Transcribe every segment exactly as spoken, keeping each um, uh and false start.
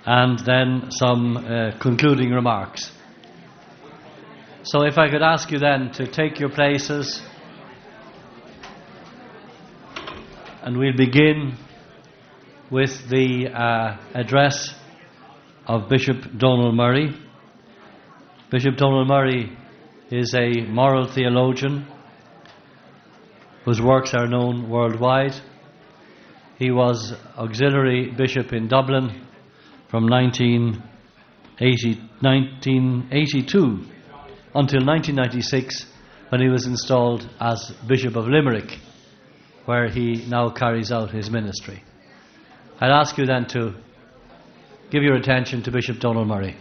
and then some uh, concluding remarks. So if I could ask you then to take your places, and we'll begin with the uh, address of Bishop Donal Murray. Bishop Donal Murray is a moral theologian whose works are known worldwide. He was auxiliary bishop in Dublin from nineteen eighty, nineteen eighty-two until nineteen ninety-six, when he was installed as Bishop of Limerick, where he now carries out his ministry. I'd ask you then to give your attention to Bishop Donal Murray.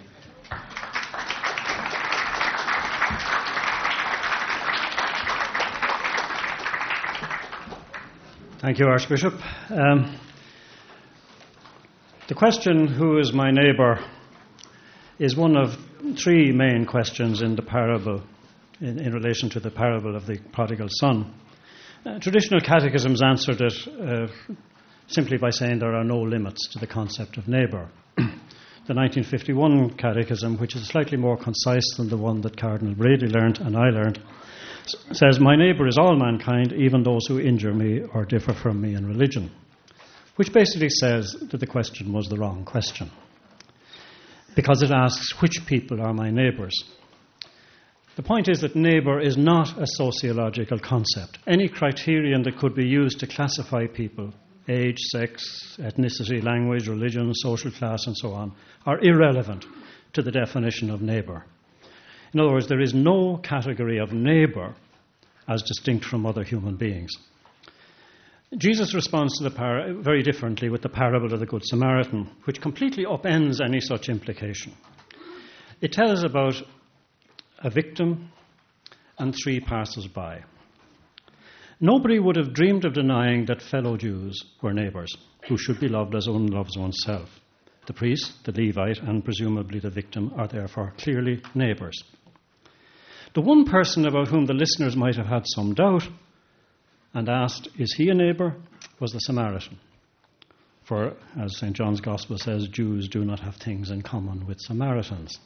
Thank you, Archbishop. Um, the question, who is my neighbour, is one of three main questions in the parable, in, in relation to the parable of the prodigal son. Uh, traditional catechisms answered it uh, simply by saying there are no limits to the concept of neighbour. The nineteen fifty-one catechism, which is slightly more concise than the one that Cardinal Brady learned and I learned, s- says, "My neighbour is all mankind, even those who injure me or differ from me in religion," which basically says that the question was the wrong question, because it asks which people are my neighbours. The point is that neighbour is not a sociological concept. Any criterion that could be used to classify people, age, sex, ethnicity, language, religion, social class, and so on, are irrelevant to the definition of neighbour. In other words, there is no category of neighbour as distinct from other human beings. Jesus responds to the par- very differently with the parable of the Good Samaritan, which completely upends any such implication. It tells about a victim and three passers-by. Nobody would have dreamed of denying that fellow Jews were neighbours, who should be loved as one loves oneself. The priest, the Levite, and presumably the victim are therefore clearly neighbours. The one person about whom the listeners might have had some doubt and asked, is he a neighbour, was the Samaritan. For, as Saint John's Gospel says, Jews do not have things in common with Samaritans.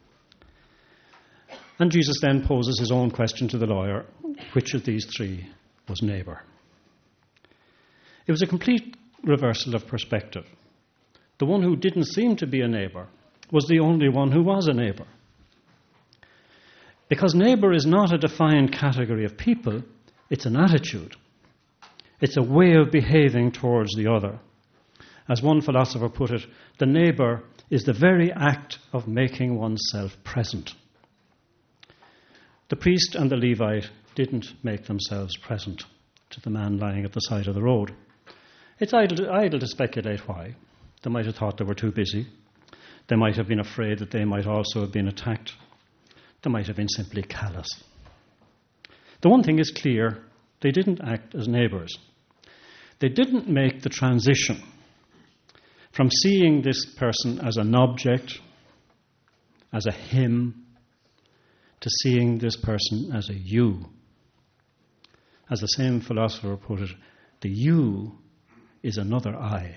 And Jesus then poses his own question to the lawyer, which of these three was neighbour? It was a complete reversal of perspective. The one who didn't seem to be a neighbour was the only one who was a neighbour. Because neighbour is not a defined category of people, it's an attitude. It's a way of behaving towards the other. As one philosopher put it, the neighbour is the very act of making oneself present. The priest and the Levite didn't make themselves present to the man lying at the side of the road. It's idle, idle to speculate why. They might have thought they were too busy. They might have been afraid that they might also have been attacked. They might have been simply callous. The one thing is clear, they didn't act as neighbours. They didn't make the transition from seeing this person as an object, as a him, to seeing this person as a you. As the same philosopher put it, the you is another I.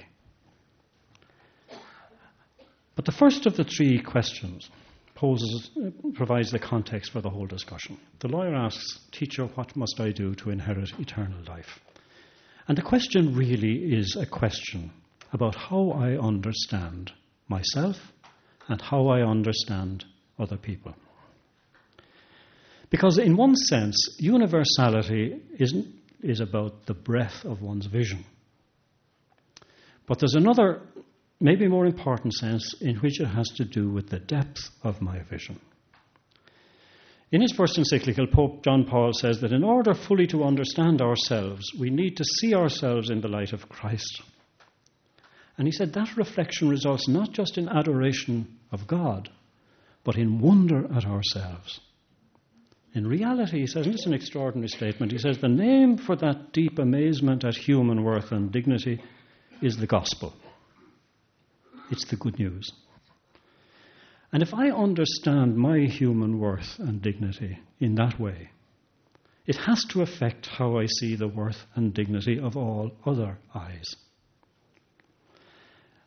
But the first of the three questions poses, provides the context for the whole discussion. The lawyer asks, "Teacher, what must I do to inherit eternal life?" And the question really is a question about how I understand myself and how I understand other people. Because in one sense, universality isn't, is about the breadth of one's vision. But there's another, maybe more important sense in which it has to do with the depth of my vision. In his first encyclical, Pope John Paul says that in order fully to understand ourselves, we need to see ourselves in the light of Christ. And he said that reflection results not just in adoration of God, but in wonder at ourselves. In reality, he says, and it's an extraordinary statement, he says the name for that deep amazement at human worth and dignity is the gospel. It's the good news. And if I understand my human worth and dignity in that way, it has to affect how I see the worth and dignity of all other eyes.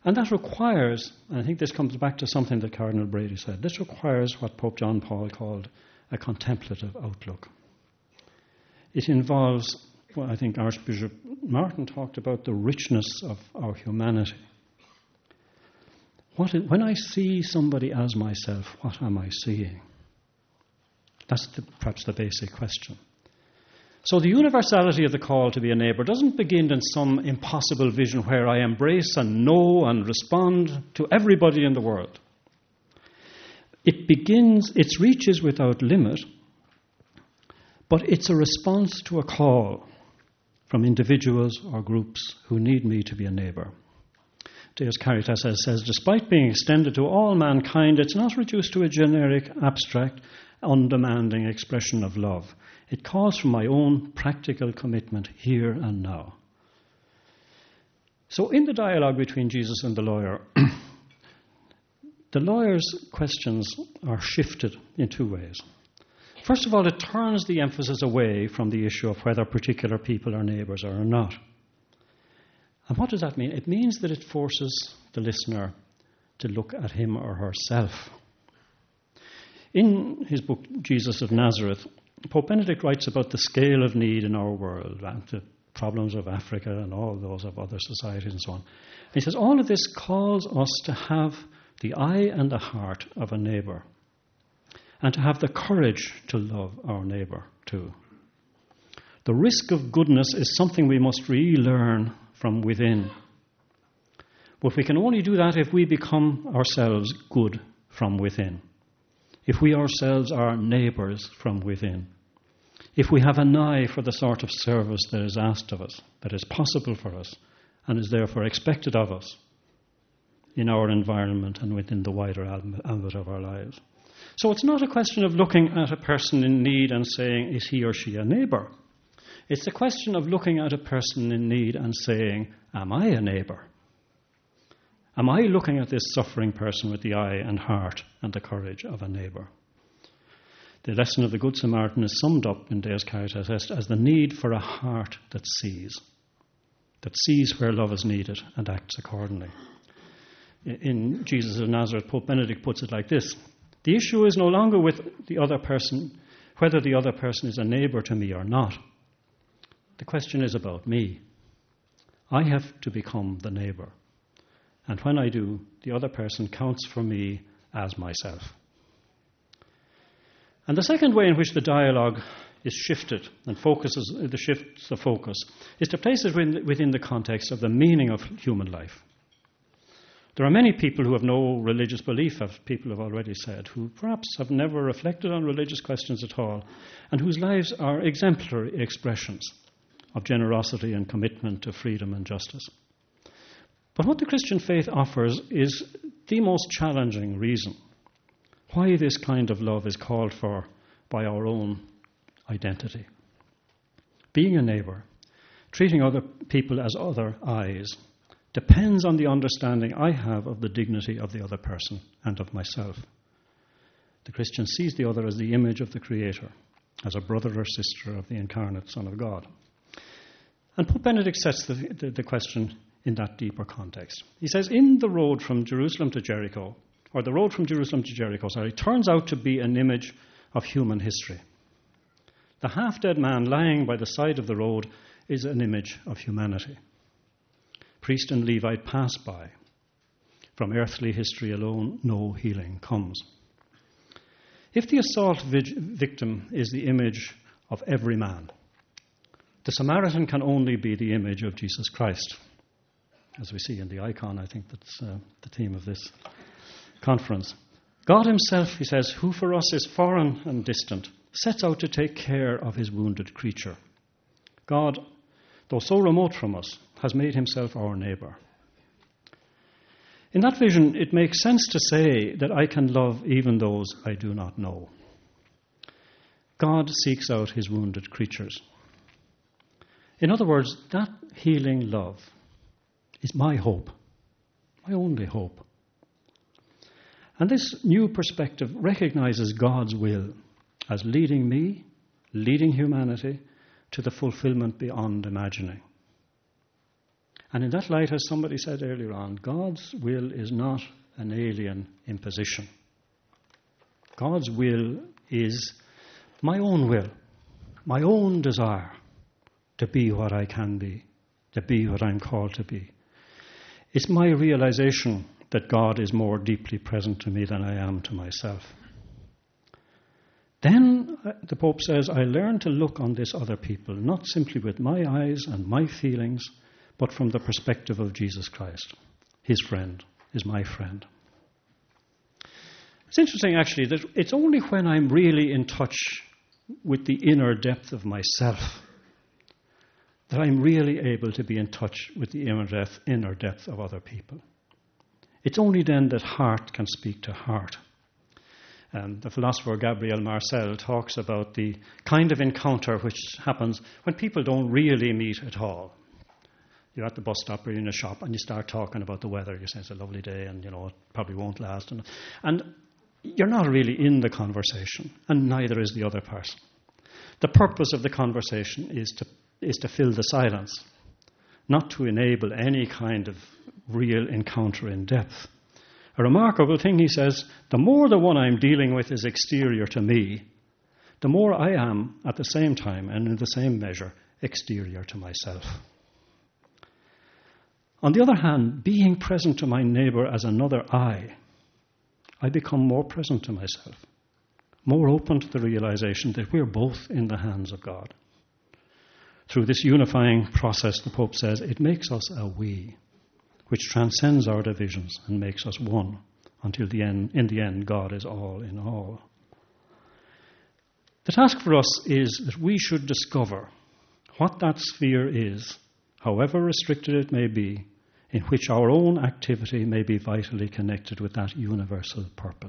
And that requires, and I think this comes back to something that Cardinal Brady said, this requires what Pope John Paul called a contemplative outlook. It involves, well, I think Archbishop Martin talked about the richness of our humanity. What, when I see somebody as myself, what am I seeing? That's the, perhaps the basic question. So the universality of the call to be a neighbour doesn't begin in some impossible vision where I embrace and know and respond to everybody in the world. It begins, its reach is without limit, but it's a response to a call from individuals or groups who need me to be a neighbour. Deus Caritas says, despite being extended to all mankind, it's not reduced to a generic, abstract, undemanding expression of love. It calls for my own practical commitment here and now. So in the dialogue between Jesus and the lawyer, the lawyer's questions are shifted in two ways. First of all, it turns the emphasis away from the issue of whether particular people are neighbours or not. And what does that mean? It means that it forces the listener to look at him or herself. In his book, Jesus of Nazareth, Pope Benedict writes about the scale of need in our world, the problems of Africa and all those of other societies and so on. And he says, all of this calls us to have the eye and the heart of a neighbour, and to have the courage to love our neighbour too. The risk of goodness is something we must relearn from within. But we can only do that if we become ourselves good from within. If we ourselves are neighbours from within. If we have an eye for the sort of service that is asked of us, that is possible for us, and is therefore expected of us in our environment and within the wider ambit of our lives. So it's not a question of looking at a person in need and saying, is he or she a neighbour? It's a question of looking at a person in need and saying, am I a neighbour? Am I looking at this suffering person with the eye and heart and the courage of a neighbour? The lesson of the Good Samaritan is summed up in Deus Caritas Est as the need for a heart that sees, that sees where love is needed and acts accordingly. In Jesus of Nazareth, Pope Benedict puts it like this: the issue is no longer with the other person, whether the other person is a neighbour to me or not. The question is about me. I have to become the neighbour. And when I do, the other person counts for me as myself. And the second way in which the dialogue is shifted and focuses, the shifts the focus, is to place it within, within the context of the meaning of human life. There are many people who have no religious belief, as people have already said, who perhaps have never reflected on religious questions at all, and whose lives are exemplary expressions of generosity and commitment to freedom and justice. But what the Christian faith offers is the most challenging reason why this kind of love is called for by our own identity. Being a neighbour, treating other people as other eyes, depends on the understanding I have of the dignity of the other person and of myself. The Christian sees the other as the image of the Creator, as a brother or sister of the incarnate Son of God. And Pope Benedict sets the, the, the question in that deeper context. He says, in the road from Jerusalem to Jericho, or the road from Jerusalem to Jericho, sorry, turns out to be an image of human history. The half-dead man lying by the side of the road is an image of humanity. Priest and Levite pass by. From earthly history alone, no healing comes. If the assault vig- victim is the image of every man, the Samaritan can only be the image of Jesus Christ. As we see in the icon, I think that's uh, the theme of this conference. God himself, he says, who for us is foreign and distant, sets out to take care of his wounded creature. God, though so remote from us, has made himself our neighbour. In that vision, it makes sense to say that I can love even those I do not know. God seeks out his wounded creatures. In other words, that healing love is my hope, my only hope. And this new perspective recognizes God's will as leading me, leading humanity, to the fulfillment beyond imagining. And in that light, as somebody said earlier on, God's will is not an alien imposition. God's will is my own will, my own desire to be what I can be, to be what I'm called to be. It's my realization that God is more deeply present to me than I am to myself. Then, the Pope says, I learn to look on this other people, not simply with my eyes and my feelings, but from the perspective of Jesus Christ. His friend is my friend. It's interesting, actually, that it's only when I'm really in touch with the inner depth of myself that I'm really able to be in touch with the inner depth, inner depth of other people. It's only then that heart can speak to heart. Um, the philosopher Gabriel Marcel talks about the kind of encounter which happens when people don't really meet at all. You're at the bus stop or you're in a shop and you start talking about the weather. You say it's a lovely day and, you know, it probably won't last. And, and you're not really in the conversation, and neither is the other person. The purpose of the conversation is to is to fill the silence, not to enable any kind of real encounter in depth. A remarkable thing, he says, the more the one I'm dealing with is exterior to me, the more I am, at the same time and in the same measure, exterior to myself. On the other hand, being present to my neighbour as another I, I become more present to myself, more open to the realization that we're both in the hands of God. Through this unifying process, the Pope says, it makes us a we, which transcends our divisions and makes us one, until the end, in the end, God is all in all. The task for us is that we should discover what that sphere is, however restricted it may be, in which our own activity may be vitally connected with that universal purpose.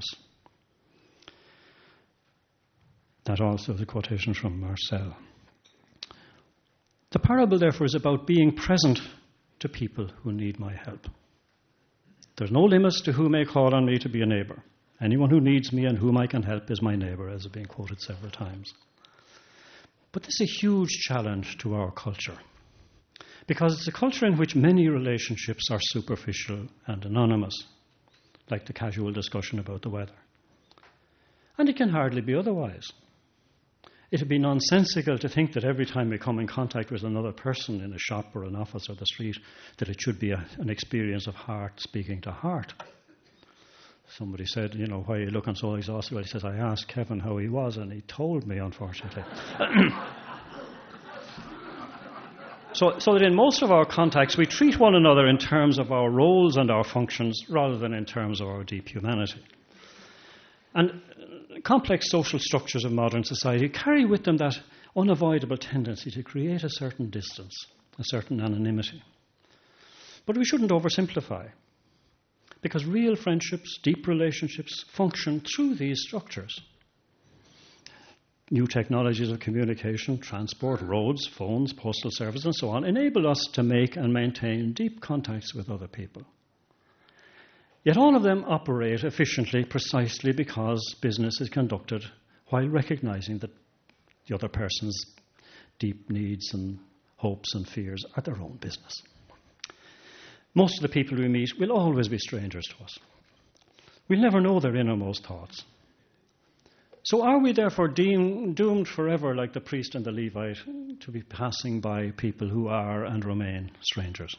That also is a quotation from Marcel. The parable, therefore, is about being present to people who need my help. There's no limits to who may call on me to be a neighbour. Anyone who needs me and whom I can help is my neighbour, as has been quoted several times. But this is a huge challenge to our culture, because it's a culture in which many relationships are superficial and anonymous, like the casual discussion about the weather. And it can hardly be otherwise. It would be nonsensical to think that every time we come in contact with another person in a shop or an office or the street, that it should be a, an experience of heart speaking to heart. Somebody said, you know, why are you looking so exhausted? Well, he says, I asked Kevin how he was, and he told me, unfortunately. so, so that in most of our contacts, we treat one another in terms of our roles and our functions rather than in terms of our deep humanity. And complex social structures of modern society carry with them that unavoidable tendency to create a certain distance, a certain anonymity. But we shouldn't oversimplify, because real friendships, deep relationships, function through these structures. New technologies of communication, transport, roads, phones, postal service, and so on, enable us to make and maintain deep contacts with other people. Yet all of them operate efficiently precisely because business is conducted while recognizing that the other person's deep needs and hopes and fears are their own business. Most of the people we meet will always be strangers to us. We'll never know their innermost thoughts. So are we therefore deem, doomed forever, like the priest and the Levite, to be passing by people who are and remain strangers?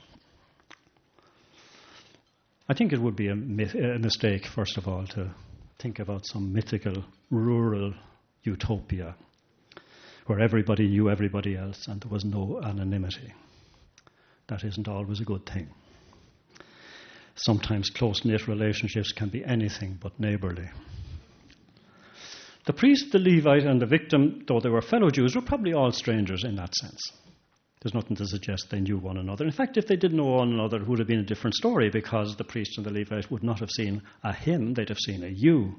I think it would be a, myth, a mistake, first of all, to think about some mythical rural utopia where everybody knew everybody else and there was no anonymity. That isn't always a good thing. Sometimes close-knit relationships can be anything but neighbourly. The priest, the Levite, and the victim, though they were fellow Jews, were probably all strangers in that sense. There's nothing to suggest they knew one another. In fact, if they did know one another, it would have been a different story, because the priest and the Levite would not have seen a him, they'd have seen a you.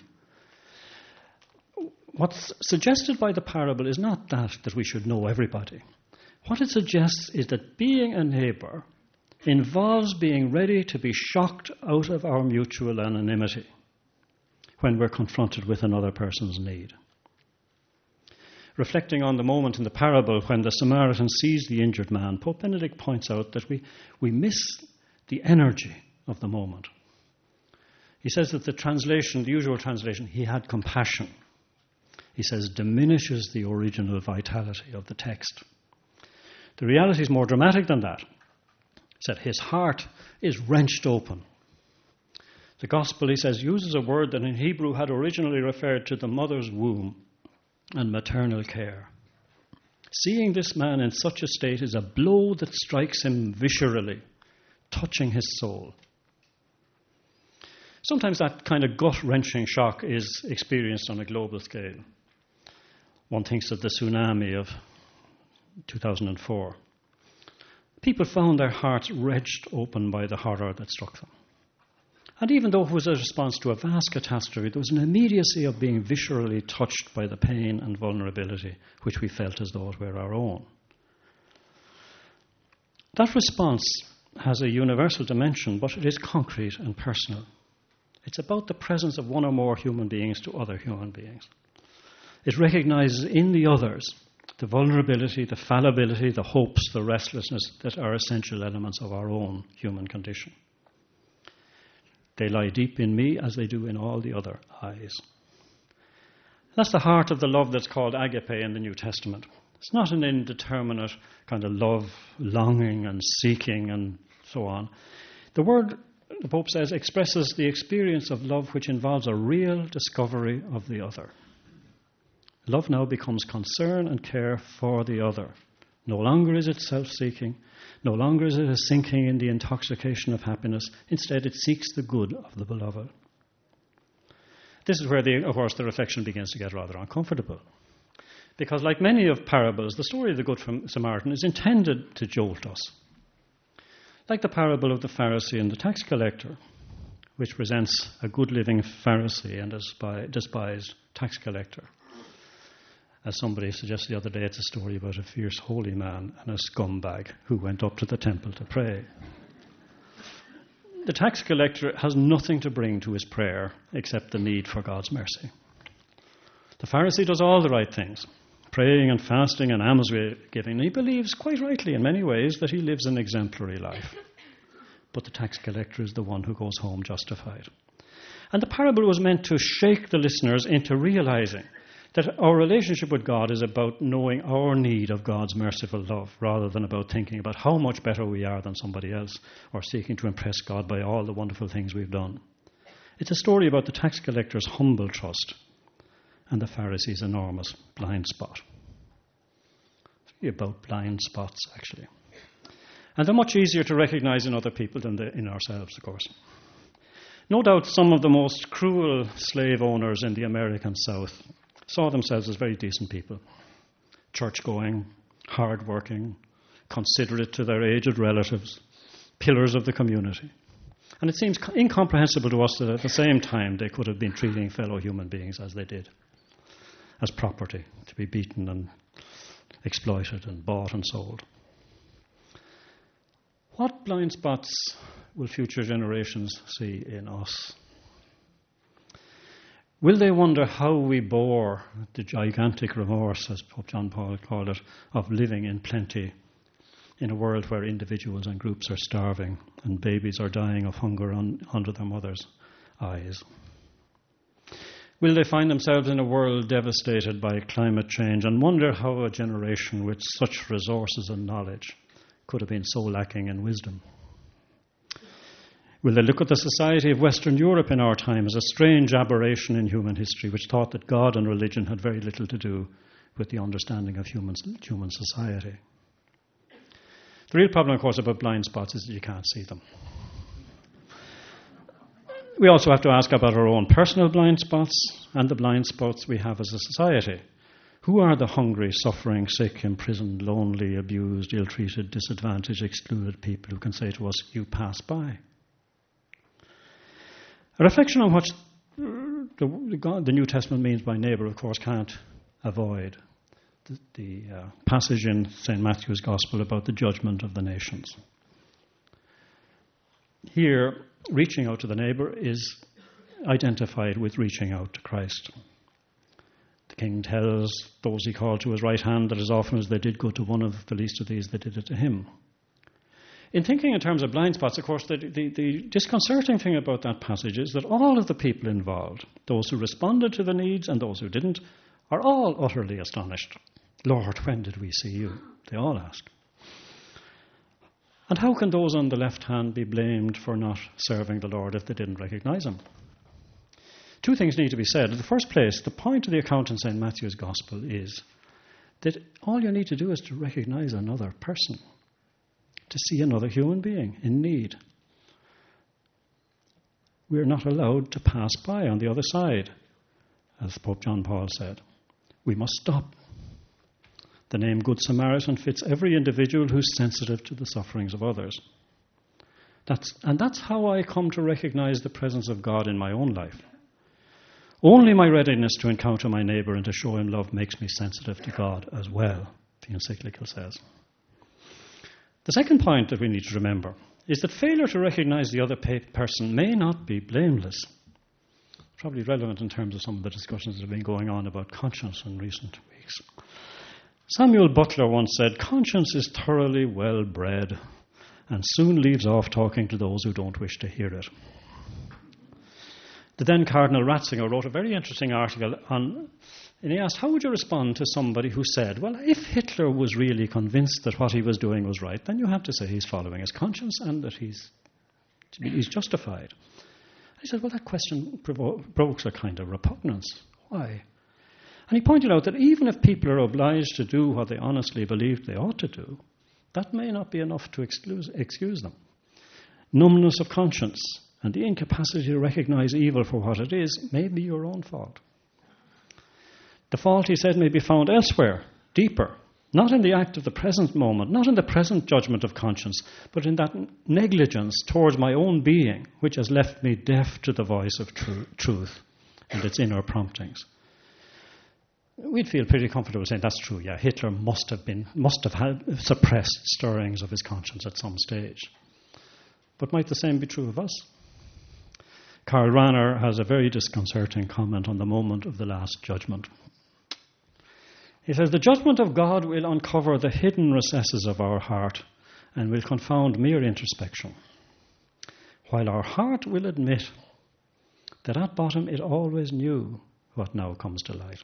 What's suggested by the parable is not that, that we should know everybody. What it suggests is that being a neighbour involves being ready to be shocked out of our mutual anonymity when we're confronted with another person's need. reflecting on the moment in the parable when the Samaritan sees the injured man, Pope Benedict points out that we, we miss the energy of the moment. He says that the translation, the usual translation, he had compassion, he says, diminishes the original vitality of the text. The reality is more dramatic than that. He said his heart is wrenched open. The Gospel, he says, uses a word that in Hebrew had originally referred to the mother's womb and maternal care. Seeing this man in such a state is a blow that strikes him viscerally, touching his soul. Sometimes that kind of gut-wrenching shock is experienced on a global scale. One thinks of the tsunami of two thousand four. People found their hearts wrenched open by the horror that struck them. And even though it was a response to a vast catastrophe, there was an immediacy of being viscerally touched by the pain and vulnerability which we felt as though it were our own. That response has a universal dimension, but it is concrete and personal. It's about the presence of one or more human beings to other human beings. It recognizes in the others the vulnerability, the fallibility, the hopes, the restlessness that are essential elements of our own human condition. They lie deep in me as they do in all the other eyes. That's the heart of the love that's called agape in the New Testament. It's not an indeterminate kind of love, longing and seeking and so on. The word, the Pope says, expresses the experience of love which involves a real discovery of the other. Love now becomes concern and care for the other. No longer is it self-seeking. No longer is it a sinking in the intoxication of happiness. Instead, it seeks the good of the beloved. This is where, the, of course, the reflection begins to get rather uncomfortable. Because like many of parables, the story of the Good Samaritan is intended to jolt us. Like the parable of the Pharisee and the tax collector, which presents a good living Pharisee and a despised tax collector. As somebody suggested the other day, it's a story about a fierce holy man and a scumbag who went up to the temple to pray. The tax collector has nothing to bring to his prayer except the need for God's mercy. The Pharisee does all the right things, praying and fasting and alms giving. He believes, quite rightly in many ways, that he lives an exemplary life. But the tax collector is the one who goes home justified. And the parable was meant to shake the listeners into realizing that our relationship with God is about knowing our need of God's merciful love rather than about thinking about how much better we are than somebody else or seeking to impress God by all the wonderful things we've done. It's a story about the tax collector's humble trust and the Pharisee's enormous blind spot. It's really about blind spots, actually. And they're much easier to recognize in other people than in ourselves, of course. No doubt some of the most cruel slave owners in the American South saw themselves as very decent people, church-going, hard-working, considerate to their aged relatives, pillars of the community. And it seems incomprehensible to us that at the same time they could have been treating fellow human beings as they did, as property, to be beaten and exploited and bought and sold. What blind spots will future generations see in us? Will they wonder how we bore the gigantic remorse, as Pope John Paul called it, of living in plenty in a world where individuals and groups are starving and babies are dying of hunger on, under their mothers' eyes? Will they find themselves in a world devastated by climate change and wonder how a generation with such resources and knowledge could have been so lacking in wisdom? Will they look at the society of Western Europe in our time as a strange aberration in human history which thought that God and religion had very little to do with the understanding of human, human society? The real problem, of course, about blind spots is that you can't see them. We also have to ask about our own personal blind spots and the blind spots we have as a society. Who are the hungry, suffering, sick, imprisoned, lonely, abused, ill-treated, disadvantaged, excluded people who can say to us, "You pass by"? A reflection on what the, God, the New Testament means by neighbour, of course, can't avoid the, the uh, passage in Saint Matthew's Gospel about the judgment of the nations. Here, reaching out to the neighbour is identified with reaching out to Christ. The king tells those he called to his right hand that as often as they did good to one of the least of these, they did it to him. In thinking in terms of blind spots, of course, the, the, the disconcerting thing about that passage is that all of the people involved, those who responded to the needs and those who didn't, are all utterly astonished. Lord, when did we see you? They all ask. And how can those on the left hand be blamed for not serving the Lord if they didn't recognize him? Two things need to be said. In the first place, the point of the account in Saint Matthew's Gospel is that all you need to do is to recognize another person, to see another human being in need. We're not allowed to pass by on the other side, as Pope John Paul said. We must stop. The name Good Samaritan fits every individual who's sensitive to the sufferings of others. That's, and that's how I come to recognize the presence of God in my own life. Only my readiness to encounter my neighbour and to show him love makes me sensitive to God as well, the encyclical says. The second point that we need to remember is that failure to recognize the other person may not be blameless. Probably relevant in terms of some of the discussions that have been going on about conscience in recent weeks. Samuel Butler once said, "Conscience is thoroughly well bred and soon leaves off talking to those who don't wish to hear it." The then Cardinal Ratzinger wrote a very interesting article on, and he asked, how would you respond to somebody who said, well, if Hitler was really convinced that what he was doing was right, then you have to say he's following his conscience and that he's, he's justified. He said, well, that question provo- provokes a kind of repugnance. Why? And he pointed out that even if people are obliged to do what they honestly believe they ought to do, that may not be enough to excuse, excuse them. Numbness of conscience and the incapacity to recognize evil for what it is may be your own fault. The fault, he said, may be found elsewhere, deeper, not in the act of the present moment, not in the present judgment of conscience, but in that negligence towards my own being, which has left me deaf to the voice of tru- truth and its inner promptings. We'd feel pretty comfortable saying that's true. Yeah, Hitler must have been, must have had suppressed stirrings of his conscience at some stage. But might the same be true of us? Karl Rahner has a very disconcerting comment on the moment of the Last Judgment. He says, the judgment of God will uncover the hidden recesses of our heart and will confound mere introspection, while our heart will admit that at bottom it always knew what now comes to light.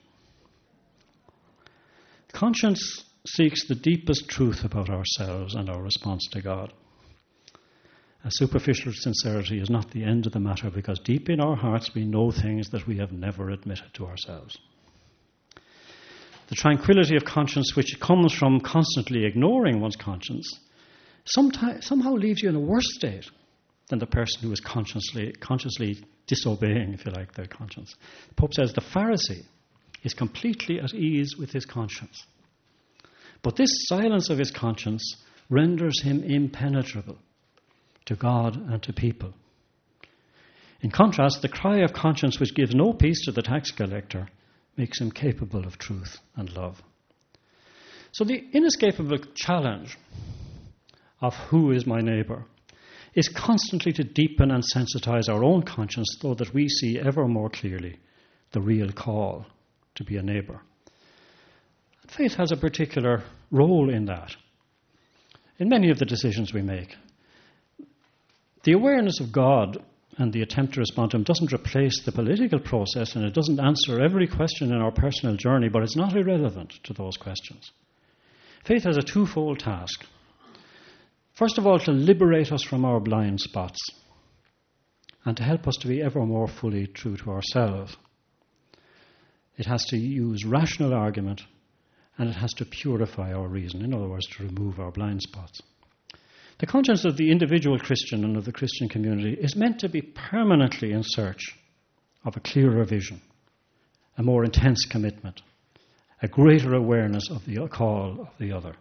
Conscience seeks the deepest truth about ourselves and our response to God. A superficial sincerity is not the end of the matter, because deep in our hearts we know things that we have never admitted to ourselves. The tranquility of conscience, which comes from constantly ignoring one's conscience, sometimes, somehow leaves you in a worse state than the person who is consciously, consciously disobeying, if you like, their conscience. The Pope says the Pharisee is completely at ease with his conscience. But this silence of his conscience renders him impenetrable to God and to people. In contrast, the cry of conscience, which gives no peace to the tax collector, makes him capable of truth and love. So the inescapable challenge of who is my neighbour is constantly to deepen and sensitize our own conscience so that we see ever more clearly the real call to be a neighbour. Faith has a particular role in that, in many of the decisions we make. The awareness of God and the attempt to respond to him doesn't replace the political process, and it doesn't answer every question in our personal journey, but it's not irrelevant to those questions. Faith has a twofold task. First of all, to liberate us from our blind spots and to help us to be ever more fully true to ourselves. It has to use rational argument, and it has to purify our reason, in other words, to remove our blind spots. The conscience of the individual Christian and of the Christian community is meant to be permanently in search of a clearer vision, a more intense commitment, a greater awareness of the call of the other.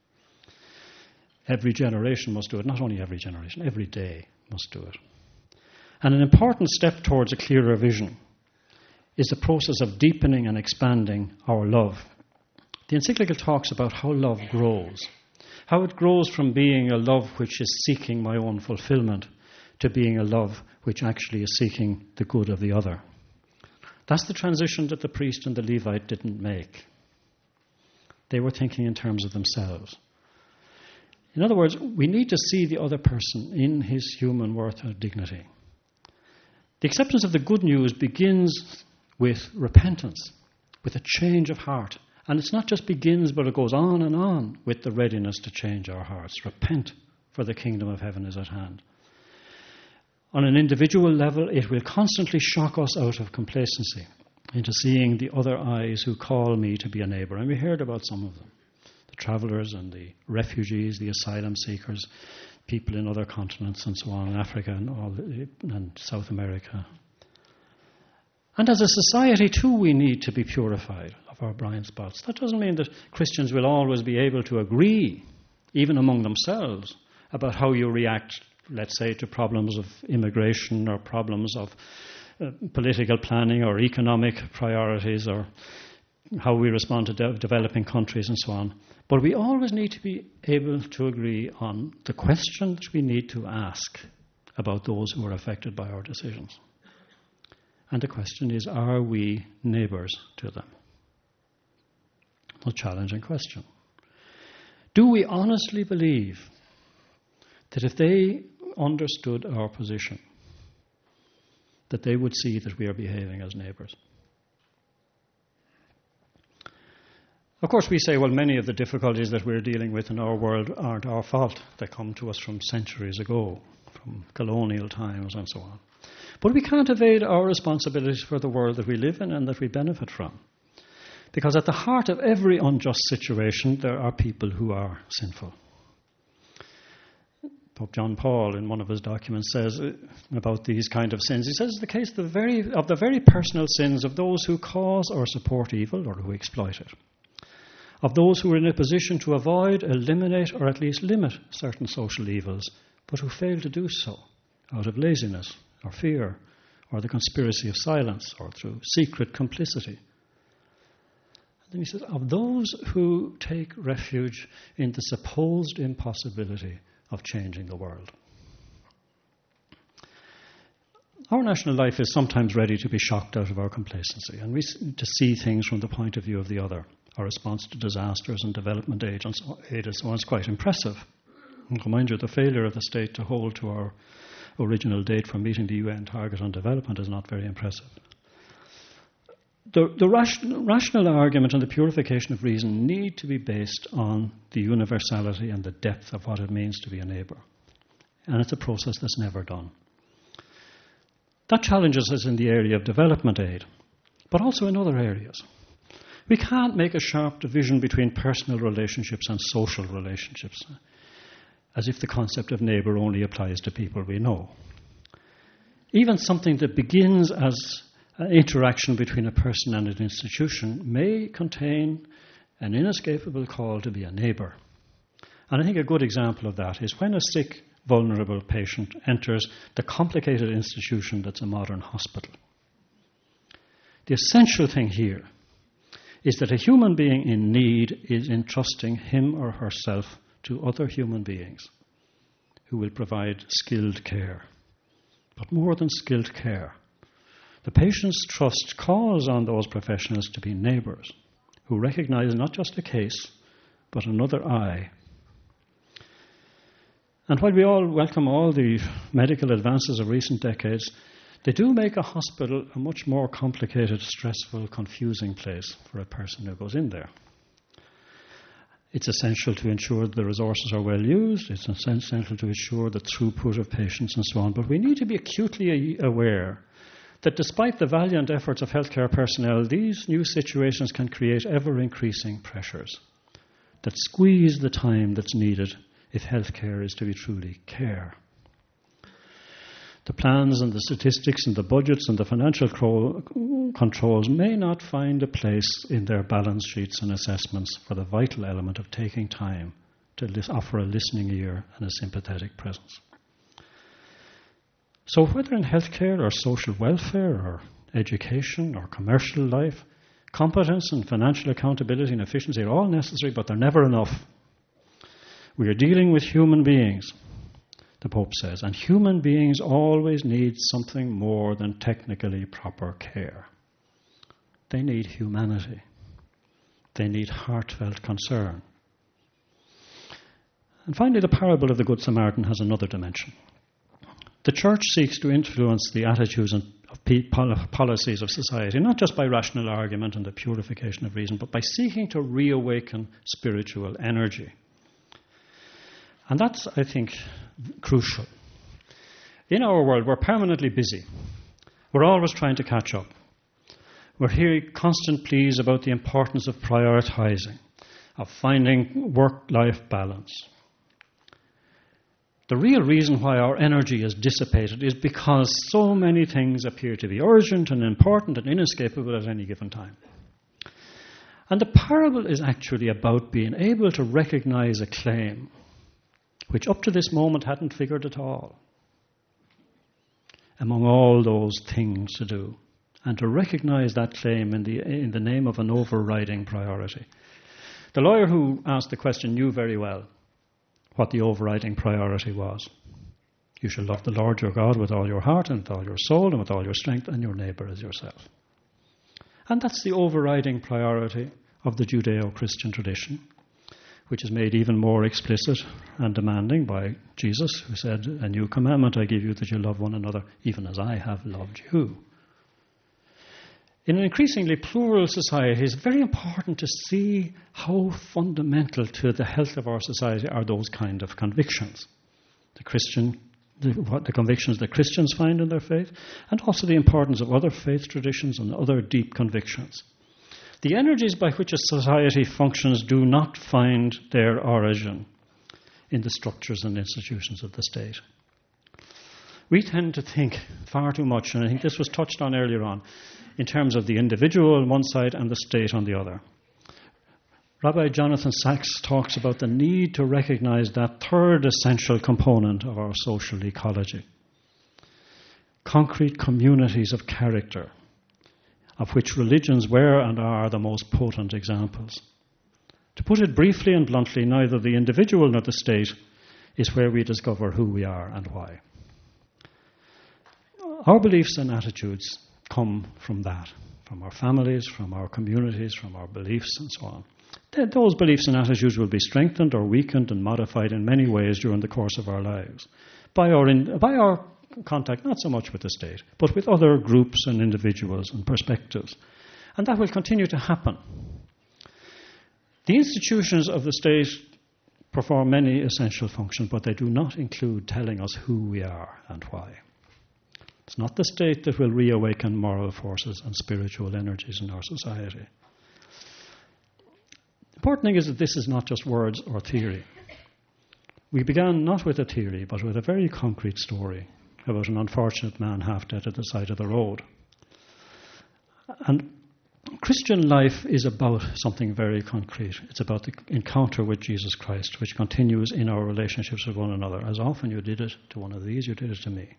Every generation must do it, not only every generation, every day must do it. And an important step towards a clearer vision is the process of deepening and expanding our love. The encyclical talks about how love grows. How it grows from being a love which is seeking my own fulfillment to being a love which actually is seeking the good of the other. That's the transition that the priest and the Levite didn't make. They were thinking in terms of themselves. In other words, we need to see the other person in his human worth and dignity. The acceptance of the good news begins with repentance, with a change of heart. And it's not just begins, but it goes on and on with the readiness to change our hearts. Repent, for the kingdom of heaven is at hand. On an individual level, it will constantly shock us out of complacency into seeing the other eyes who call me to be a neighbour. And we heard about some of them. The travellers and the refugees, the asylum seekers, people in other continents and so on, Africa and, all the, and South America. And as a society, too, we need to be purified of our blind spots. That doesn't mean that Christians will always be able to agree, even among themselves, about how you react, let's say, to problems of immigration or problems of uh, political planning or economic priorities or how we respond to de- developing countries and so on. But we always need to be able to agree on the question that we need to ask about those who are affected by our decisions. And the question is, are we neighbours to them? A challenging question. Do we honestly believe that if they understood our position, that they would see that we are behaving as neighbours? Of course, we say, well, many of the difficulties that we're dealing with in our world aren't our fault. They come to us from centuries ago, from colonial times and so on. But we can't evade our responsibilities for the world that we live in and that we benefit from. Because at the heart of every unjust situation, there are people who are sinful. Pope John Paul, in one of his documents, says about these kind of sins, he says it's the case of the very, of the very personal sins of those who cause or support evil or who exploit it, of those who are in a position to avoid, eliminate, or at least limit certain social evils, but who fail to do so out of laziness or fear or the conspiracy of silence or through secret complicity. And then he says, of those who take refuge in the supposed impossibility of changing the world. Our national life is sometimes ready to be shocked out of our complacency, and we to see things from the point of view of the other. Our response to disasters and development aid and so on is quite impressive. And remind you, the failure of the state to hold to our original date for meeting the U N target on development is not very impressive. The, the ration, rational argument and the purification of reason need to be based on the universality and the depth of what it means to be a neighbour. And it's a process that's never done. That challenges us in the area of development aid, but also in other areas. We can't make a sharp division between personal relationships and social relationships, as if the concept of neighbour only applies to people we know. Even something that begins as an interaction between a person and an institution may contain an inescapable call to be a neighbour. And I think a good example of that is when a sick, vulnerable patient enters the complicated institution that's a modern hospital. The essential thing here is that a human being in need is entrusting him or herself to other human beings who will provide skilled care. But more than skilled care, the patient's trust calls on those professionals to be neighbours who recognise not just a case, but another eye. And while we all welcome all the medical advances of recent decades, they do make a hospital a much more complicated, stressful, confusing place for a person who goes in there. It's essential to ensure the resources are well used. It's essential to ensure the throughput of patients and so on. But we need to be acutely aware that despite the valiant efforts of healthcare personnel, these new situations can create ever-increasing pressures that squeeze the time that's needed if healthcare is to be truly care. The plans and the statistics and the budgets and the financial cro- controls may not find a place in their balance sheets and assessments for the vital element of taking time to lis- offer a listening ear and a sympathetic presence. So whether in healthcare or social welfare or education or commercial life, competence and financial accountability and efficiency are all necessary, but they're never enough. We are dealing with human beings, the Pope says, and human beings always need something more than technically proper care. They need humanity. They need heartfelt concern. And finally, the parable of the Good Samaritan has another dimension. The church seeks to influence the attitudes and of policies of society, not just by rational argument and the purification of reason, but by seeking to reawaken spiritual energy. And that's, I think, crucial. In our world, we're permanently busy. We're always trying to catch up. We're hearing constant pleas about the importance of prioritizing, of finding work-life balance. The real reason why our energy is dissipated is because so many things appear to be urgent and important and inescapable at any given time. And the parable is actually about being able to recognize a claim which up to this moment hadn't figured at all among all those things to do, and to recognize that claim in the, in the name of an overriding priority. The lawyer who asked the question knew very well what the overriding priority was. You shall love the Lord your God with all your heart and with all your soul and with all your strength, and your neighbour as yourself. And that's the overriding priority of the Judeo-Christian tradition, which is made even more explicit and demanding by Jesus, who said, "A new commandment I give you, that you love one another, even as I have loved you." In an increasingly plural society, it's very important to see how fundamental to the health of our society are those kind of convictions. The Christian, the, what the convictions that Christians find in their faith, and also the importance of other faith traditions and other deep convictions. The energies by which a society functions do not find their origin in the structures and institutions of the state. We tend to think far too much, and I think this was touched on earlier on, in terms of the individual on one side and the state on the other. Rabbi Jonathan Sachs talks about the need to recognize that third essential component of our social ecology. Concrete communities of character, of which religions were and are the most potent examples. To put it briefly and bluntly, neither the individual nor the state is where we discover who we are and why. Our beliefs and attitudes come from that, from our families, from our communities, from our beliefs, and so on. Those beliefs and attitudes will be strengthened or weakened and modified in many ways during the course of our lives by our, in, by our contact, not so much with the state, but with other groups and individuals and perspectives. And that will continue to happen. The institutions of the state perform many essential functions, but they do not include telling us who we are and why. It's not the state that will reawaken moral forces and spiritual energies in our society. The important thing is that this is not just words or theory. We began not with a theory, but with a very concrete story about an unfortunate man half dead at the side of the road. And Christian life is about something very concrete. It's about the encounter with Jesus Christ, which continues in our relationships with one another. As often you did it to one of these, you did it to me.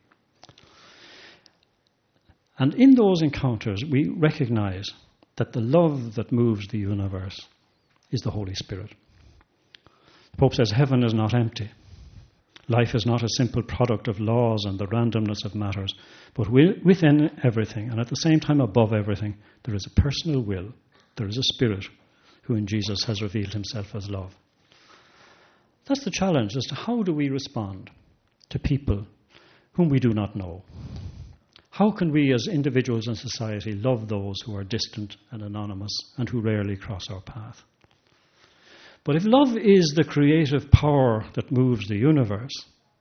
And in those encounters, we recognize that the love that moves the universe is the Holy Spirit. The Pope says heaven is not empty. Life is not a simple product of laws and the randomness of matters, but within everything, and at the same time above everything, there is a personal will, there is a spirit who in Jesus has revealed himself as love. That's the challenge as to how do we respond to people whom we do not know. How can we as individuals in society love those who are distant and anonymous and who rarely cross our path? But if love is the creative power that moves the universe,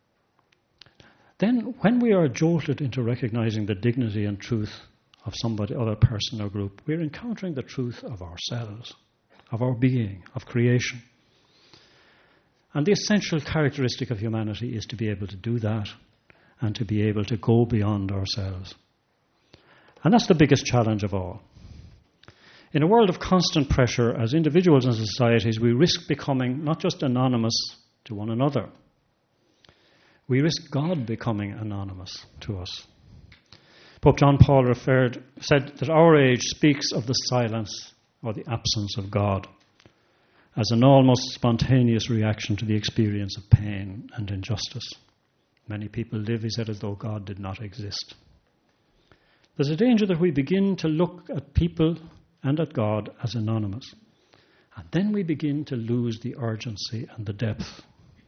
then when we are jolted into recognizing the dignity and truth of somebody, other person or group, we're encountering the truth of ourselves, of our being, of creation. And the essential characteristic of humanity is to be able to do that and to be able to go beyond ourselves. And that's the biggest challenge of all. In a world of constant pressure, as individuals and societies, we risk becoming not just anonymous to one another. We risk God becoming anonymous to us. Pope John Paul referred, said that our age speaks of the silence or the absence of God as an almost spontaneous reaction to the experience of pain and injustice. Many people live, he said, as though God did not exist. There's a danger that we begin to look at people and at God as anonymous. And then we begin to lose the urgency and the depth.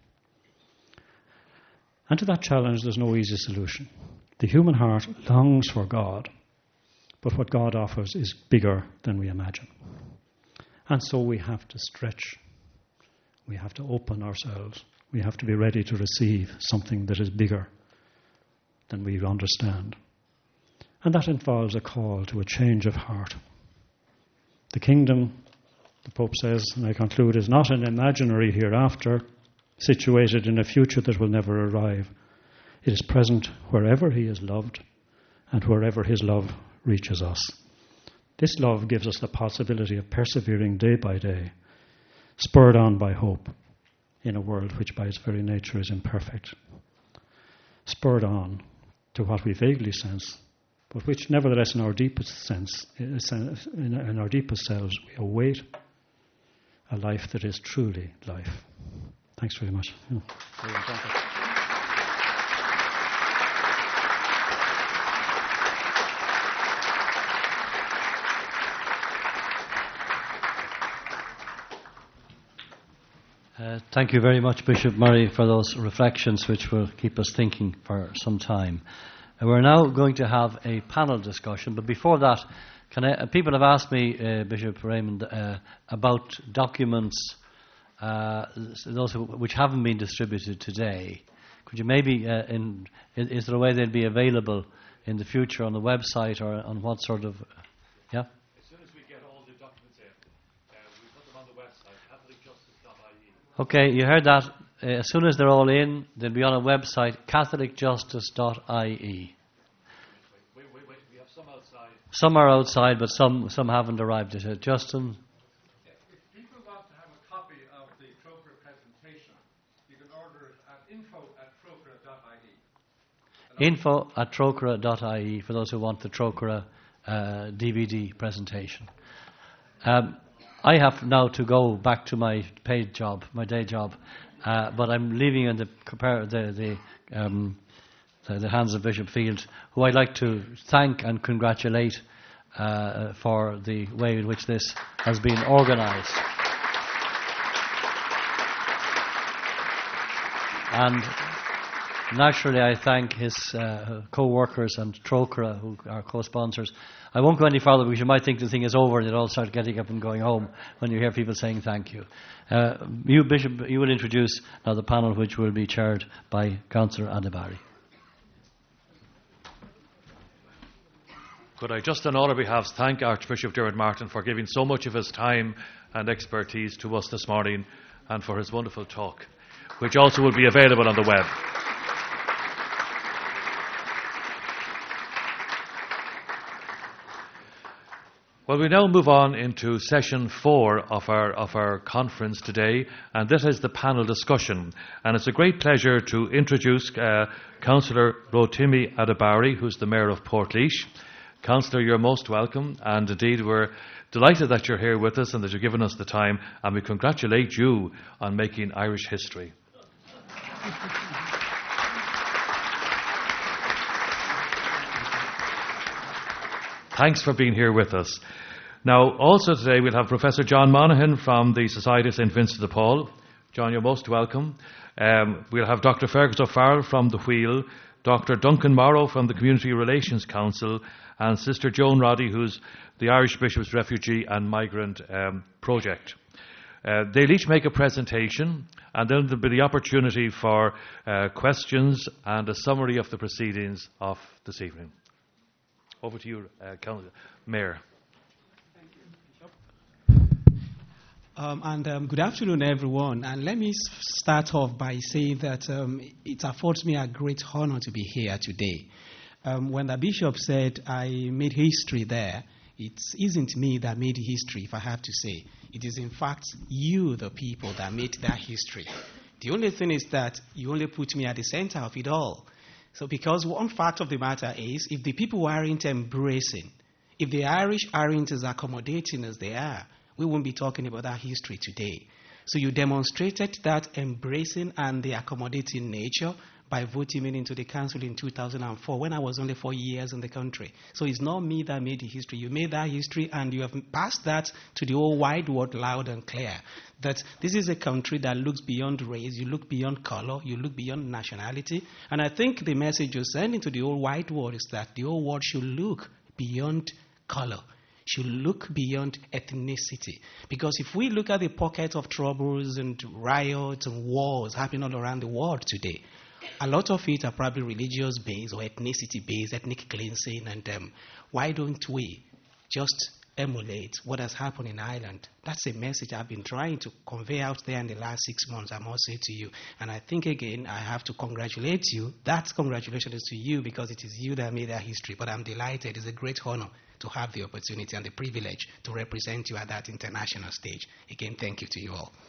And to that challenge, there's no easy solution. The human heart longs for God, but what God offers is bigger than we imagine. And so we have to stretch. We have to open ourselves. We have to be ready to receive something that is bigger than we understand. And that involves a call to a change of heart. The kingdom, the Pope says, and I conclude, is not an imaginary hereafter situated in a future that will never arrive. It is present wherever he is loved and wherever his love reaches us. This love gives us the possibility of persevering day by day, spurred on by hope in a world which by its very nature is imperfect. Spurred on to what we vaguely sense, but which nevertheless in our deepest sense, in our deepest selves, we await a life that is truly life. Thanks very much. Yeah. Uh, thank you very much, Bishop Murray, for those reflections which will keep us thinking for some time. Uh, we're now going to have a panel discussion, but before that, can I, uh, people have asked me, uh, Bishop Raymond, uh, about documents, uh, those who, which haven't been distributed today. Could you maybe, uh, in, is there a way they'll be available in the future on the website or on what sort of, uh, yeah? Okay, you heard that. Uh, as soon as they're all in, they'll be on a website, catholic justice dot I E. Wait, wait, wait. We have some outside. Some are outside, but some, some haven't arrived yet. Uh, Justin? Yeah, if people want to have a copy of the Trócaire presentation, you can order it at info at trócaire dot I E. Info at trócaire dot I E for those who want the Trócaire uh, D V D presentation. Um, I have now to go back to my paid job, my day job, uh, but I'm leaving in the the the, um, the the hands of Bishop Field, who I'd like to thank and congratulate uh, for the way in which this has been organised. And naturally, I thank his uh, co-workers and Trócaire, who are co-sponsors. I won't go any further because you might think the thing is over and you'll all start getting up and going home when you hear people saying thank you. Uh, you, Bishop, you will introduce now the panel, which will be chaired by Councillor Adebari. Could I just on all our behalves thank Archbishop Dermot Martin for giving so much of his time and expertise to us this morning, and for his wonderful talk, which also will be available on the web. Well, we now move on into session four of our of our conference today, and this is the panel discussion. And it's a great pleasure to introduce uh, Councillor Rotimi Adebari, who's the Mayor of Portlaoise. Councillor, you're most welcome, and indeed we're delighted that you're here with us and that you've given us the time, and we congratulate you on making Irish history. Thanks for being here with us. Now, also today we'll have Professor John Monaghan from the Society of Saint Vincent de Paul. John, you're most welcome. Um, we'll have Doctor Fergus O'Farrell from The Wheel, Doctor Duncan Morrow from the Community Relations Council, and Sister Joan Roddy, who's the Irish Bishop's Refugee and Migrant um, Project. Uh, they'll each make a presentation, and then there'll be the opportunity for uh, questions and a summary of the proceedings of this evening. Over to you, uh, Mayor. Thank you, Bishop. Um, and um, good afternoon, everyone. And let me start off by saying that um, it affords me a great honor to be here today. Um, when the Bishop said I made history there, it isn't me that made history, if I have to say. It is, in fact, you, the people, that made that history. The only thing is that you only put me at the center of it all. So because one fact of the matter is, if the people aren't embracing, if the Irish aren't as accommodating as they are, we won't be talking about that history today. So you demonstrated that embracing and the accommodating nature by voting me into the council in two thousand four when I was only four years in the country. So it's not me that made the history. You made that history, and you have passed that to the whole wide world loud and clear. That this is a country that looks beyond race, you look beyond color, you look beyond nationality. And I think the message you're sending to the whole wide world is that the whole world should look beyond color, should look beyond ethnicity. Because if we look at the pockets of troubles and riots and wars happening all around the world today, a lot of it are probably religious-based or ethnicity-based, ethnic cleansing. And um, why don't we just emulate what has happened in Ireland? That's a message I've been trying to convey out there in the last six months, I must say to you. And I think, again, I have to congratulate you. That congratulations is to you, because it is you that made that history. But I'm delighted. It's a great honor to have the opportunity and the privilege to represent you at that international stage. Again, thank you to you all.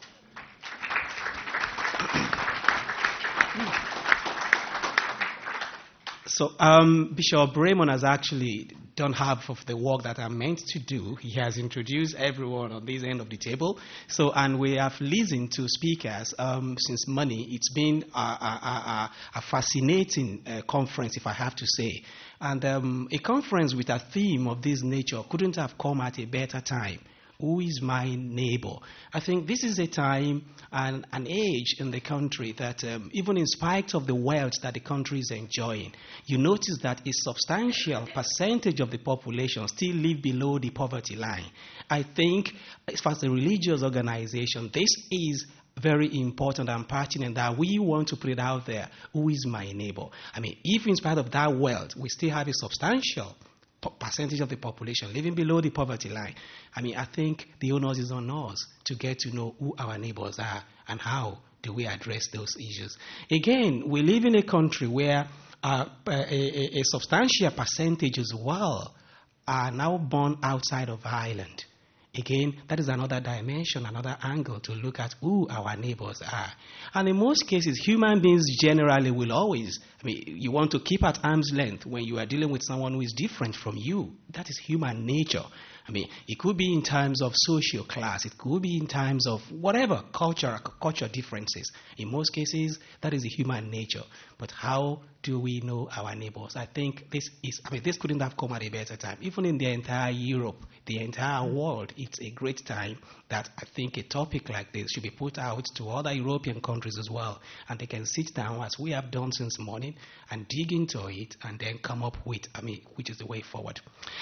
So um, Bishop Raymond has actually done half of the work that I'm meant to do. He has introduced everyone on this end of the table. So, and we have listened to speakers um, since Monday. It's been a, a, a, a fascinating uh, conference, if I have to say. And um, a conference with a theme of this nature couldn't have come at a better time. Who is my neighbor? I think this is a time and an age in the country that um, even in spite of the wealth that the country is enjoying, you notice that a substantial percentage of the population still live below the poverty line. I think as far as the religious organization, this is very important and pertinent that we want to put it out there. Who is my neighbor? I mean, if in spite of that wealth, we still have a substantial percentage of the population living below the poverty line. I mean, I think the onus is on us to get to know who our neighbors are and how do we address those issues. Again, we live in a country where uh, a, a, a substantial percentage as well are now born outside of Ireland. Again, that is another dimension, another angle to look at who our neighbors are. And in most cases, human beings generally will always, I mean, you want to keep at arm's length when you are dealing with someone who is different from you. That is human nature. I mean, it could be in terms of social class. It could be in terms of whatever, culture, culture differences. In most cases, that is the human nature. But how do we know our neighbors? I think this is, I mean, this couldn't have come at a better time. Even in the entire Europe, the entire world, it's a great time that I think a topic like this should be put out to other European countries as well. And they can sit down, as we have done since morning, and dig into it and then come up with, I mean, which is the way forward.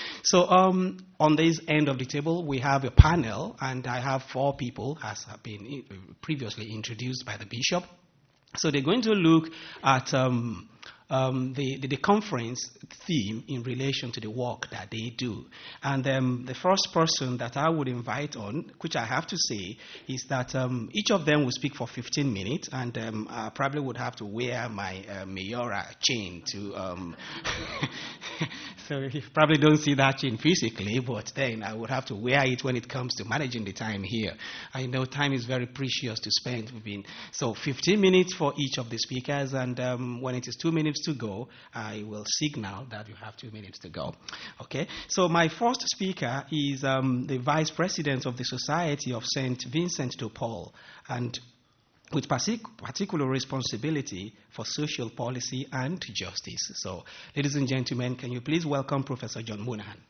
So um, on this end of the table, we have a panel, and I have four people, as have been previously introduced by the bishop. So they're going to look at um, um, the, the, the conference theme in relation to the work that they do. And um, the first person that I would invite on, which I have to say, is that um, each of them will speak for fifteen minutes, and um, I probably would have to wear my uh, Mayora chain to... Um, so you probably don't see that chain physically, but then I would have to wear it when it comes to managing the time here. I know time is very precious to spend. Within. So fifteen minutes for each of the speakers, and um, when it is two minutes to go, I will signal that you have two minutes to go. Okay? So my first speaker is um, the Vice President of the Society of Saint Vincent de Paul, and with particular responsibility for social policy and justice. So, ladies and gentlemen, can you please welcome Professor John Monahan.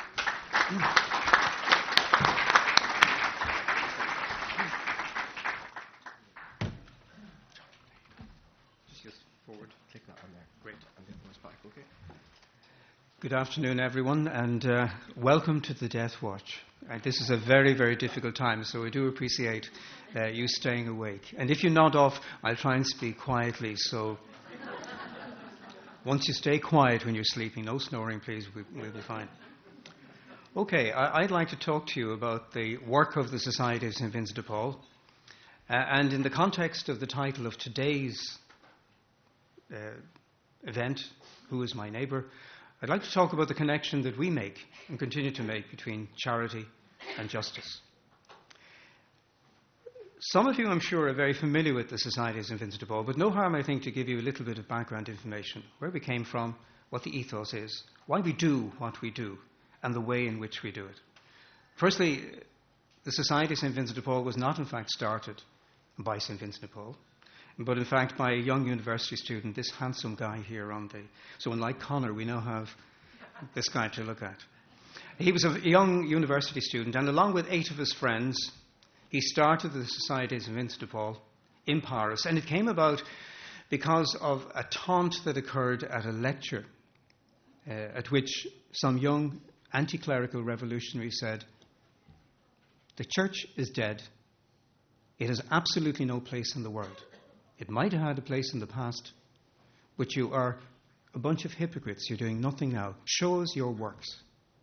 Just forward, click that on there. Great, and then goes back, okay? Good afternoon, everyone, and uh, welcome to the Death Watch. Uh, this is a very, very difficult time, so we do appreciate uh, you staying awake. And if you nod off, I'll try and speak quietly, so once you stay quiet when you're sleeping, no snoring, please, we, we'll be fine. Okay, I, I'd like to talk to you about the work of the Society of Saint Vincent de Paul, uh, and in the context of the title of today's uh, event, Who is My Neighbour?, I'd like to talk about the connection that we make and continue to make between charity and justice. Some of you, I'm sure, are very familiar with the Society of Saint Vincent de Paul, but no harm, I think, to give you a little bit of background information, where we came from, what the ethos is, why we do what we do, and the way in which we do it. Firstly, the Society of Saint Vincent de Paul was not, in fact, started by Saint Vincent de Paul. but in fact by a young university student, this handsome guy here on the... So unlike Connor, we now have this guy to look at. He was a young university student, and along with eight of his friends, he started the Societies of Vincent de Paul in Paris, and it came about because of a taunt that occurred at a lecture uh, at which some young anti-clerical revolutionaries said, "The church is dead. It has absolutely no place in the world. It might have had a place in the past, but you are a bunch of hypocrites. You're doing nothing now. Show us your works.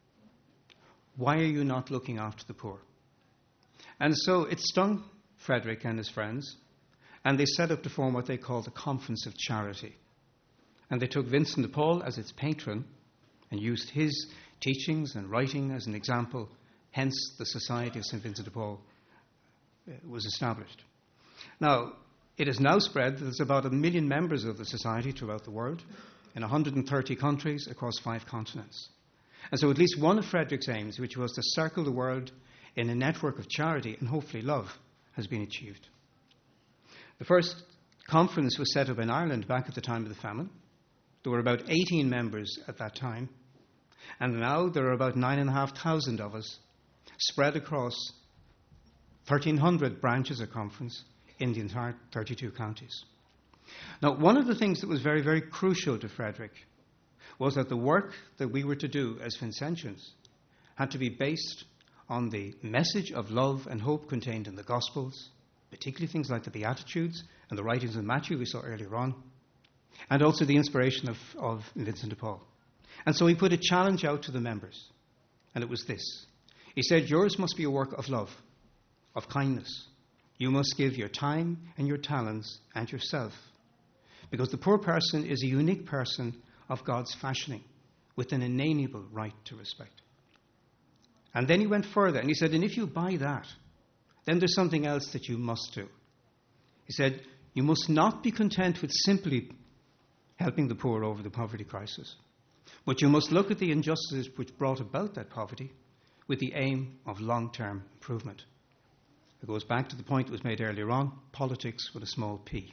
Why are you not looking after the poor?" And so it stung Frederick and his friends, and they set up to form what they called the Conference of Charity. And they took Vincent de Paul as its patron and used his teachings and writing as an example. Hence, the Society of Saint Vincent de Paul uh, was established. Now, it has now spread that there's about a million members of the Society throughout the world, in one hundred thirty countries across five continents. And so at least one of Frederick's aims, which was to circle the world in a network of charity and hopefully love, has been achieved. The first conference was set up in Ireland back at the time of the famine. There were about eighteen members at that time, and now there are about nine and a half thousand of us spread across thirteen hundred branches of conference in the entire thirty-two counties. Now, one of the things that was very, very crucial to Frederick was that the work that we were to do as Vincentians had to be based on the message of love and hope contained in the Gospels, particularly things like the Beatitudes and the writings of Matthew we saw earlier on, and also the inspiration of, of Vincent de Paul. And so he put a challenge out to the members, and it was this. He said, yours must be a work of love, of kindness. You must give your time and your talents and yourself, because the poor person is a unique person of God's fashioning with an inalienable right to respect. And then he went further and he said, and if you buy that, then there's something else that you must do. He said, you must not be content with simply helping the poor over the poverty crisis, but you must look at the injustices which brought about that poverty with the aim of long-term improvement. It goes back to the point that was made earlier on, politics with a small p.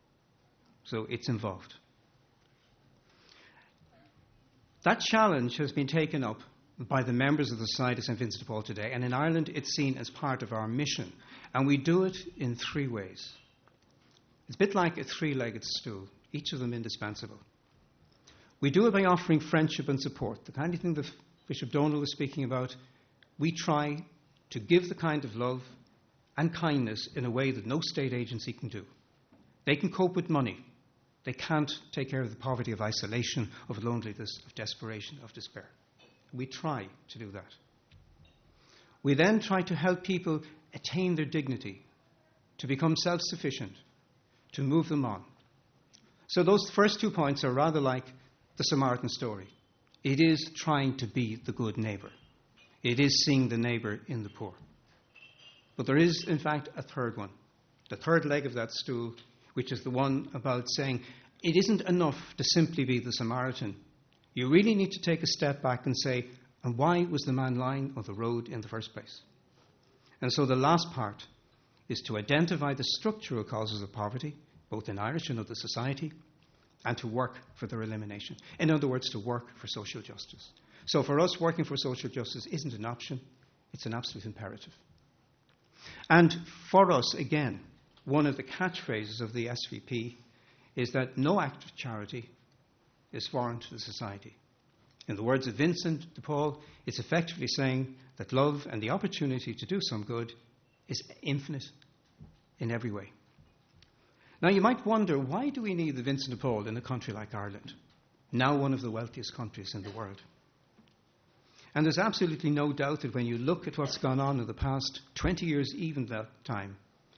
So it's involved. That challenge has been taken up by the members of the Society of Saint Vincent de Paul today, and in Ireland it's seen as part of our mission. And we do it in three ways. It's a bit like a three-legged stool, each of them indispensable. We do it by offering friendship and support, the kind of thing that Bishop Donald was speaking about. We try to give the kind of love and kindness in a way that no state agency can do. They can cope with money. They can't take care of the poverty of isolation, of loneliness, of desperation, of despair. We try to do that. We then try to help people attain their dignity, to become self-sufficient, to move them on. So those first two points are rather like the Samaritan story. It is trying to be the good neighbour. It is seeing the neighbour in the poor. But there is, in fact, a third one, the third leg of that stool, which is the one about saying it isn't enough to simply be the Samaritan. You really need to take a step back and say, and why was the man lying on the road in the first place? And so the last part is to identify the structural causes of poverty, both in Irish and other society, and to work for their elimination. In other words, to work for social justice. So for us, working for social justice isn't an option, it's an absolute imperative. And for us, again, one of the catchphrases of the S V P is that no act of charity is foreign to the society. In the words of Vincent de Paul, it's effectively saying that love and the opportunity to do some good is infinite in every way. Now you might wonder, why do we need the Vincent de Paul in a country like Ireland, now one of the wealthiest countries in the world? And there's absolutely no doubt that when you look at what's gone on in the past twenty years, even that time,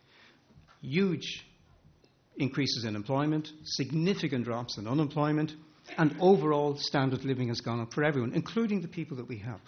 huge increases in employment, significant drops in unemployment, and overall standard of living has gone up for everyone, including the people that we help.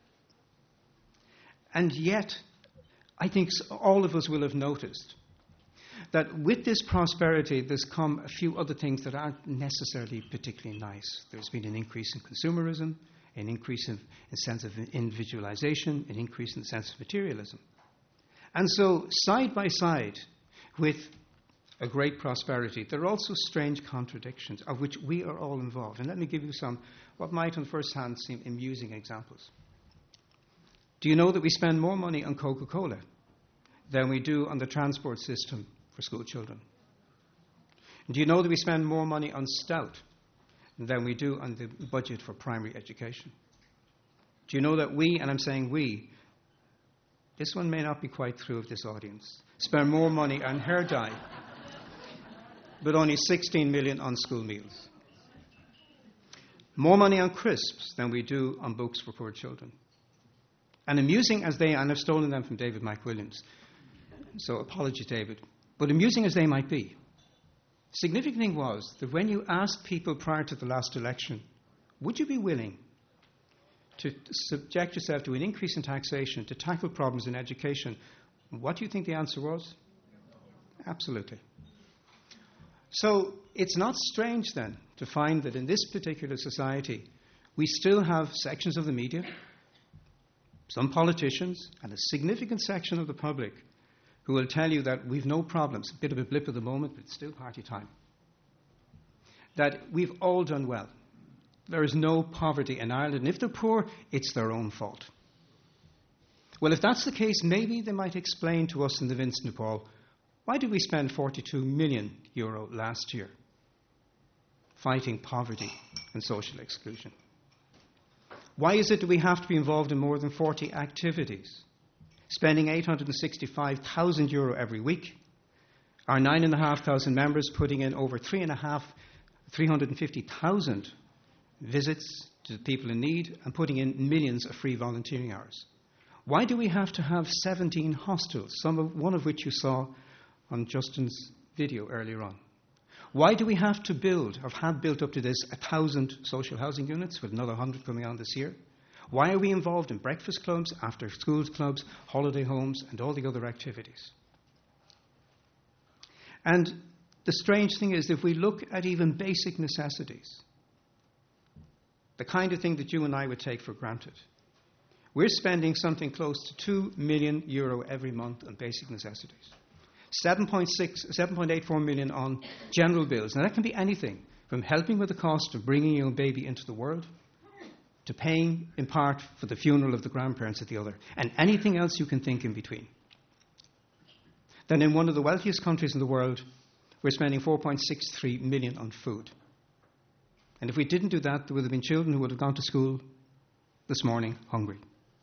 And yet, I think all of us will have noticed that with this prosperity, there's come a few other things that aren't necessarily particularly nice. There's been an increase in consumerism, an increase in a sense of individualization, an increase in the sense of materialism. And so, side by side with a great prosperity, there are also strange contradictions of which we are all involved. And let me give you some, what might on first hand seem amusing examples. Do you know that we spend more money on Coca-Cola than we do on the transport system for school children? Do you know that we spend more money on Stout than we do on the budget for primary education? Do you know that we, and I'm saying we, this one may not be quite through of this audience, spend more money on hair dye, but only sixteen million on school meals? More money on crisps than we do on books for poor children. And amusing as they, and I've stolen them from David McWilliams, so apology, David, but amusing as they might be, significant thing was that when you asked people prior to the last election, would you be willing to subject yourself to an increase in taxation to tackle problems in education, what do you think the answer was? Absolutely. So it's not strange then to find that in this particular society we still have sections of the media, some politicians, and a significant section of the public who will tell you that we've no problems, a bit of a blip at the moment, but it's still party time. That we've all done well. There is no poverty in Ireland, and if they're poor, it's their own fault. Well, if that's the case, maybe they might explain to us in the Vincent de Paul, why did we spend forty-two million euro last year fighting poverty and social exclusion? Why is it that we have to be involved in more than forty activities, spending eight hundred sixty-five thousand euro every week, our nine thousand five hundred members putting in over three and a half, three hundred fifty thousand visits to people in need, and putting in millions of free volunteering hours? Why do we have to have seventeen hostels, some of, one of which you saw on Justin's video earlier on? Why do we have to build, or have built up to this, a thousand social housing units with another hundred coming on this year? Why are we involved in breakfast clubs, after schools clubs, holiday homes, and all the other activities? And the strange thing is, if we look at even basic necessities, the kind of thing that you and I would take for granted, we're spending something close to two million euro every month on basic necessities. seven point eight four million on general bills. Now that can be anything from helping with the cost of bringing your baby into the world to paying in part for the funeral of the grandparents at the other, and anything else you can think in between. Then in one of the wealthiest countries in the world, we're spending four point six three million on food. And if we didn't do that, there would have been children who would have gone to school this morning hungry.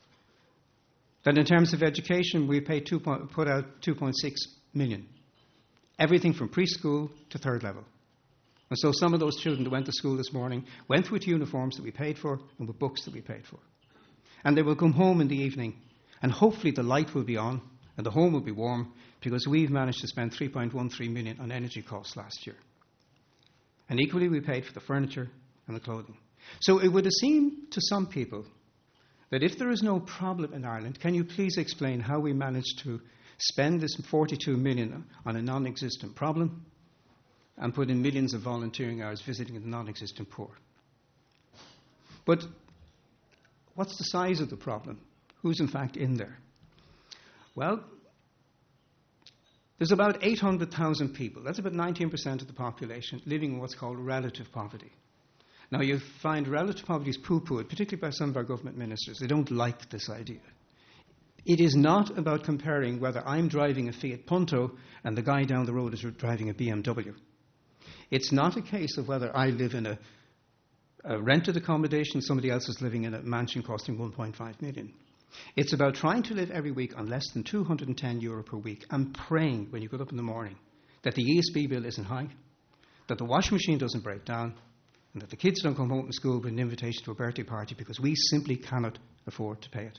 Then in terms of education, we pay two, put out two point six million. Everything from preschool to third level. And so some of those children that went to school this morning went with uniforms that we paid for and with books that we paid for. And they will come home in the evening, and hopefully the light will be on and the home will be warm, because we've managed to spend three point one three million on energy costs last year. And equally we paid for the furniture and the clothing. So it would have seemed to some people that if there is no problem in Ireland, can you please explain how we managed to spend this forty-two million on a non-existent problem and put in millions of volunteering hours visiting the non-existent poor? But what's the size of the problem? Who's in fact in there? Well, there's about eight hundred thousand people, that's about nineteen percent of the population, living in what's called relative poverty. Now, you find relative poverty is poo-pooed, particularly by some of our government ministers. They don't like this idea. It is not about comparing whether I'm driving a Fiat Punto and the guy down the road is driving a B M W. It's not a case of whether I live in a, a rented accommodation, somebody else is living in a mansion costing one point five million. It's about trying to live every week on less than two hundred ten euro per week and praying when you get up in the morning that the E S B bill isn't high, that the washing machine doesn't break down, and that the kids don't come home from school with an invitation to a birthday party because we simply cannot afford to pay it.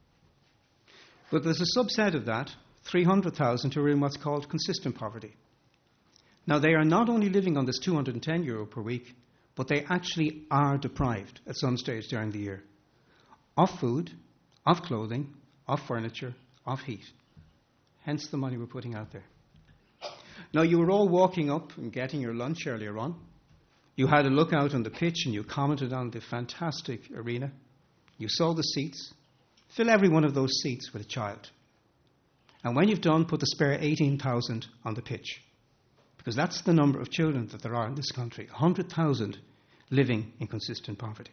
But there's a subset of that, three hundred thousand, who are in what's called consistent poverty. Now, they are not only living on this two hundred ten euro per week, but they actually are deprived at some stage during the year of food, of clothing, of furniture, of heat. Hence the money we're putting out there. Now, you were all walking up and getting your lunch earlier on. You had a look out on the pitch and you commented on the fantastic arena. You saw the seats. Fill every one of those seats with a child. And when you've done, put the spare eighteen thousand on the pitch. because that's the number of children that there are in this country, one hundred thousand living in consistent poverty.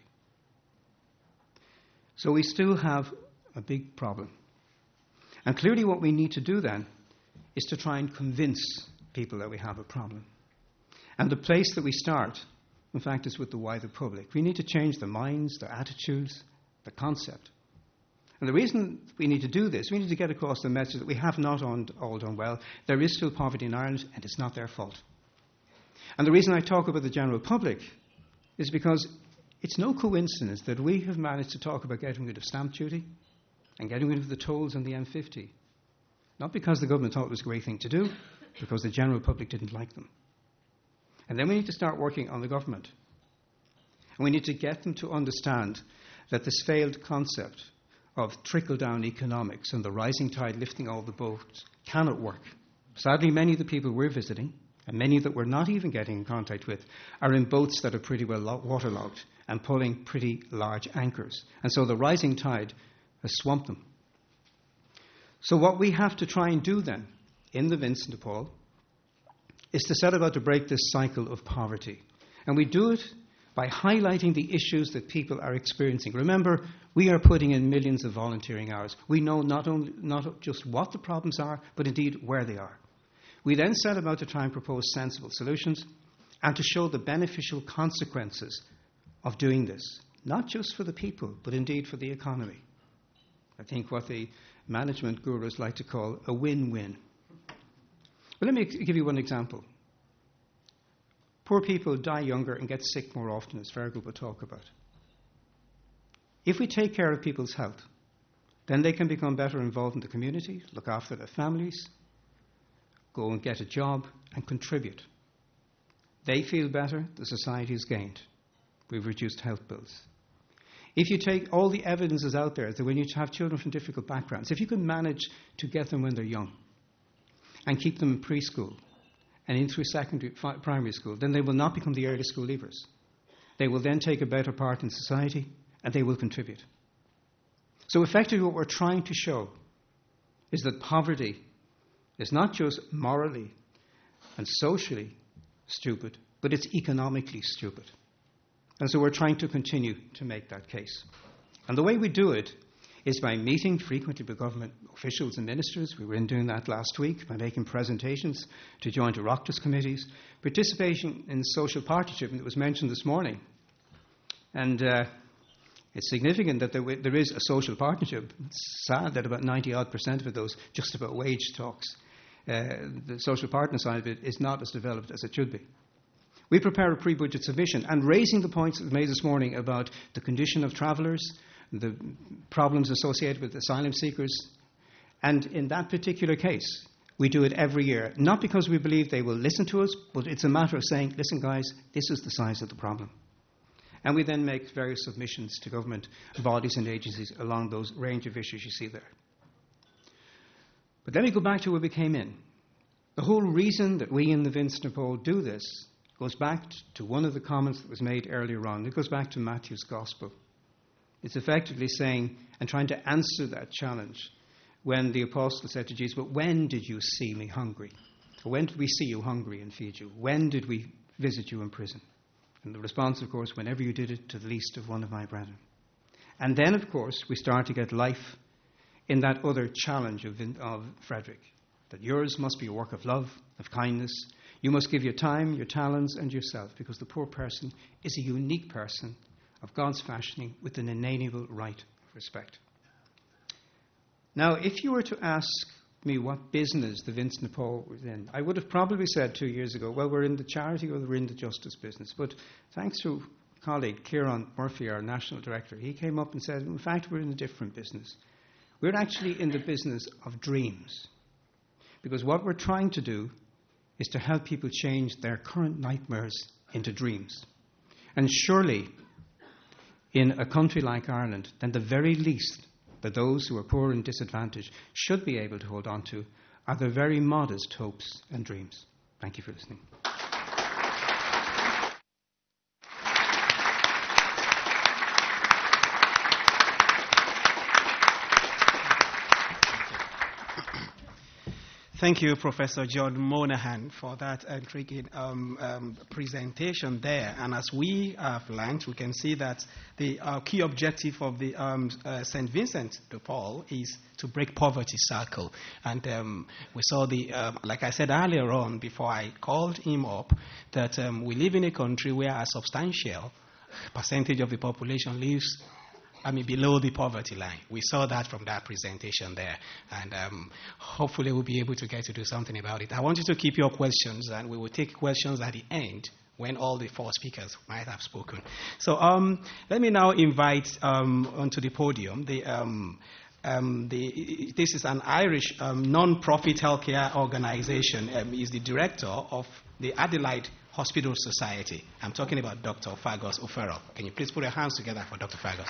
So we still have a big problem. And clearly what we need to do then is to try and convince people that we have a problem. And the place that we start, in fact, is with the wider public. We need to change their minds, their attitudes, the concept. And the reason we need to do this, we need to get across the message that we have not all done well. There is still poverty in Ireland, and it's not their fault. And the reason I talk about the general public is because it's no coincidence that we have managed to talk about getting rid of stamp duty and getting rid of the tolls on the M fifty. Not because the government thought it was a great thing to do, because the general public didn't like them. And then we need to start working on the government. And we need to get them to understand that this failed concept of trickle-down economics and the rising tide lifting all the boats cannot work. Sadly, many of the people we're visiting, and many that we're not even getting in contact with, are in boats that are pretty well lo- waterlogged and pulling pretty large anchors. And so the rising tide has swamped them. So what we have to try and do then, in the Vincent de Paul, is to set about to break this cycle of poverty. And we do it by highlighting the issues that people are experiencing. Remember, we are putting in millions of volunteering hours. We know not only not just what the problems are, but indeed where they are. We then set about to try and propose sensible solutions and to show the beneficial consequences of doing this, not just for the people, but indeed for the economy. I think what the management gurus like to call a win-win. But let me give you one example. Poor people die younger and get sick more often, as Fergal will talk about. If we take care of people's health, then they can become better involved in the community, look after their families, go and get a job and contribute. They feel better, the society has gained. We've reduced health bills. If you take all the evidence is out there that when you have children from difficult backgrounds, if you can manage to get them when they're young and keep them in preschool and in through secondary, fi- primary school, then they will not become the early school leavers. They will then take a better part in society and they will contribute. So effectively what we're trying to show is that poverty is not just morally and socially stupid, but it's economically stupid. And so we're trying to continue to make that case. And the way we do it is by meeting frequently with government officials and ministers. We were in doing that last week by making presentations to joint Oireachtas committees, participation in social partnership that was mentioned this morning. And uh, it's significant that there, w- there is a social partnership. It's sad that about ninety odd percent of it, those just about wage talks, uh, the social partner side of it is not as developed as it should be. We prepare a pre-budget submission, and raising the points that were made this morning about the condition of travellers, the problems associated with asylum seekers, and in that particular case, we do it every year, not because we believe they will listen to us, but it's a matter of saying, listen guys, this is the size of the problem. And we then make various submissions to government bodies and agencies along those range of issues you see there. But let me go back to where we came in. The whole reason that we in the Vincent de Paul do this goes back to one of the comments that was made earlier on. It goes back to Matthew's Gospel. It's effectively saying and trying to answer that challenge when the apostle said to Jesus, but when did you see me hungry? Or when did we see you hungry and feed you? When did we visit you in prison? And the response, of course, whenever you did it to the least of one of my brethren. And then, of course, we start to get life in that other challenge of, of Frederick, that yours must be a work of love, of kindness. You must give your time, your talents, and yourself, because the poor person is a unique person of God's fashioning with an inalienable right of respect. Now, if you were to ask me what business the Vincent de Paul was in, I would have probably said two years ago, well, we're in the charity or we're in the justice business. But thanks to a colleague, Kieran Murphy, our national director, he came up and said, in fact, we're in a different business. We're actually in the business of dreams. Because what we're trying to do is to help people change their current nightmares into dreams. And surely, in a country like Ireland, then the very least that those who are poor and disadvantaged should be able to hold on to are the very modest hopes and dreams. Thank you for listening. Thank you, Professor John Monahan, for that intriguing um, um, presentation there. And as we have learned, we can see that the uh, key objective of the um, uh, Saint Vincent de Paul is to break poverty circle. And um, we saw the, um, like I said earlier on, before I called him up, that um, we live in a country where a substantial percentage of the population lives I mean, below the poverty line. We saw that from that presentation there. And um, hopefully we'll be able to get to do something about it. I want you to keep your questions, and we will take questions at the end when all the four speakers might have spoken. So um, let me now invite um, onto the podium the... Um, Um, the, this is an Irish um, non-profit healthcare organization. Um, he's the director of the Adelaide Hospital Society. I'm talking about Doctor Fergus O'Farrell. Can you please put your hands together for Doctor Fergus?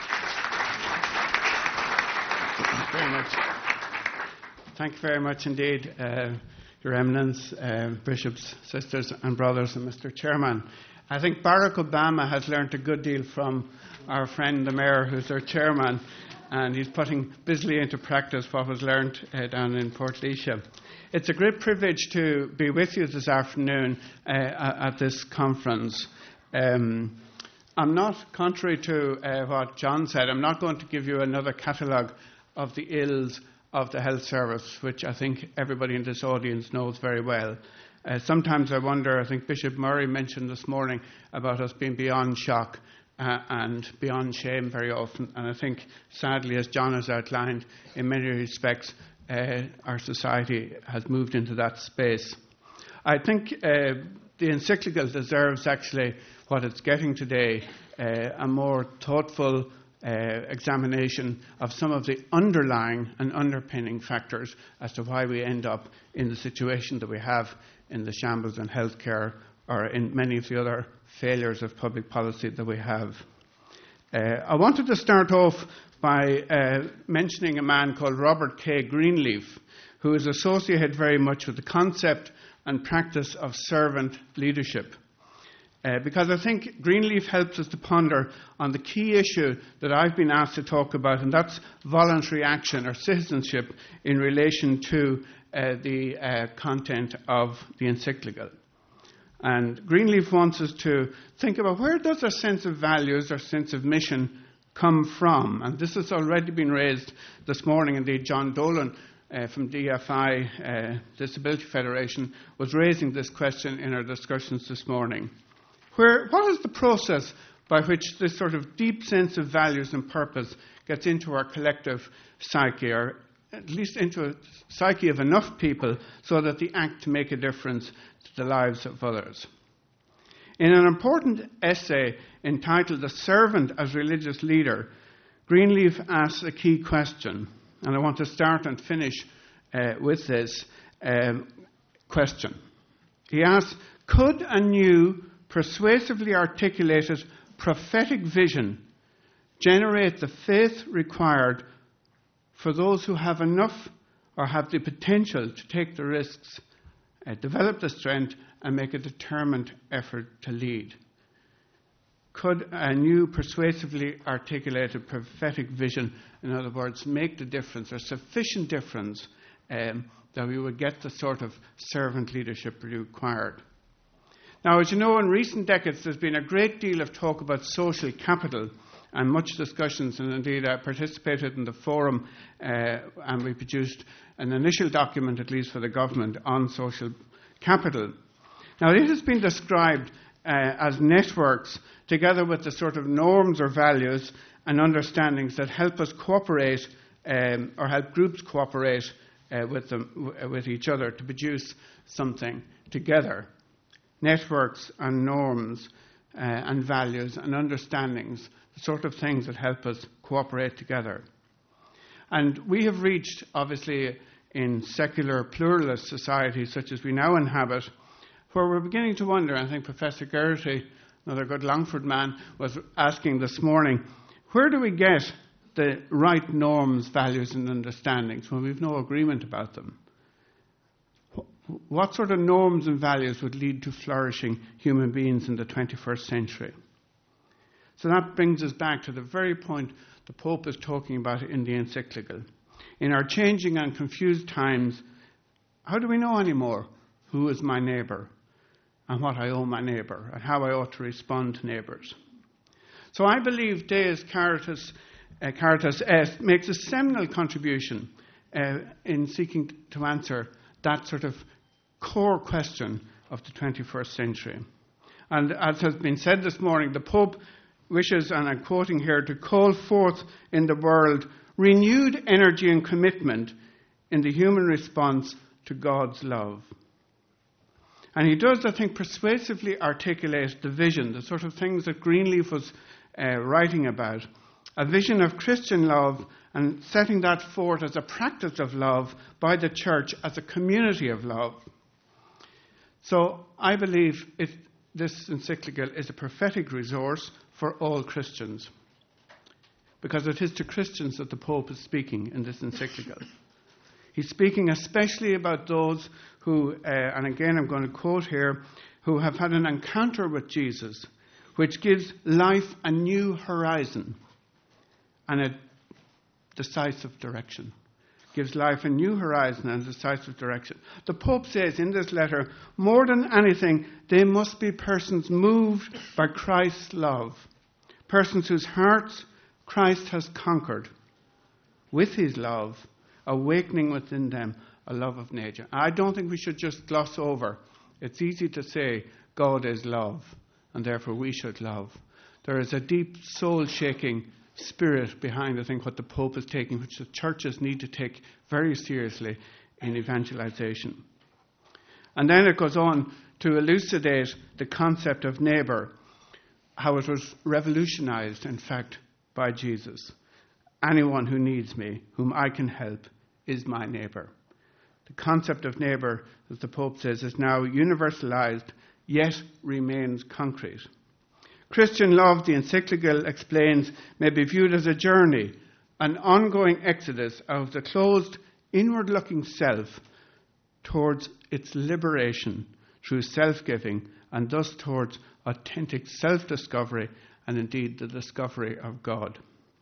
Thank you very much. Thank you very much indeed, uh, Your Eminence, uh, bishops, sisters and brothers, and Mister Chairman. I think Barack Obama has learned a good deal from our friend the Mayor, who's our chairman, and he's putting busily into practice what was learned uh, down in Portlaoise. It's a great privilege to be with you this afternoon uh, at this conference. Um, I'm not, contrary to uh, what John said, I'm not going to give you another catalogue of the ills of the health service, which I think everybody in this audience knows very well. Uh, sometimes I wonder, I think Bishop Murray mentioned this morning about us being beyond shock. Uh, and beyond shame very often. And I think, sadly, as John has outlined, in many respects, uh, our society has moved into that space. I think uh, the encyclical deserves actually what it's getting today, uh, a more thoughtful uh, examination of some of the underlying and underpinning factors as to why we end up in the situation that we have in the shambles in healthcare or in many of the other failures of public policy that we have. Uh, I wanted to start off by uh, mentioning a man called Robert K. Greenleaf, who is associated very much with the concept and practice of servant leadership. Uh, because I think Greenleaf helps us to ponder on the key issue that I've been asked to talk about, and that's voluntary action or citizenship in relation to uh, the uh, content of the encyclical. And Greenleaf wants us to think about where does our sense of values, our sense of mission come from? And this has already been raised this morning. Indeed, John Dolan uh, from D F I, uh, Disability Federation, was raising this question in our discussions this morning. Where, what is the process by which this sort of deep sense of values and purpose gets into our collective psyche, or at least into a psyche of enough people so that they act to make a difference to the lives of others? In an important essay entitled "The Servant as Religious Leader," Greenleaf asks a key question, and I want to start and finish uh, with this um, question. He asks, could a new, persuasively articulated prophetic vision generate the faith required for those who have enough or have the potential to take the risks, uh, develop the strength, and make a determined effort to lead? Could a new, persuasively articulated prophetic vision, in other words, make the difference, or sufficient difference, um, that we would get the sort of servant leadership required? Now, as you know, in recent decades, there's been a great deal of talk about social capital and much discussions, and indeed I participated in the forum uh, and we produced an initial document, at least for the government, on social capital. Now, it has been described uh, as networks together with the sort of norms or values and understandings that help us cooperate um, or help groups cooperate uh, with, them, w- with each other to produce something together. Networks and norms uh, and values and understandings, the sort of things that help us cooperate together. And we have reached, obviously, in secular pluralist societies such as we now inhabit, where we're beginning to wonder. I think Professor Geraghty, another good Longford man, was asking this morning, where do we get the right norms, values and understandings when we've no agreement about them? What sort of norms and values would lead to flourishing human beings in the twenty-first century? So that brings us back to the very point the Pope is talking about in the encyclical. In our changing and confused times, how do we know anymore who is my neighbour and what I owe my neighbour and how I ought to respond to neighbours? So I believe Deus Caritas, uh, Caritas Est makes a seminal contribution uh, in seeking to answer that sort of core question of the twenty-first century. And as has been said this morning, the Pope wishes, and I'm quoting here, to call forth in the world renewed energy and commitment in the human response to God's love. And he does, I think, persuasively articulate the vision, the sort of things that Greenleaf was uh, writing about, a vision of Christian love and setting that forth as a practice of love by the church as a community of love. So I believe it, this encyclical is a prophetic resource for all Christians, because it is to Christians that the Pope is speaking in this encyclical. He's speaking especially about those who, uh, and again I'm going to quote here, who have had an encounter with Jesus, which gives life a new horizon and a decisive direction. Gives life a new horizon and a decisive direction. The Pope says in this letter, more than anything, they must be persons moved by Christ's love. Persons whose hearts Christ has conquered with his love, awakening within them a love of nature. I don't think we should just gloss over. It's easy to say God is love, and therefore we should love. There is a deep soul-shaking spirit behind, I think, what the Pope is taking, which the churches need to take very seriously in evangelization. And then it goes on to elucidate the concept of neighbour, how it was revolutionized, in fact, by Jesus. Anyone who needs me, whom I can help, is my neighbour. The concept of neighbour, as the Pope says, is now universalized, yet remains concrete. Christian love, the encyclical explains, may be viewed as a journey, an ongoing exodus out of the closed, inward-looking self towards its liberation through self-giving, and thus towards authentic self-discovery and indeed the discovery of God.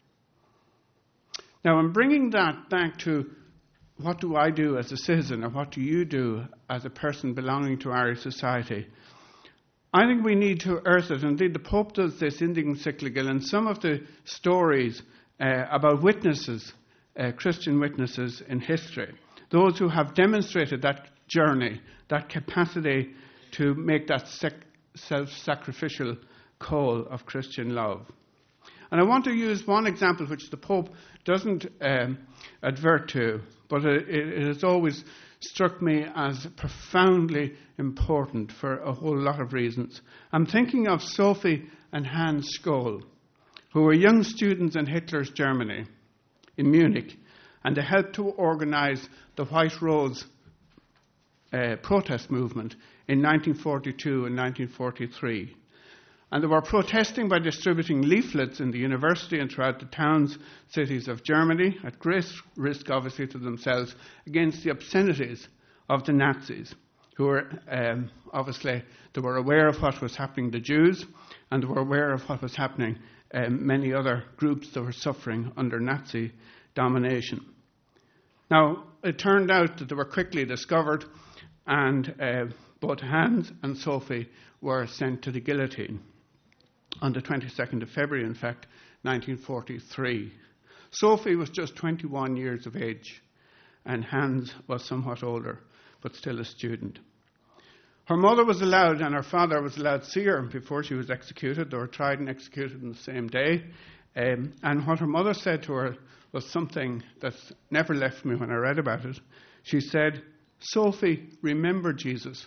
Now, I'm bringing that back to what do I do as a citizen, or what do you do as a person belonging to Irish society? I think we need to earth it. Indeed, the Pope does this in the encyclical, and some of the stories uh, about witnesses, uh, Christian witnesses in history, those who have demonstrated that journey, that capacity to make that sec- self-sacrificial call of Christian love. And I want to use one example which the Pope doesn't um, advert to, but it, it has always struck me as profoundly important for a whole lot of reasons. I'm thinking of Sophie and Hans Scholl, who were young students in Hitler's Germany, in Munich, and they helped to organize the White Rose uh, protest movement in nineteen forty-two and nineteen forty-three. And they were protesting by distributing leaflets in the university and throughout the towns, cities of Germany, at great risk, obviously, to themselves, against the obscenities of the Nazis, who were, um, obviously, they were aware of what was happening to Jews, and they were aware of what was happening um, many other groups that were suffering under Nazi domination. Now, it turned out that they were quickly discovered, and uh, both Hans and Sophie were sent to the guillotine on the twenty-second of February, in fact, nineteen forty-three. Sophie was just twenty-one years of age, and Hans was somewhat older, but still a student. Her mother was allowed, and her father was allowed to see her before she was executed. They were tried and executed on the same day. Um, and what her mother said to her was something that's never left me when I read about it. She said, "Sophie, remember Jesus."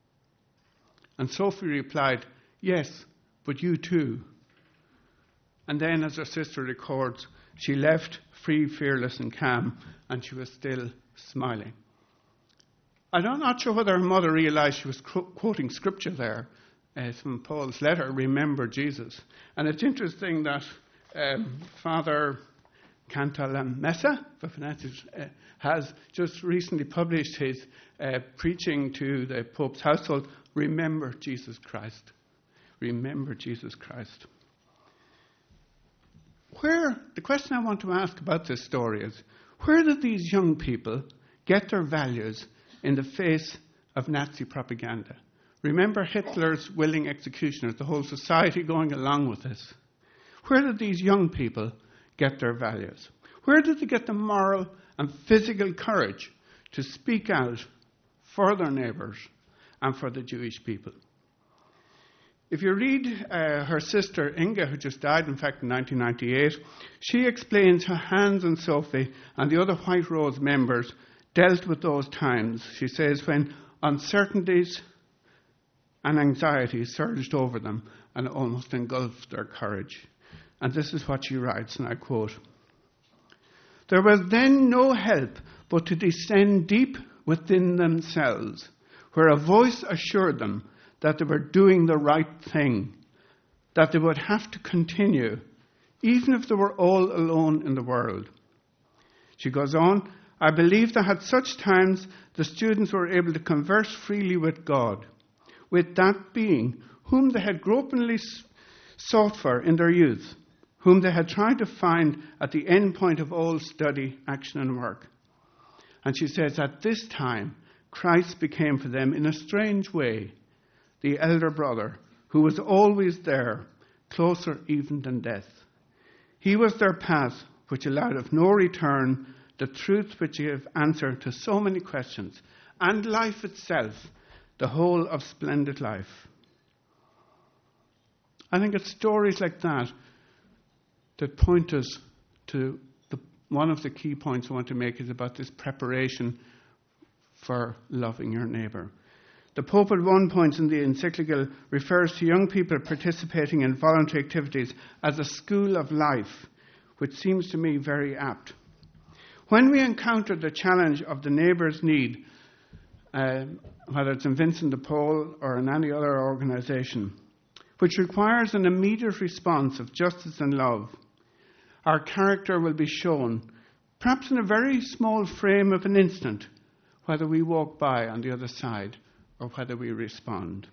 And Sophie replied, "Yes, but you too." And then, as her sister records, she left free, fearless and calm, and she was still smiling. I'm not sure whether her mother realized she was qu- quoting scripture there uh, from Paul's letter, "Remember Jesus." And it's interesting that um, Father Cantalamessa, if I pronounce it, uh, has just recently published his uh, preaching to the Pope's household, "Remember Jesus Christ." Remember Jesus Christ. Where, the question I want to ask about this story is, where did these young people get their values in the face of Nazi propaganda. Remember Hitler's willing executioners, the whole society going along with this. Where did these young people get their values? Where did they get the moral and physical courage to speak out for their neighbours and for the Jewish people? If you read uh, her sister Inga, who just died, in fact, in nineteen ninety-eight, she explains how Hans and Sophie and the other White Rose members dealt with those times. She says when uncertainties and anxieties surged over them and almost engulfed their courage. And this is what she writes, and I quote, "There was then no help but to descend deep within themselves, where a voice assured them that they were doing the right thing, that they would have to continue, even if they were all alone in the world." She goes on, "I believe that at such times the students were able to converse freely with God, with that being whom they had gropingly sought for in their youth, whom they had tried to find at the end point of all study, action and work." And she says, at this time, Christ became for them in a strange way the elder brother who was always there, closer even than death. He was their path which allowed of no return, the truth which gave answer to so many questions, and life itself, the whole of splendid life. I think it's stories like that that point us to the, one of the key points I want to make is about this preparation for loving your neighbour. The Pope at one point in the encyclical refers to young people participating in voluntary activities as a school of life, which seems to me very apt. When we encounter the challenge of the neighbour's need, uh, whether it's in Vincent de Paul or in any other organisation, which requires an immediate response of justice and love, our character will be shown, perhaps in a very small frame of an instant, whether we walk by on the other side or whether we respond.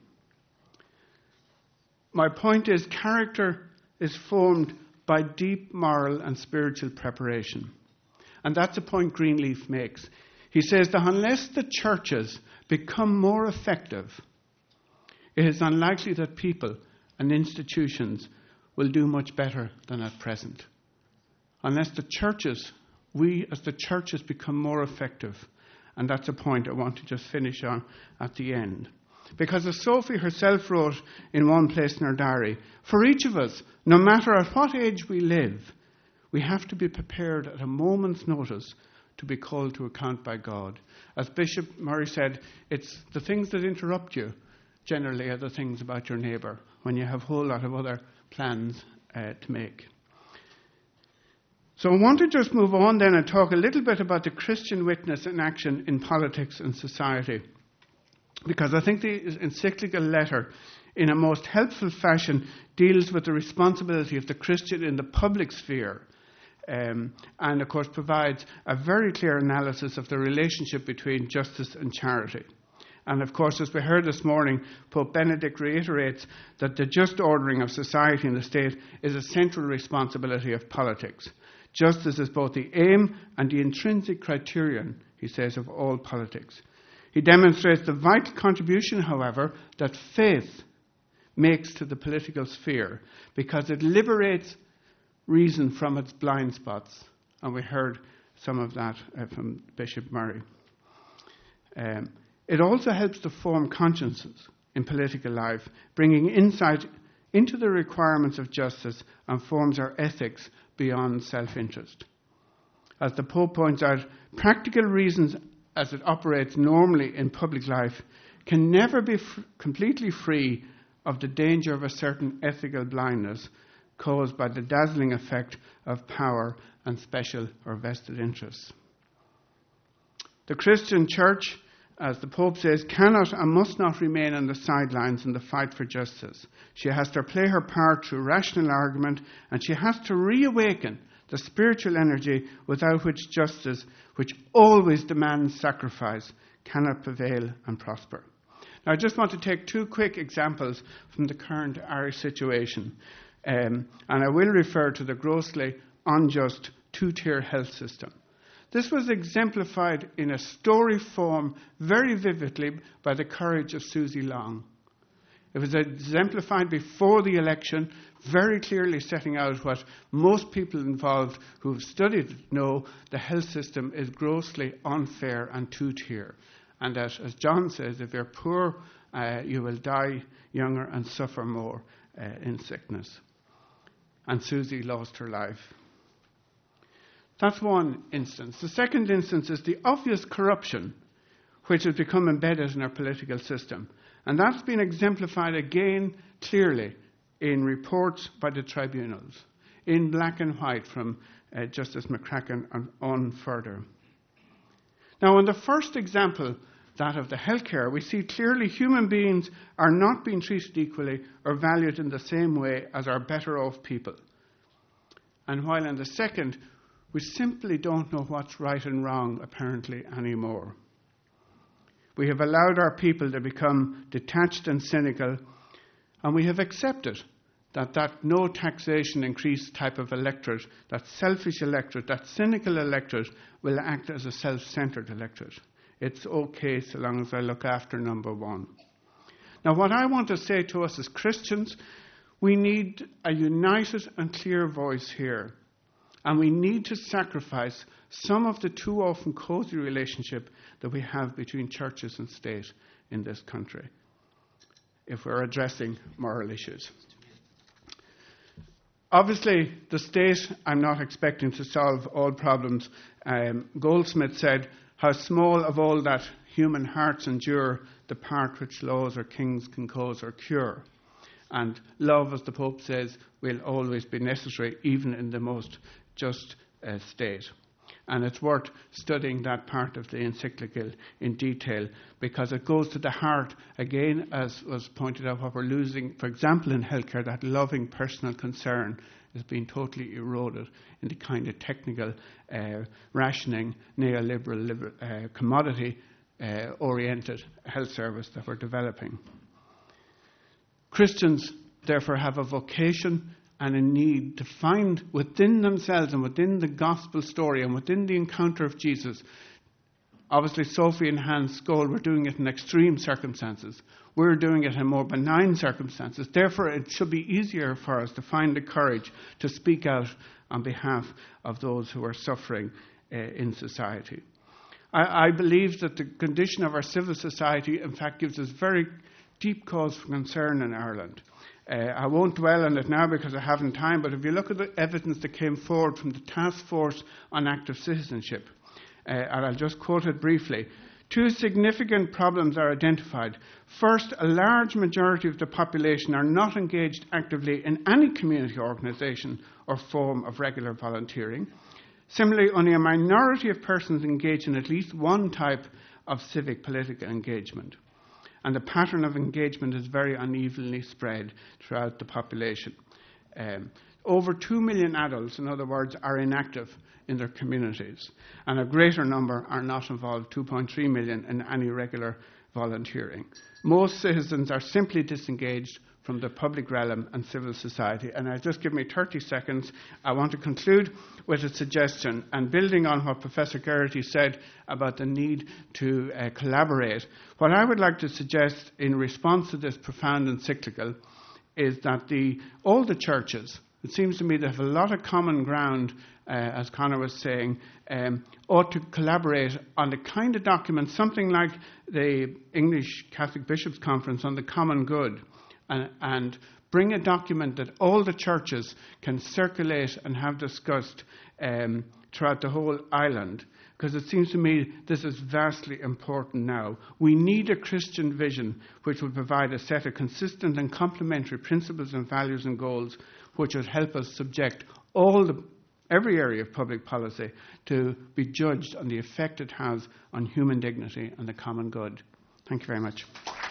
My point is, character is formed by deep moral and spiritual preparation. And that's a point Greenleaf makes. He says that unless the churches become more effective, it is unlikely that people and institutions will do much better than at present. Unless the churches, we as the churches become more effective. And that's a point I want to just finish on at the end. Because as Sophie herself wrote in one place in her diary, for each of us, no matter at what age we live, we have to be prepared at a moment's notice to be called to account by God. As Bishop Murray said, it's the things that interrupt you generally are the things about your neighbour when you have a whole lot of other plans uh, to make. So I want to just move on then and talk a little bit about the Christian witness in action in politics and society. Because I think the encyclical letter, in a most helpful fashion, deals with the responsibility of the Christian in the public sphere. Um, and, of course, provides a very clear analysis of the relationship between justice and charity. And, of course, as we heard this morning, Pope Benedict reiterates that the just ordering of society and the state is a central responsibility of politics. Justice is both the aim and the intrinsic criterion, he says, of all politics. He demonstrates the vital contribution, however, that faith makes to the political sphere, because it liberates reason from its blind spots. And we heard some of that uh, from Bishop Murray. Um, it also helps to form consciences in political life, bringing insight into the requirements of justice and forms our ethics beyond self-interest. As the Pope points out, practical reasons as it operates normally in public life can never be f- completely free of the danger of a certain ethical blindness caused by the dazzling effect of power and special or vested interests. The Christian church, as the Pope says, cannot and must not remain on the sidelines in the fight for justice. She has to play her part through rational argument, and she has to reawaken the spiritual energy without which justice, which always demands sacrifice, cannot prevail and prosper. Now, I just want to take two quick examples from the current Irish situation, um, and I will refer to the grossly unjust two-tier health system. This was exemplified in a story form very vividly by the courage of Susie Long. It was exemplified before the election, very clearly setting out what most people involved who have studied it know: the health system is grossly unfair and two-tier. And that, as John says, if you're poor, uh, you will die younger and suffer more uh, in sickness. And Susie lost her life. That's one instance. The second instance is the obvious corruption which has become embedded in our political system. And that's been exemplified again clearly in reports by the tribunals, in black and white from uh, Justice McCracken and on further. Now, in the first example, that of the healthcare, we see clearly human beings are not being treated equally or valued in the same way as our better off people. And while in the second, we simply don't know what's right and wrong, apparently, anymore. We have allowed our people to become detached and cynical, and we have accepted that that no taxation increase type of electorate, that selfish electorate, that cynical electorate, will act as a self-centred electorate. It's okay so long as I look after number one. Now, what I want to say to us as Christians, we need a united and clear voice here. And we need to sacrifice some of the too often cosy relationship that we have between churches and state in this country if we're addressing moral issues. Obviously, the state, I'm not expecting to solve all problems. Um, Goldsmith said, how small of all that human hearts endure, the part which laws or kings can cause or cure. And love, as the Pope says, will always be necessary, even in the most just uh, state. And it's worth studying that part of the encyclical in detail, because it goes to the heart, again, as was pointed out, what we're losing, for example, in healthcare, that loving personal concern is being totally eroded in the kind of technical, uh, rationing, neoliberal, liber- uh, commodity-oriented uh, health service that we're developing. Christians, therefore, have a vocation and a need to find within themselves and within the gospel story and within the encounter of Jesus. Obviously, Sophie and Hans Scholl were doing it in extreme circumstances. We're doing it in more benign circumstances. Therefore, it should be easier for us to find the courage to speak out on behalf of those who are suffering uh, in society. I, I believe that the condition of our civil society, in fact, gives us very deep cause for concern in Ireland. Uh, I won't dwell on it now because I haven't time, but if you look at the evidence that came forward from the Task Force on Active Citizenship, uh, and I'll just quote it briefly, two significant problems are identified. First, a large majority of the population are not engaged actively in any community organisation or form of regular volunteering. Similarly, only a minority of persons engage in at least one type of civic political engagement. And the pattern of engagement is very unevenly spread throughout the population. Um, over two million adults, in other words, are inactive in their communities, and a greater number are not involved, two point three million, in any regular volunteering. Most citizens are simply disengaged from the public realm and civil society. And I'll just give me thirty seconds. I want to conclude with a suggestion, and building on what Professor Geraghty said about the need to uh, collaborate. What I would like to suggest in response to this profound encyclical is that the all the churches, it seems to me, they have a lot of common ground, uh, as Conor was saying, um, ought to collaborate on the kind of document, something like the English Catholic Bishops' Conference on the Common Good, and, and bring a document that all the churches can circulate and have discussed um, throughout the whole island. Because it seems to me this is vastly important now. We need a Christian vision which will provide a set of consistent and complementary principles and values and goals which would help us subject all the, every area of public policy to be judged on the effect it has on human dignity and the common good. Thank you very much.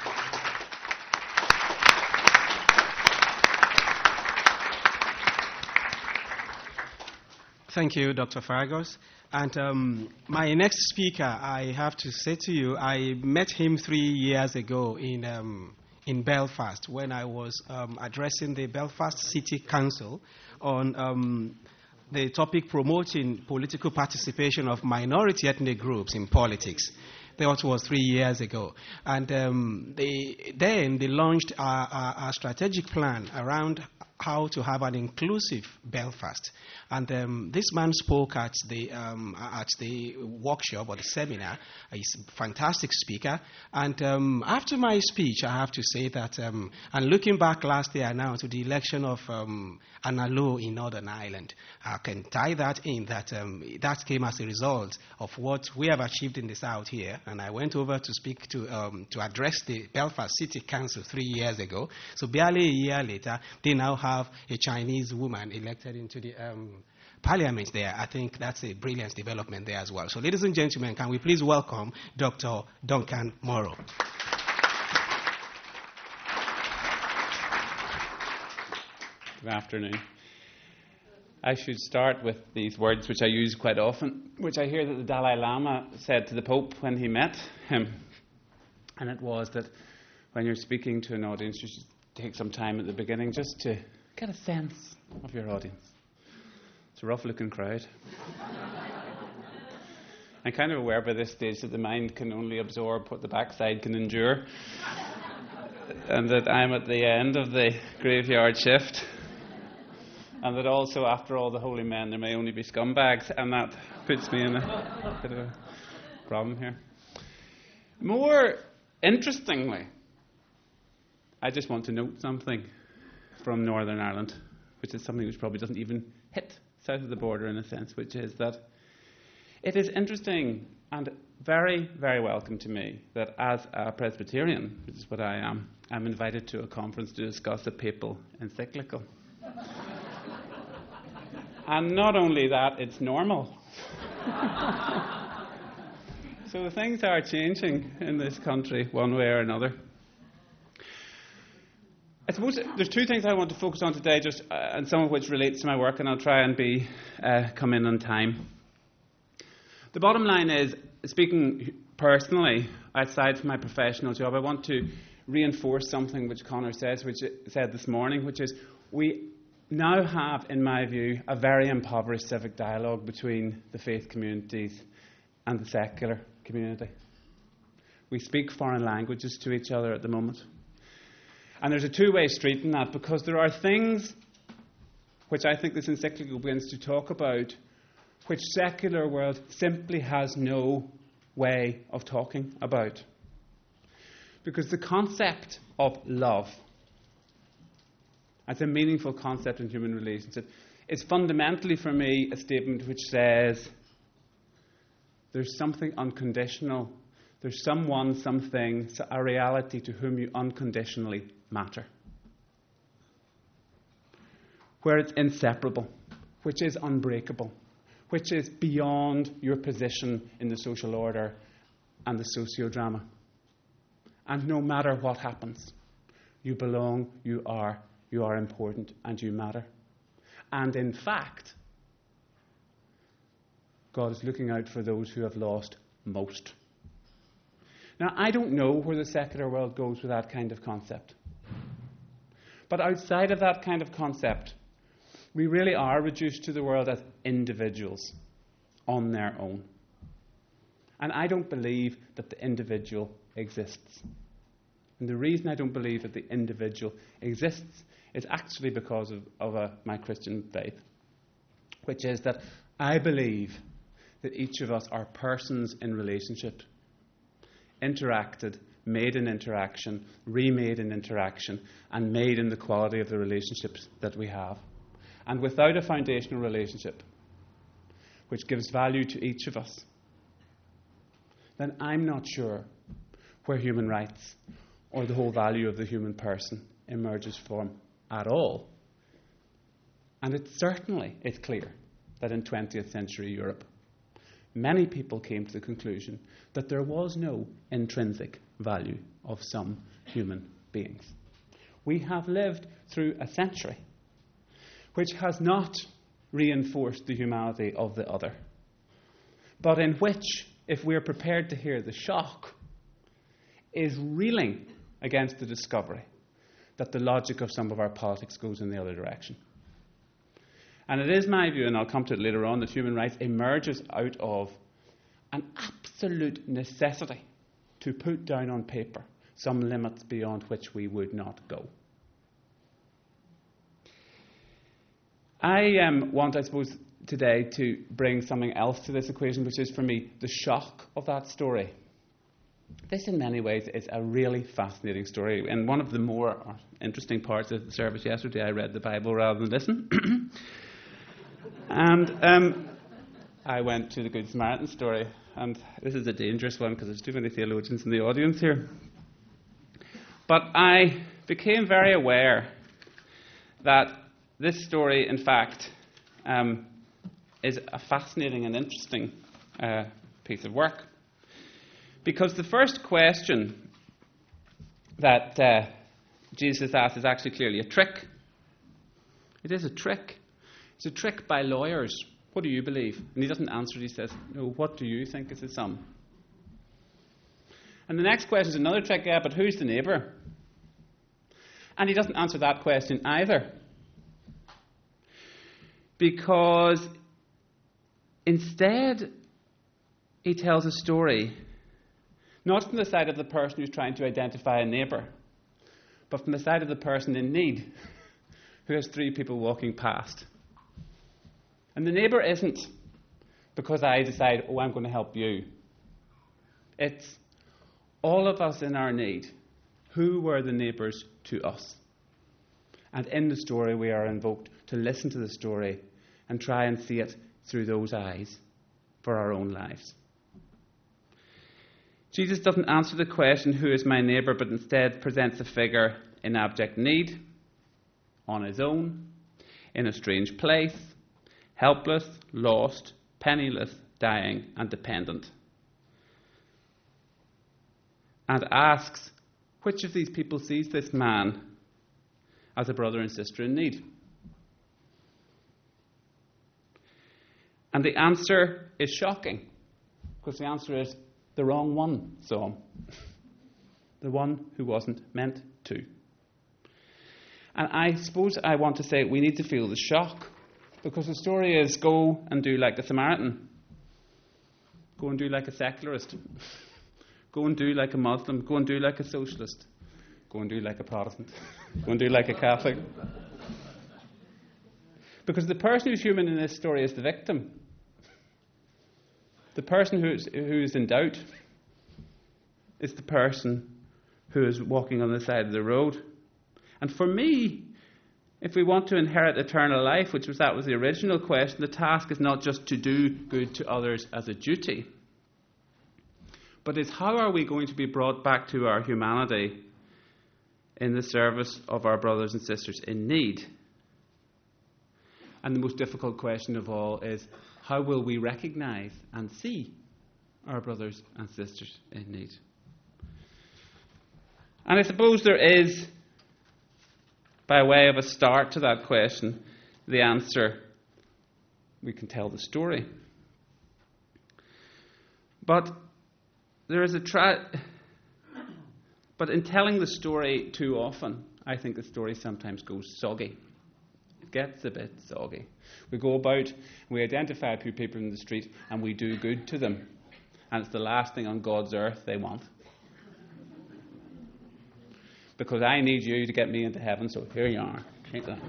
Thank you, Doctor Faragos. And um, my next speaker, I have to say to you, I met him three years ago in um, in Belfast when I was um, addressing the Belfast City Council on um, the topic promoting political participation of minority ethnic groups in politics. That was three years ago. And um, they, then they launched a, a, a strategic plan around how to have an inclusive Belfast. And um, this man spoke at the um, at the workshop or the seminar. He's a fantastic speaker. And um, after my speech, I have to say that, um, and looking back last year now to the election of um, Anna Lowe in Northern Ireland, I can tie that in that um, that came as a result of what we have achieved in the South here. And I went over to speak to um, to address the Belfast City Council three years ago. So barely a year later, they now have a Chinese woman elected into the um, parliament there. I think that's a brilliant development there as well. So, ladies and gentlemen, can we please welcome Doctor Duncan Morrow. Good afternoon. I should start with these words which I use quite often, which I hear that the Dalai Lama said to the Pope when he met him. And it was that when you're speaking to an audience, you should take some time at the beginning just to get a sense of your audience. It's a rough-looking crowd. I'm kind of aware by this stage that the mind can only absorb what the backside can endure, and that I'm at the end of the graveyard shift, and that also, after all the holy men, there may only be scumbags, and that puts me in a bit of a problem here. More interestingly, I just want to note something from Northern Ireland, which is something which probably doesn't even hit south of the border in a sense, which is that it is interesting and very, very welcome to me that as a Presbyterian, which is what I am, I'm invited to a conference to discuss a papal encyclical. And not only that, it's normal. So things are changing in this country one way or another. I suppose there's two things I want to focus on today, just uh, and some of which relates to my work, and I'll try and be uh, come in on time. The bottom line is, speaking personally, outside from my professional job, I want to reinforce something which Conor says, which said this morning, which is we now have, in my view, a very impoverished civic dialogue between the faith communities and the secular community. We speak foreign languages to each other at the moment. And there's a two-way street in that, because there are things which I think this encyclical begins to talk about, which secular world simply has no way of talking about. Because the concept of love, as a meaningful concept in human relationship, is fundamentally for me a statement which says there's something unconditional, there's someone, something, a reality to whom you unconditionally matter, where it's inseparable, which is unbreakable, which is beyond your position in the social order and the sociodrama. And no matter what happens, you belong, you are, you are important, and you matter. And in fact, God is looking out for those who have lost most. Now, I don't know where the secular world goes with that kind of concept. But outside of that kind of concept, we really are reduced to the world as individuals on their own. And I don't believe that the individual exists. And the reason I don't believe that the individual exists is actually because of, of a, my Christian faith, which is that I believe that each of us are persons in relationship, interacted, made in interaction, remade in interaction, and made in the quality of the relationships that we have. And without a foundational relationship, which gives value to each of us, then I'm not sure where human rights or the whole value of the human person emerges from at all. And it certainly is clear that in twentieth century Europe, many people came to the conclusion that there was no intrinsic value of some human beings. We have lived through a century which has not reinforced the humanity of the other, but in which, if we're prepared to hear the shock, is reeling against the discovery that the logic of some of our politics goes in the other direction. And it is my view, and I'll come to it later on, that human rights emerges out of an absolute necessity to put down on paper some limits beyond which we would not go. I um, want, I suppose, today to bring something else to this equation, which is, for me, the shock of that story. This, in many ways, is a really fascinating story. And one of the more interesting parts of the service yesterday, I read the Bible rather than listen. and um, I went to the Good Samaritan story. And this is a dangerous one because there's too many theologians in the audience here. But I became very aware that this story, in fact, um, is a fascinating and interesting uh, piece of work. Because the first question that uh, Jesus asks is actually clearly a trick. It is a trick. It's a trick by lawyers. What do you believe? And he doesn't answer it. He says, no, what do you think is the sum? And the next question is another trick, yeah, but who's the neighbour? And he doesn't answer that question either. Because instead, he tells a story, not from the side of the person who's trying to identify a neighbour, but from the side of the person in need, who has three people walking past. And the neighbour isn't because I decide, oh, I'm going to help you. It's all of us in our need. Who were the neighbours to us? And in the story, we are invoked to listen to the story and try and see it through those eyes for our own lives. Jesus doesn't answer the question, who is my neighbour, but instead presents a figure in abject need, on his own, in a strange place, helpless, lost, penniless, dying, and dependent. And asks, which of these people sees this man as a brother and sister in need? And the answer is shocking, because the answer is the wrong one saw him. The one who wasn't meant to. And I suppose I want to say we need to feel the shock, because the story is go and do like a Samaritan. Go and do like a secularist. Go and do like a Muslim. Go and do like a socialist. Go and do like a Protestant. Go and do like a Catholic. Because the person who's human in this story is the victim. The person who's, who's in doubt is the person who is walking on the side of the road. And for me, if we want to inherit eternal life, which was that was the original question, the task is not just to do good to others as a duty, but is how are we going to be brought back to our humanity in the service of our brothers and sisters in need? And the most difficult question of all is, how will we recognise and see our brothers and sisters in need? And I suppose there is, by way of a start to that question, the answer, we can tell the story. But there is a tra- but in telling the story too often, I think the story sometimes goes soggy. It gets a bit soggy. We go about, we identify a few people in the street, and we do good to them. And it's the last thing on God's earth they want. Because I need you to get me into heaven, so here you are. Take that.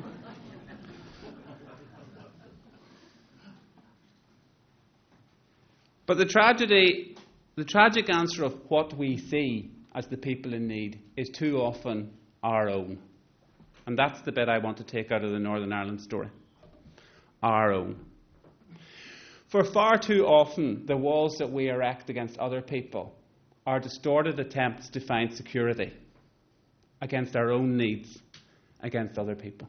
But the tragedy, the tragic answer of what we see as the people in need is too often our own. And that's the bit I want to take out of the Northern Ireland story. Our own. For far too often, the walls that we erect against other people are distorted attempts to find security against our own needs, against other people.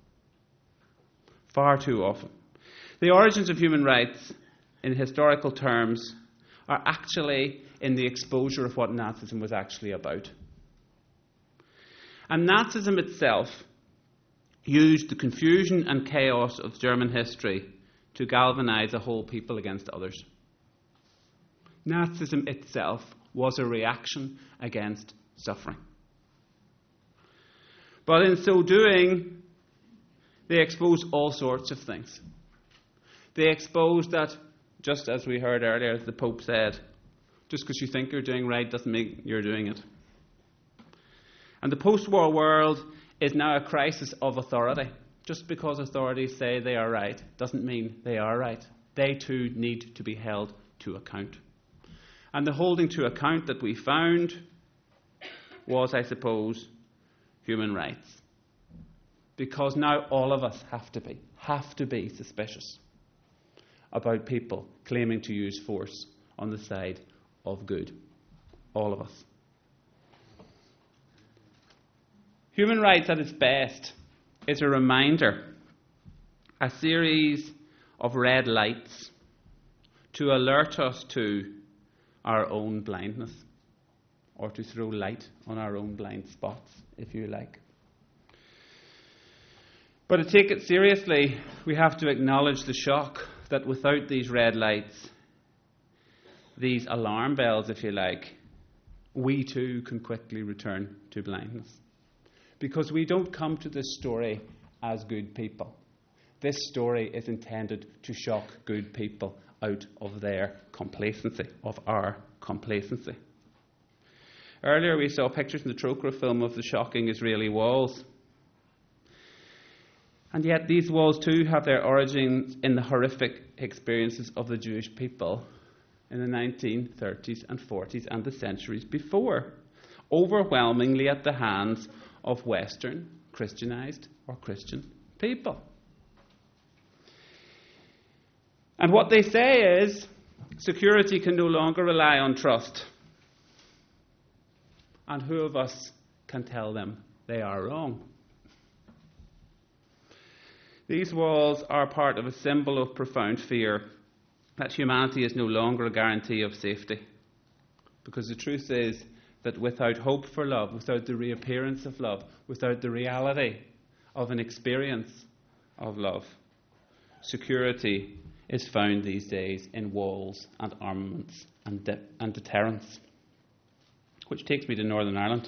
Far too often. The origins of human rights, in historical terms, are actually in the exposure of what Nazism was actually about. And Nazism itself used the confusion and chaos of German history to galvanize a whole people against others. Nazism itself was a reaction against suffering. But in so doing, They expose all sorts of things. They expose that, just as we heard earlier, the Pope said, just because you think you're doing right doesn't mean you're doing it. And the post-war world is now a crisis of authority. Just because authorities say they are right doesn't mean they are right. They too need to be held to account. And the holding to account that we found was, I suppose, human rights. Because now all of us have to be, have to be suspicious about people claiming to use force on the side of good. All of us. Human rights at its best is a reminder, a series of red lights to alert us to our own blindness, or to throw light on our own blind spots, if you like. But to take it seriously, we have to acknowledge the shock that without these red lights, these alarm bells, if you like, we too can quickly return to blindness. Because we don't come to this story as good people. This story is intended to shock good people out of their complacency, of our complacency. Earlier we saw pictures in the Troker film of the shocking Israeli walls. And yet these walls too have their origins in the horrific experiences of the Jewish people in the nineteen thirties and forties and the centuries before, overwhelmingly at the hands of Western, Christianized or Christian people. And what they say is, security can no longer rely on trust. And who of us can tell them they are wrong? These walls are part of a symbol of profound fear that humanity is no longer a guarantee of safety. Because the truth is that without hope for love, without the reappearance of love, without the reality of an experience of love, security is found these days in walls and armaments and, de- and deterrence. Which takes me to Northern Ireland.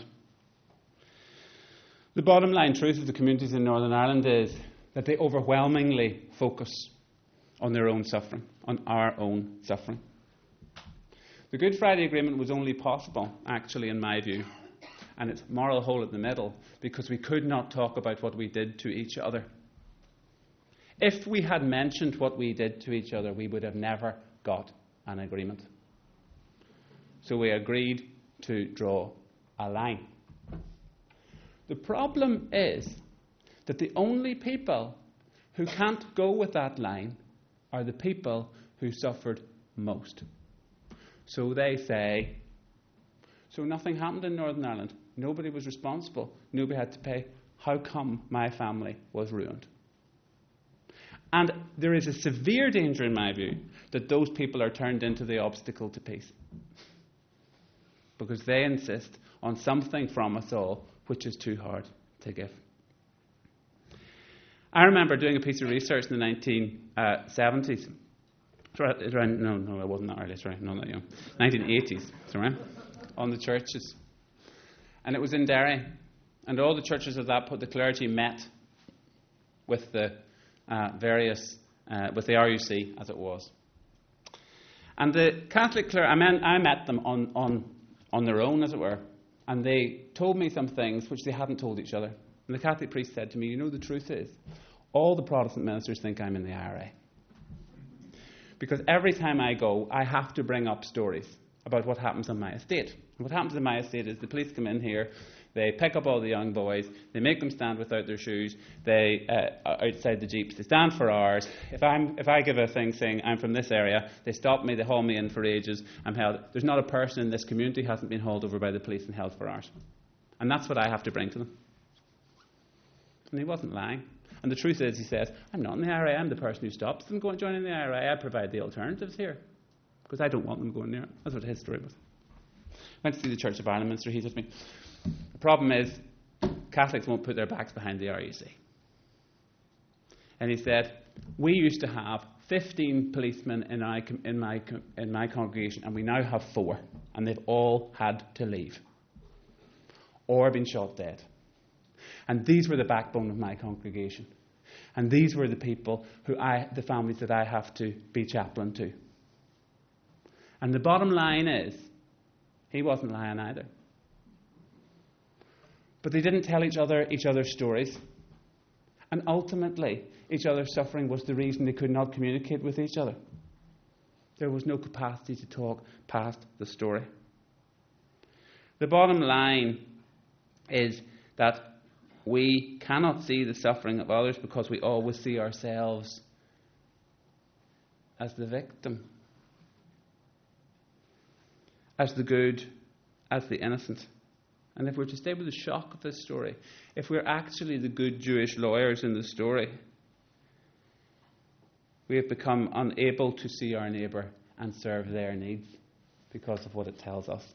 The bottom line truth of the communities in Northern Ireland is that they overwhelmingly focus on their own suffering, on our own suffering. The Good Friday Agreement was only possible, actually, in my view, and its moral hole in the middle, because we could not talk about what we did to each other. If we had mentioned what we did to each other, we would have never got an agreement. So we agreed to draw a line. The problem is that the only people who can't go with that line are the people who suffered most. So they say, so nothing happened in Northern Ireland. Nobody was responsible. Nobody had to pay. How come my family was ruined? And there is a severe danger, in my view, that those people are turned into the obstacle to peace. Because they insist on something from us all which is too hard to give. I remember doing a piece of research in the nineteen seventies. Around, no, no, it wasn't that early, sorry, not that young. nineteen eighties, sorry, on the churches. And it was in Derry. And all the churches of that put the clergy met with the uh, various, uh, with the R U C, as it was. And the Catholic clergy, I, mean, I met them on, on, on their own, as it were. And they told me some things which they hadn't told each other. And the Catholic priest said to me, you know, the truth is, all the Protestant ministers think I'm in the I R A. Because every time I go, I have to bring up stories about what happens on my estate. And what happens on my estate is the police come in here, they pick up all the young boys, they make them stand without their shoes, they uh, outside the jeeps, they stand for hours. If I'm, if I give a thing saying I'm from this area, they stop me, they haul me in for ages, I'm held. There's not a person in this community who hasn't been hauled over by the police and held for hours. And that's what I have to bring to them. And he wasn't lying. And the truth is, he says, I'm not in the I R A, I'm the person who stops them going joining the I R A. I provide the alternatives here. Because I don't want them going there. That's what his story was. I went to see the Church of Ireland minister. He said to me, the problem is, Catholics won't put their backs behind the R U C. And he said, we used to have fifteen policemen in my, in my, in my congregation, and we now have four. And they've all had to leave. Or been shot dead. And these were the backbone of my congregation. And these were the people who I, the families that I have to be chaplain to. And the bottom line is, he wasn't lying either. But they didn't tell each other each other's stories. And ultimately, each other's suffering was the reason they could not communicate with each other. There was no capacity to talk past the story. The bottom line is that we cannot see the suffering of others because we always see ourselves as the victim, as the good, as the innocent. And if we're to stay with the shock of this story, if we're actually the good Jewish lawyers in the story, we have become unable to see our neighbour and serve their needs because of what it tells us.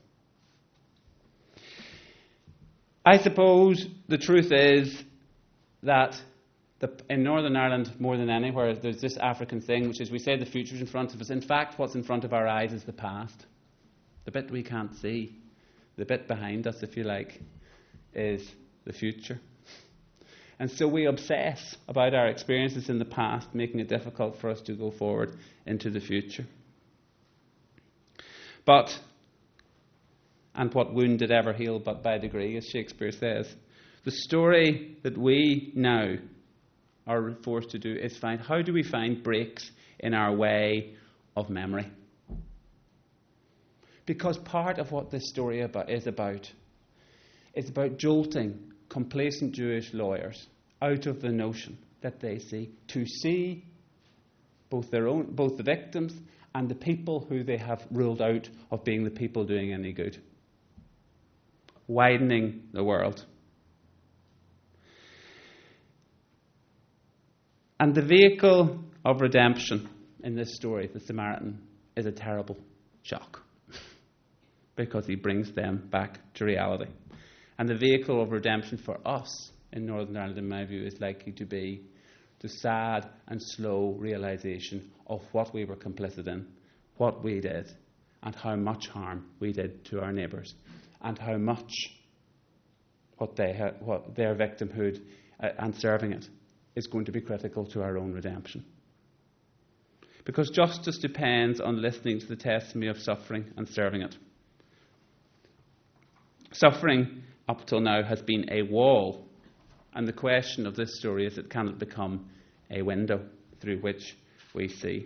I suppose the truth is that the, in Northern Ireland, more than anywhere, there's this African thing, which is we say the future's in front of us. In fact, what's in front of our eyes is the past. The bit we can't see, the bit behind us, if you like, is the future. And so we obsess about our experiences in the past, making it difficult for us to go forward into the future. But, and what wound did ever heal but by degree, as Shakespeare says, the story that we now are forced to do is find, how do we find breaks in our way of memory? Because part of what this story about is about is about jolting complacent Jewish lawyers out of the notion that they see, to see both their own, both the victims and the people who they have ruled out of being the people doing any good. Widening the world. And the vehicle of redemption in this story, the Samaritan, is a terrible shock. Because he brings them back to reality. And the vehicle of redemption for us in Northern Ireland, in my view, is likely to be the sad and slow realisation of what we were complicit in, what we did, and how much harm we did to our neighbours, and how much what, they ha- what their victimhood uh, and serving it is going to be critical to our own redemption. Because justice depends on listening to the testimony of suffering and serving it. Suffering, up till now, has been a wall. And the question of this story is, it can it become a window through which we see?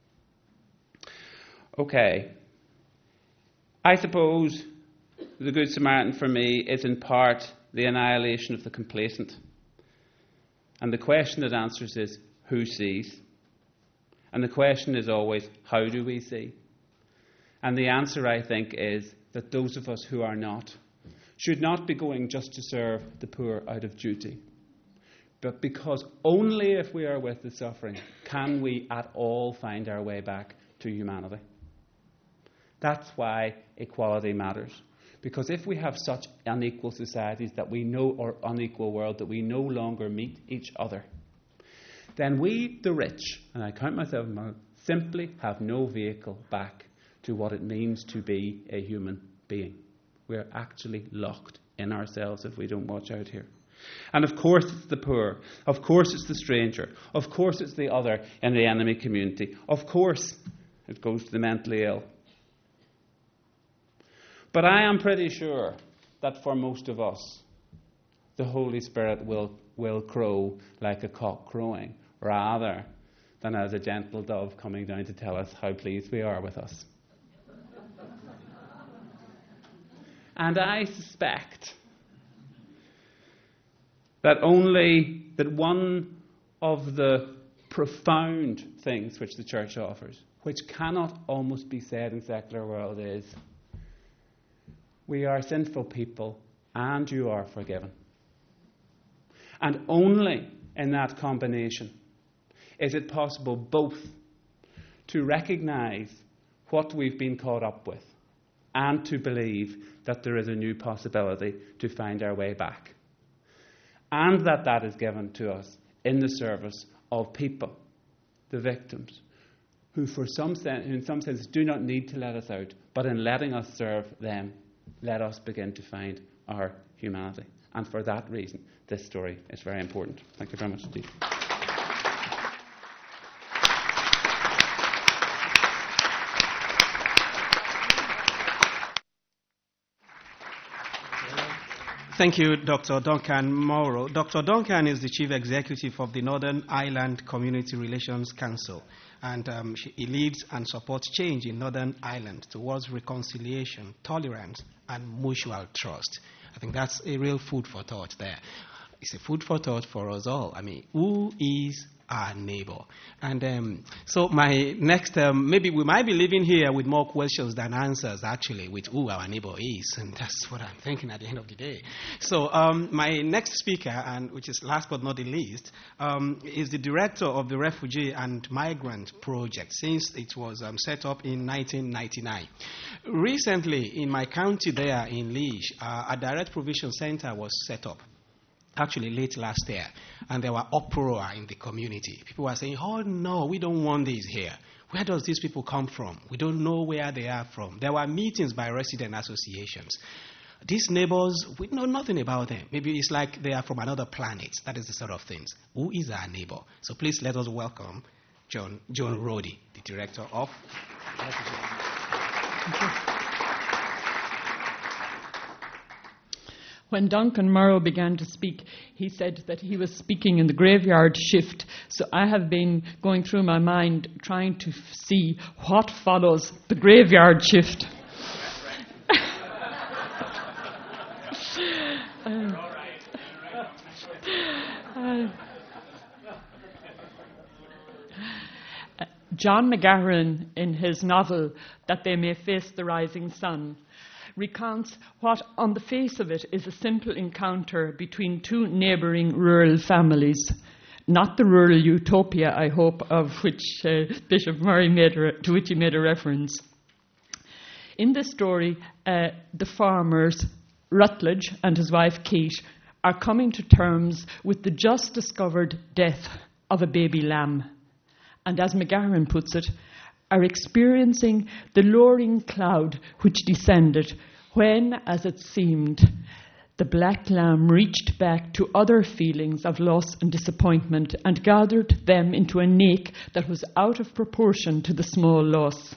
Okay. I suppose the Good Samaritan for me is in part the annihilation of the complacent. And the question it answers is, who sees? And the question is always, how do we see? And the answer, I think, is that those of us who are not should not be going just to serve the poor out of duty, but because only if we are with the suffering can we at all find our way back to humanity. That's why equality matters. Because if we have such unequal societies that we know, or unequal world, that we no longer meet each other, then we, the rich, and I count myself among, simply have no vehicle back to what it means to be a human being. We're actually locked in ourselves if we don't watch out here. And of course it's the poor. Of course it's the stranger. Of course it's the other in the enemy community. Of course it goes to the mentally ill. But I am pretty sure that for most of us, the Holy Spirit will, will crow like a cock crowing, rather than as a gentle dove coming down to tell us how pleased we are with us. And I suspect that only that one of the profound things which the church offers, which cannot almost be said in the secular world, is we are sinful people and you are forgiven. And only in that combination is it possible both to recognise what we've been caught up with and to believe that there is a new possibility to find our way back. And that that is given to us in the service of people, the victims, who for some sense, in some sense do not need to let us out, but in letting us serve them, let us begin to find our humanity. And for that reason, this story is very important. Thank you very much indeed. Thank you, Doctor Duncan Morrow. Doctor Duncan is the Chief Executive of the Northern Ireland Community Relations Council, and um, she, he leads and supports change in Northern Ireland towards reconciliation, tolerance, and mutual trust. I think that's a real food for thought there. It's a food for thought for us all. I mean, who is our neighbor? And um, so my next, um, maybe we might be living here with more questions than answers, actually, with who our neighbor is. And that's what I'm thinking at the end of the day. So um, my next speaker, and which is last but not the least, um, is the director of the Refugee and Migrant Project, since it was um, set up in nineteen ninety-nine. Recently, in my county there in Liege, uh, a direct provision center was set up. Actually, late last year, and there were uproar in the community. People were saying, oh, no, we don't want these here. Where does these people come from? We don't know where they are from. There were meetings by resident associations. These neighbors, we know nothing about them. Maybe it's like they are from another planet. That is the sort of things. Who is our neighbor? So please let us welcome John, John Roddy, the director of... When Duncan Morrow began to speak, he said that he was speaking in the graveyard shift. So I have been going through my mind trying to f- see what follows the graveyard shift. uh, uh, John McGahern, in his novel That They May Face the Rising Sun, recounts what on the face of it is a simple encounter between two neighbouring rural families. Not the rural utopia, I hope, of which uh, Bishop Murray made a, to which he made a reference. In this story, uh, the farmers, Rutledge and his wife Kate, are coming to terms with the just discovered death of a baby lamb. And as McGahern puts it, are experiencing the lowering cloud which descended when, as it seemed, the black lamb reached back to other feelings of loss and disappointment and gathered them into a nake that was out of proportion to the small loss.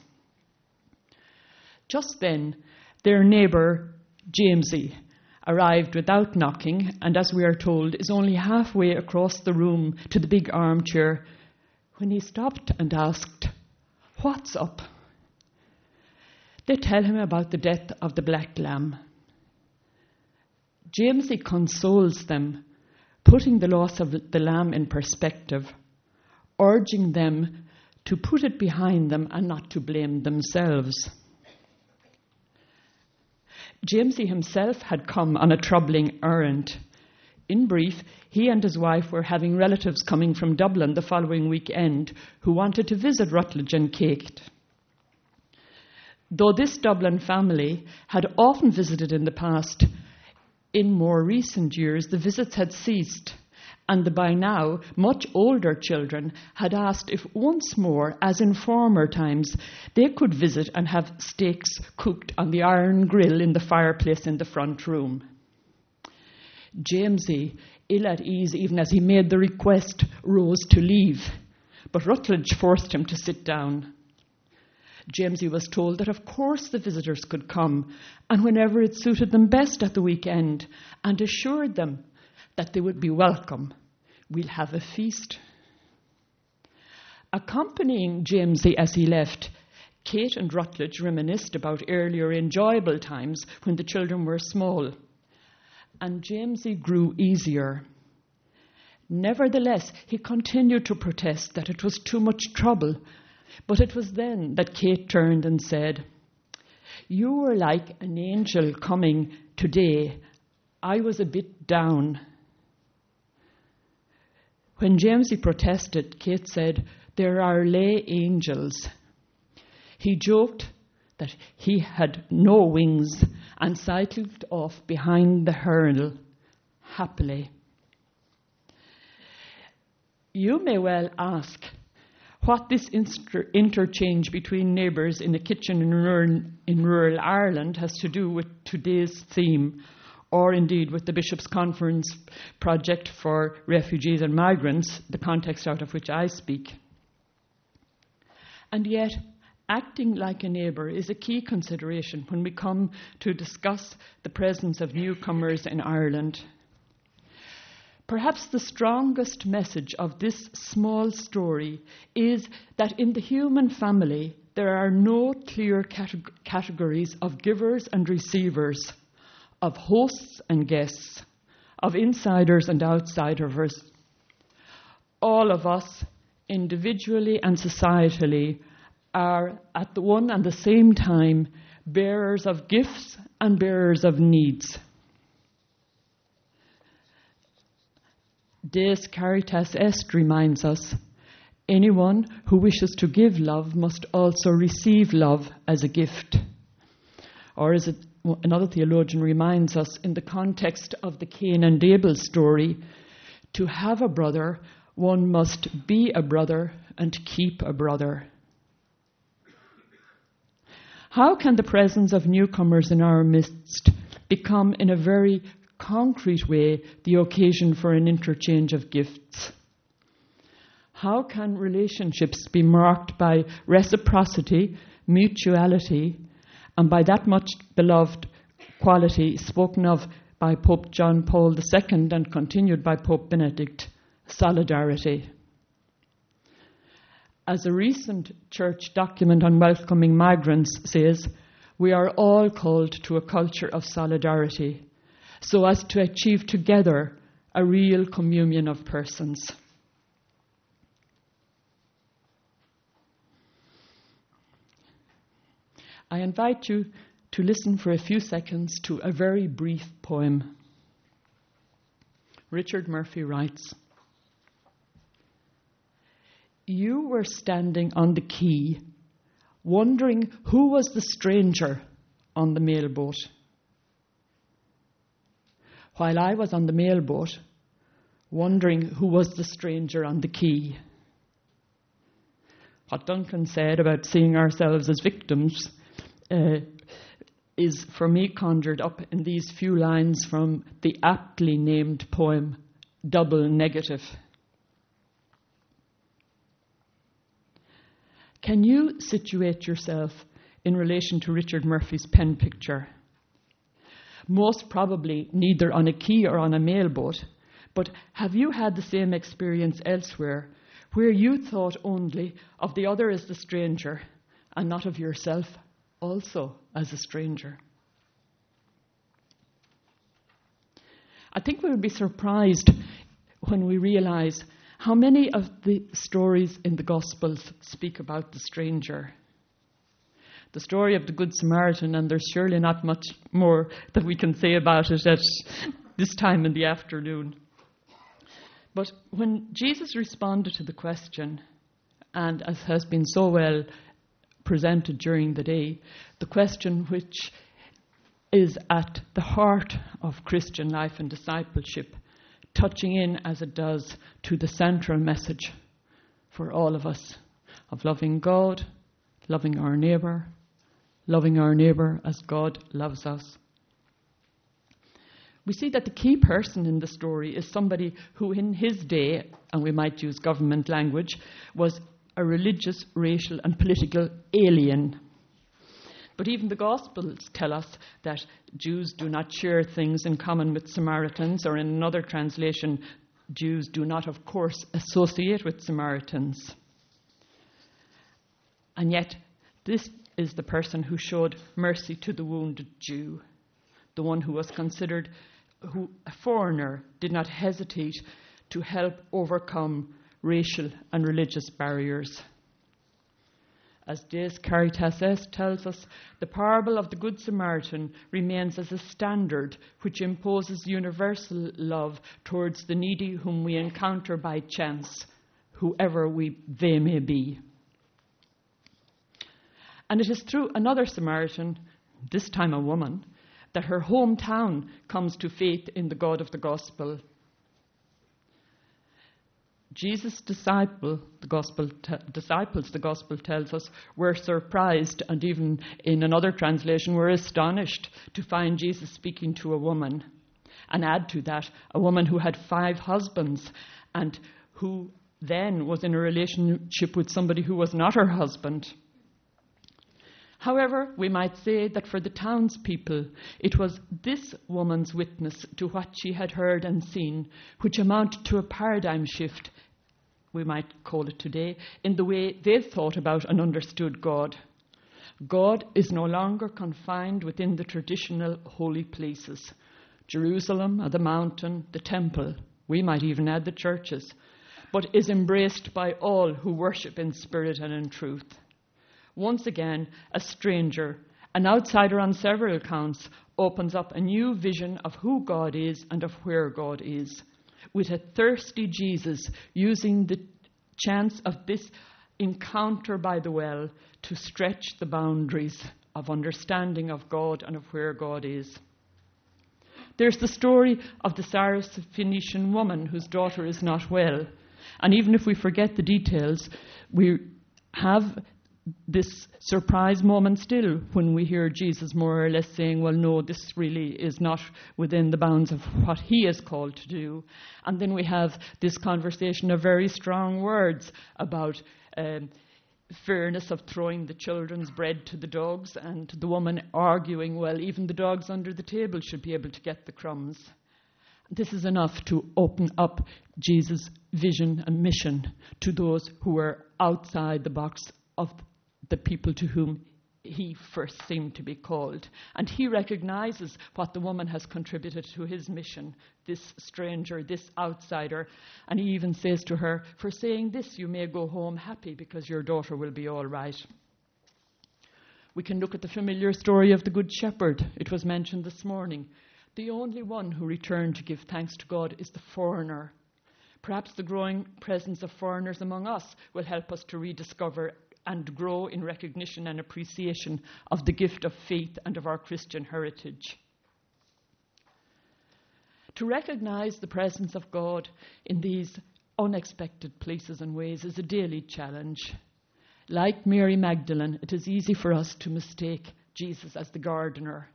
Just then, their neighbour, Jamesy, arrived without knocking, and as we are told, is only halfway across the room to the big armchair when he stopped and asked, "What's up?" They tell him about the death of the black lamb. Jamesy consoles them, putting the loss of the lamb in perspective, urging them to put it behind them and not to blame themselves. Jamesy himself had come on a troubling errand. In brief, he and his wife were having relatives coming from Dublin the following weekend who wanted to visit Rutledge and Kate. Though this Dublin family had often visited in the past, in more recent years the visits had ceased, and the by now much older children had asked if once more, as in former times, they could visit and have steaks cooked on the iron grill in the fireplace in the front room. Jamesy, ill at ease even as he made the request, rose to leave, but Rutledge forced him to sit down. Jamesy was told that of course the visitors could come, and whenever it suited them best at the weekend, and assured them that they would be welcome. We'll have a feast. Accompanying Jamesy as he left, Kate and Rutledge reminisced about earlier enjoyable times when the children were small. And Jamesy grew easier. Nevertheless, he continued to protest that it was too much trouble. But it was then that Kate turned and said, "You were like an angel coming today. I was a bit down." When Jamesy protested, Kate said, "There are lay angels." He joked that he had no wings and cycled off behind the hurdle happily. You may well ask what this inter- interchange between neighbours in a kitchen in rural, in rural Ireland has to do with today's theme, or indeed with the Bishops' Conference project for refugees and migrants, the context out of which I speak. And yet, Acting like a neighbour is a key consideration when we come to discuss the presence of newcomers in Ireland. Perhaps the strongest message of this small story is that in the human family there are no clear categ- categories of givers and receivers, of hosts and guests, of insiders and outsiders. All of us, individually and societally, are at the one and the same time bearers of gifts and bearers of needs. Deus Caritas Est reminds us, anyone who wishes to give love must also receive love as a gift. Or as it, another theologian reminds us, in the context of the Cain and Abel story, to have a brother, one must be a brother and keep a brother. How can the presence of newcomers in our midst become, in a very concrete way, the occasion for an interchange of gifts? How can relationships be marked by reciprocity, mutuality, and by that much beloved quality spoken of by Pope John Paul the Second and continued by Pope Benedict, solidarity? As a recent church document on welcoming migrants says, we are all called to a culture of solidarity, so as to achieve together a real communion of persons. I invite you to listen for a few seconds to a very brief poem. Richard Murphy writes, "You were standing on the quay, wondering who was the stranger on the mailboat, while I was on the mailboat, wondering who was the stranger on the quay." What Duncan said about seeing ourselves as victims uh, is, for me, conjured up in these few lines from the aptly named poem, Double Negative. Can you situate yourself in relation to Richard Murphy's pen picture? Most probably neither on a quay or on a mailboat, but have you had the same experience elsewhere, where you thought only of the other as the stranger and not of yourself also as a stranger? I think we would be surprised when we realize how many of the stories in the Gospels speak about the stranger. The story of the Good Samaritan, and there's surely not much more that we can say about it at this time in the afternoon. But when Jesus responded to the question, and as has been so well presented during the day, the question which is at the heart of Christian life and discipleship, touching in as it does to the central message for all of us of loving God, loving our neighbour, loving our neighbour as God loves us. We see that the key person in the story is somebody who in his day, and we might use government language, was a religious, racial and political alien. But even the Gospels tell us that Jews do not share things in common with Samaritans, or in another translation, Jews do not, of course, associate with Samaritans. And yet, this is the person who showed mercy to the wounded Jew, the one who was considered who, a foreigner, did not hesitate to help overcome racial and religious barriers. As Deus Caritas Est tells us, the parable of the Good Samaritan remains as a standard which imposes universal love towards the needy whom we encounter by chance, whoever we, they may be. And it is through another Samaritan, this time a woman, that her hometown comes to faith in the God of the Gospel. Jesus' disciple, the gospel te- disciples, the Gospel tells us, were surprised, and even in another translation were astonished to find Jesus speaking to a woman. And add to that, a woman who had five husbands and who then was in a relationship with somebody who was not her husband. However, we might say that for the townspeople, it was this woman's witness to what she had heard and seen, which amounted to a paradigm shift, we might call it today, in the way they thought about and understood God. God is no longer confined within the traditional holy places, Jerusalem, or the mountain, the temple, we might even add the churches, but is embraced by all who worship in spirit and in truth. Once again, a stranger, an outsider on several counts, opens up a new vision of who God is and of where God is, with a thirsty Jesus using the chance of this encounter by the well to stretch the boundaries of understanding of God and of where God is. There's the story of the Syrophoenician woman whose daughter is not well. And even if we forget the details, we have this surprise moment still when we hear Jesus more or less saying, well, no, this really is not within the bounds of what he is called to do. And then we have this conversation of very strong words about um, fairness of throwing the children's bread to the dogs, and the woman arguing, well, even the dogs under the table should be able to get the crumbs. This is enough to open up Jesus' vision and mission to those who were outside the box of the people to whom he first seemed to be called. And he recognizes what the woman has contributed to his mission, this stranger, this outsider. And he even says to her, for saying this, you may go home happy because your daughter will be all right. We can look at the familiar story of the Good Shepherd. It was mentioned this morning. The only one who returned to give thanks to God is the foreigner. Perhaps the growing presence of foreigners among us will help us to rediscover and grow in recognition and appreciation of the gift of faith and of our Christian heritage. To recognize the presence of God in these unexpected places and ways is a daily challenge. Like Mary Magdalene, it is easy for us to mistake Jesus as the gardener.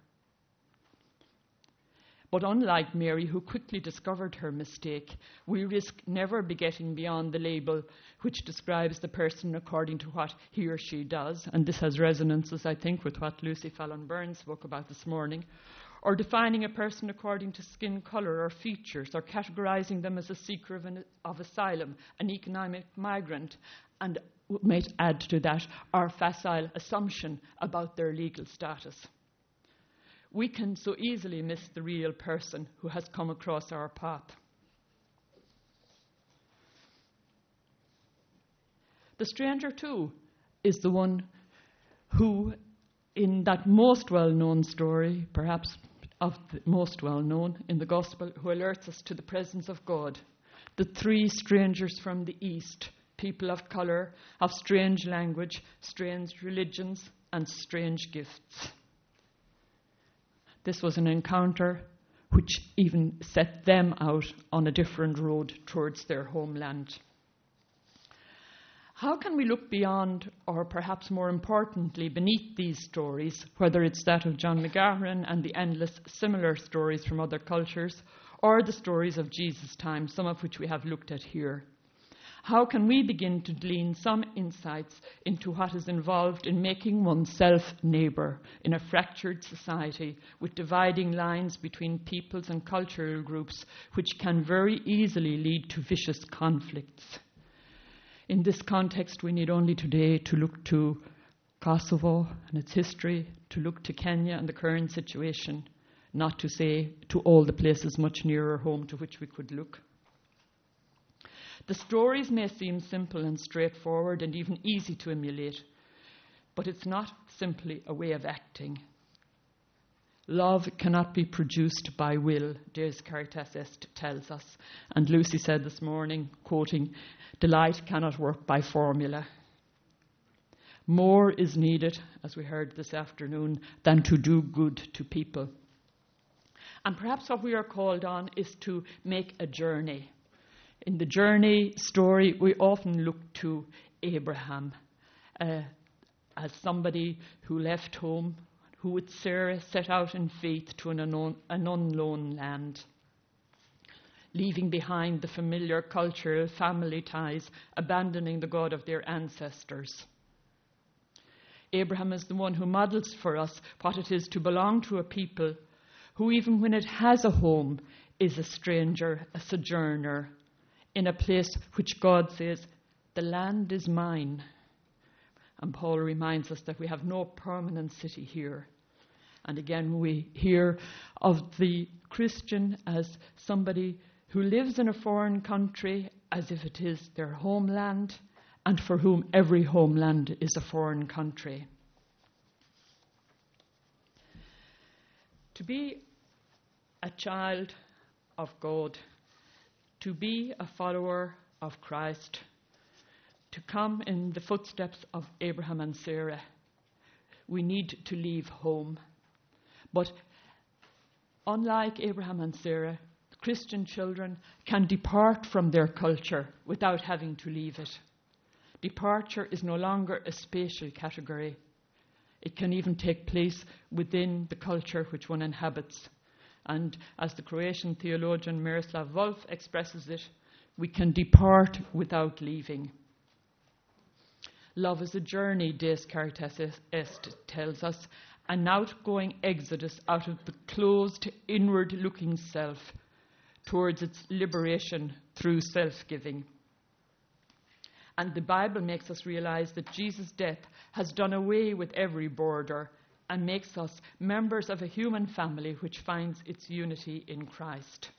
But unlike Mary, who quickly discovered her mistake, we risk never be getting beyond the label which describes the person according to what he or she does, and this has resonances, I think, with what Lucy Fallon Burns spoke about this morning, or defining a person according to skin colour or features, or categorising them as a seeker of, an, of asylum, an economic migrant, and might add to that our facile assumption about their legal status. We can so easily miss the real person who has come across our path. The stranger, too, is the one who, in that most well-known story, perhaps of the most well-known in the Gospel, who alerts us to the presence of God. The three strangers from the East, people of colour, of strange language, strange religions, and strange gifts. This was an encounter which even set them out on a different road towards their homeland. How can we look beyond, or perhaps more importantly, beneath these stories, whether it's that of John McGahern and the endless similar stories from other cultures, or the stories of Jesus' time, some of which we have looked at here? How can we begin to glean some insights into what is involved in making oneself neighbour in a fractured society with dividing lines between peoples and cultural groups, which can very easily lead to vicious conflicts? In this context, we need only today to look to Kosovo and its history, to look to Kenya and the current situation, not to say to all the places much nearer home to which we could look. The stories may seem simple and straightforward and even easy to emulate, but it's not simply a way of acting. Love cannot be produced by will, Deus Caritas Est tells us. And Lucy said this morning, quoting, delight cannot work by formula. More is needed, as we heard this afternoon, than to do good to people. And perhaps what we are called on is to make a journey. In the journey story, we often look to Abraham uh, as somebody who left home, who with Sarah set out in faith to an unknown, an unknown land, leaving behind the familiar cultural family ties, abandoning the God of their ancestors. Abraham is the one who models for us what it is to belong to a people who, even when it has a home, is a stranger, a sojourner, in a place which God says, the land is mine. And Paul reminds us that we have no permanent city here. And again, we hear of the Christian as somebody who lives in a foreign country as if it is their homeland, and for whom every homeland is a foreign country. To be a child of God, to be a follower of Christ, to come in the footsteps of Abraham and Sarah, we need to leave home. But unlike Abraham and Sarah, Christian children can depart from their culture without having to leave it. Departure is no longer a spatial category. It can even take place within the culture which one inhabits. And as the Croatian theologian Miroslav Volf expresses it, we can depart without leaving. Love is a journey, Des Caritas Est tells us, an outgoing exodus out of the closed, inward-looking self towards its liberation through self-giving. And the Bible makes us realize that Jesus' death has done away with every border and makes us members of a human family which finds its unity in Christ.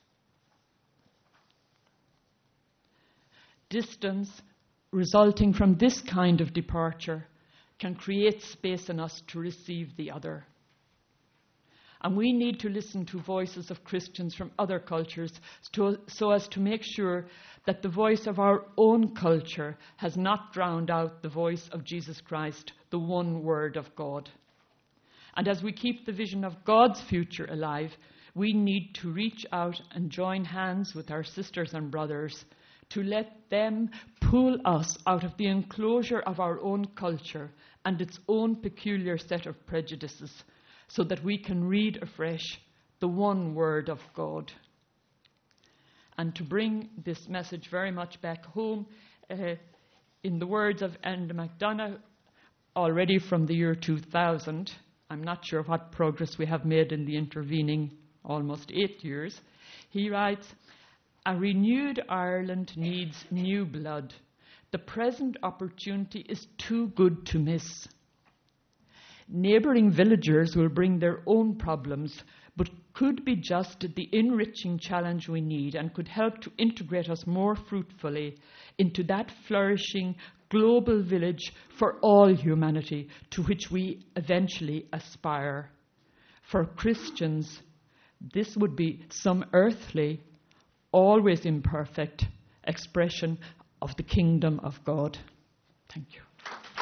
Distance resulting from this kind of departure can create space in us to receive the other. And we need to listen to voices of Christians from other cultures to, so as to make sure that the voice of our own culture has not drowned out the voice of Jesus Christ, the one word of God. And as we keep the vision of God's future alive, we need to reach out and join hands with our sisters and brothers to let them pull us out of the enclosure of our own culture and its own peculiar set of prejudices, so that we can read afresh the one word of God. And to bring this message very much back home, uh, in the words of Enda McDonough, already from the year two thousand, I'm not sure what progress we have made in the intervening almost eight years, he writes, "A renewed Ireland needs new blood. The present opportunity is too good to miss. Neighbouring villagers will bring their own problems, but could be just the enriching challenge we need and could help to integrate us more fruitfully into that flourishing global village for all humanity to which we eventually aspire. For Christians, this would be some earthly, always imperfect expression of the kingdom of God." Thank you.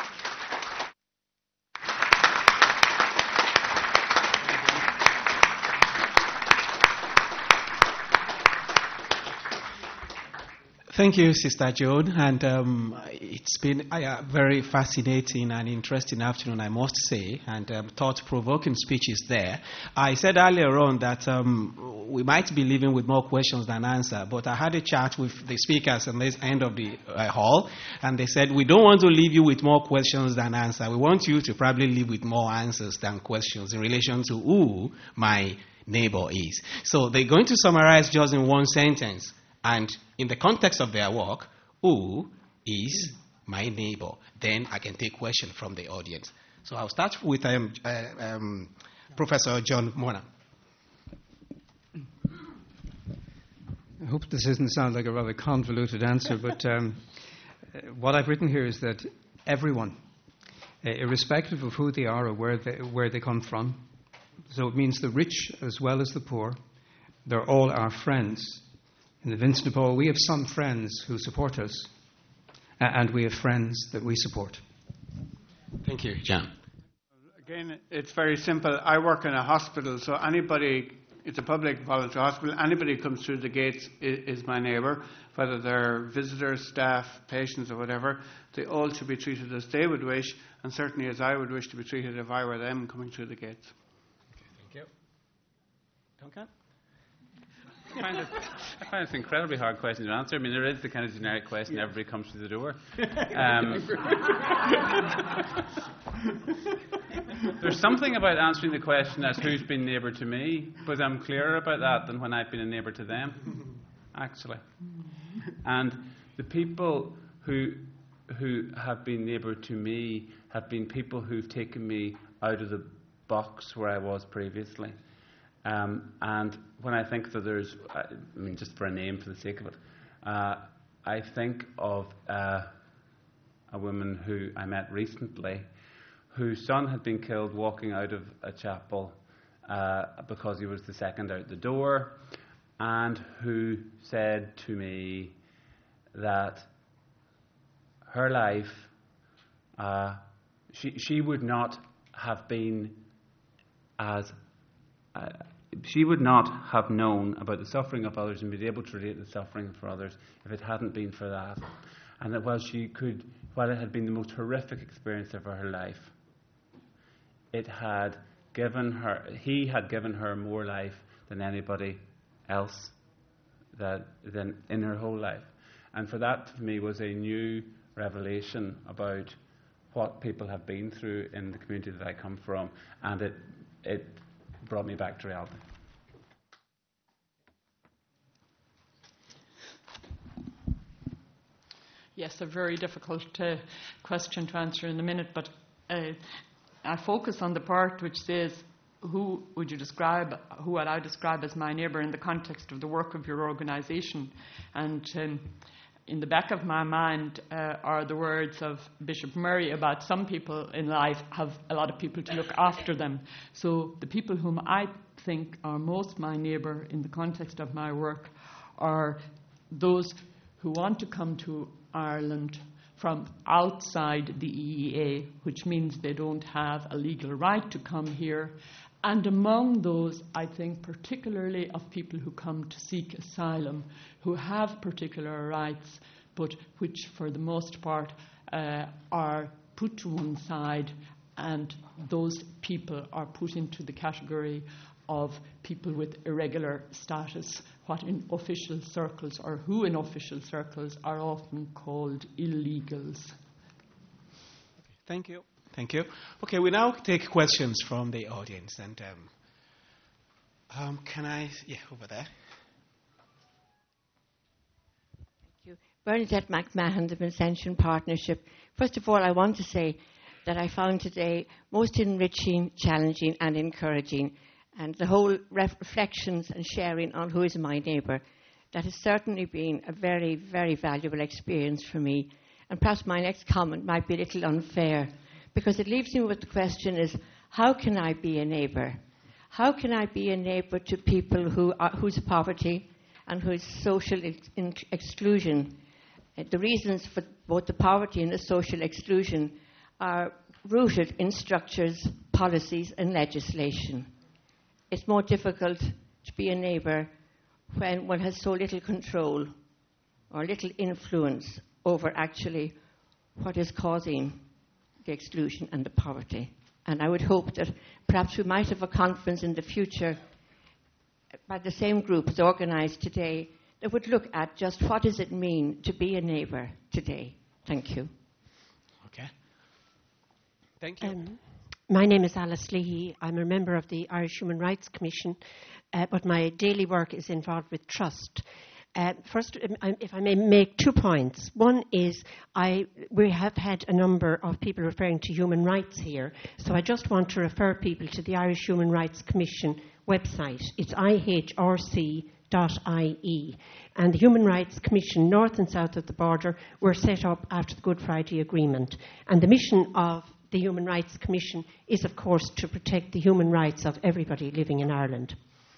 Thank you, Sister Joan, and um, it's been a very fascinating and interesting afternoon, I must say, and um, thought-provoking speeches there. I said earlier on that um, we might be leaving with more questions than answers, but I had a chat with the speakers at this end of the uh, hall, and they said, we don't want to leave you with more questions than answers. We want you to probably leave with more answers than questions in relation to who my neighbor is. So they're going to summarize just in one sentence. And in the context of their work, who is my neighbor? Then I can take questions from the audience. So I'll start with um, uh, um, Professor John Mona. I hope this doesn't sound like a rather convoluted answer, but um, what I've written here is that everyone, uh, irrespective of who they are or where they, where they come from, so it means the rich as well as the poor, they're all our friends. In the Vincent de Paul, we have some friends who support us, uh, and we have friends that we support. Thank you, John. Again, it's very simple. I work in a hospital, so anybody, it's a public voluntary hospital, anybody who comes through the gates is, is my neighbour, whether they're visitors, staff, patients or whatever. They all should be treated as they would wish, and certainly as I would wish to be treated if I were them coming through the gates. Okay, thank you. Duncan? find it, I find it an incredibly hard question to answer. I mean, there is the kind of generic question, everybody comes through the door. Um, there's something about answering the question as who's been neighbour to me, but I'm clearer about that than when I've been a neighbour to them, actually. And the people who who have been neighbour to me have been people who've taken me out of the box where I was previously. Um, and when I think that there's, I mean, just for a name for the sake of it, uh, I think of uh, a woman who I met recently whose son had been killed walking out of a chapel uh, because he was the second out the door, and who said to me that her life, uh, she, she would not have been as, uh, she would not have known about the suffering of others and been able to relate the suffering for others if it hadn't been for that. And that while she could, while it had been the most horrific experience of her life, it had given her, he had given her more life than anybody else that, than in her whole life. And for that, for me, was a new revelation about what people have been through in the community that I come from, and it it brought me back to reality. Yes, a very difficult uh, question to answer in a minute, but uh, I focus on the part which says, who would you describe, who would I describe as my neighbour in the context of the work of your organisation? And um, in the back of my mind uh, are the words of Bishop Murray about some people in life have a lot of people to look after them. So the people whom I think are most my neighbour in the context of my work are those who want to come to Ireland from outside the E E A, which means they don't have a legal right to come here. And among those, I think particularly of people who come to seek asylum, who have particular rights, but which for the most part uh, are put to one side, and those people are put into the category of people with irregular status, what in official circles, or who in official circles are often called illegals. Thank you. Thank you. Okay, we now take questions from the audience. And um, um, can I, yeah, over there. Thank you. Bernadette McMahon, the Vincentian Partnership. First of all, I want to say that I found today most enriching, challenging and encouraging. And the whole ref- reflections and sharing on who is my neighbour, that has certainly been a very, very valuable experience for me. And perhaps my next comment might be a little unfair, because it leaves me with the question is, how can I be a neighbour? How can I be a neighbour to people who are, whose poverty and whose social ex- in- exclusion, uh, the reasons for both the poverty and the social exclusion are rooted in structures, policies and legislation. It's more difficult to be a neighbour when one has so little control or little influence over actually what is causing the exclusion and the poverty. And I would hope that perhaps we might have a conference in the future by the same group as organised today that would look at just what does it mean to be a neighbour today. Thank you. Okay. Thank you. Um, my name is Alice Leahy. I'm a member of the Irish Human Rights Commission, uh, but my daily work is involved with trust. Uh, first, um, if I may make two points. One is I, we have had a number of people referring to human rights here, so I just want to refer people to the Irish Human Rights Commission website. It's I H R C dot I E. And the Human Rights Commission, north and south of the border, were set up after the Good Friday Agreement. And the mission of the Human Rights Commission is, of course, to protect the human rights of everybody living in Ireland.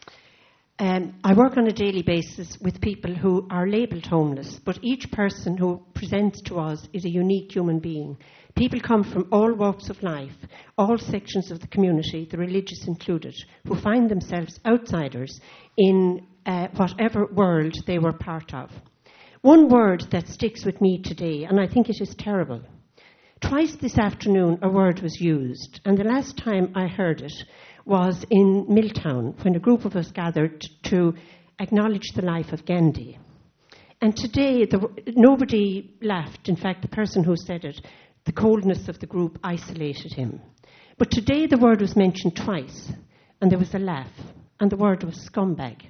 Um, I work on a daily basis with people who are labelled homeless, but each person who presents to us is a unique human being. People come from all walks of life, all sections of the community, the religious included, who find themselves outsiders in uh, whatever world they were part of. One word that sticks with me today, and I think it is terrible. Twice this afternoon a word was used, and the last time I heard it was in Milltown, when a group of us gathered to acknowledge the life of Gandhi. And today, the, nobody laughed. In fact, the person who said it, the coldness of the group isolated him. But today the word was mentioned twice, and there was a laugh, and the word was scumbag.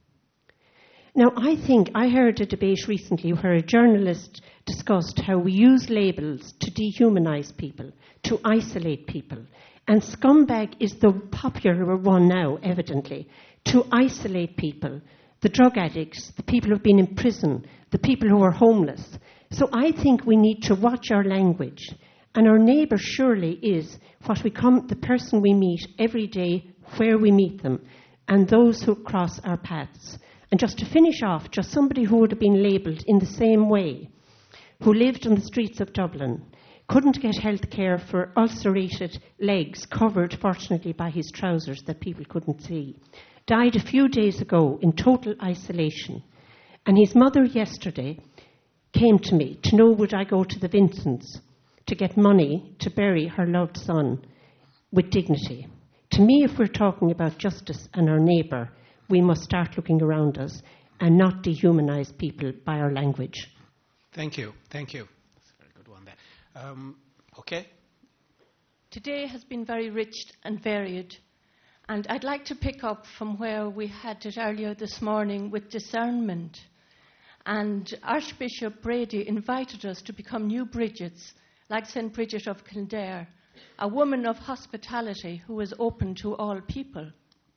Now, I think I heard a debate recently where a journalist discussed how we use labels to dehumanize people, to isolate people. And scumbag is the popular one now, evidently, to isolate people, the drug addicts, the people who have been in prison, the people who are homeless. So I think we need to watch our language. And our neighbour surely is what we come, the person we meet every day, where we meet them, and those who cross our paths. And just to finish off, just somebody who would have been labelled in the same way, who lived on the streets of Dublin, couldn't get health care for ulcerated legs, covered, fortunately, by his trousers that people couldn't see, died a few days ago in total isolation. And his mother yesterday came to me to know would I go to the Vincents to get money to bury her loved son with dignity. To me, if we're talking about justice and our neighbour, we must start looking around us and not dehumanise people by our language. Thank you. Thank you. That's a very good one there. Um, okay. Today has been very rich and varied, and I'd like to pick up from where we had it earlier this morning with discernment. And Archbishop Brady invited us to become new Bridgets, like Saint Bridget of Kildare, a woman of hospitality who is open to all people.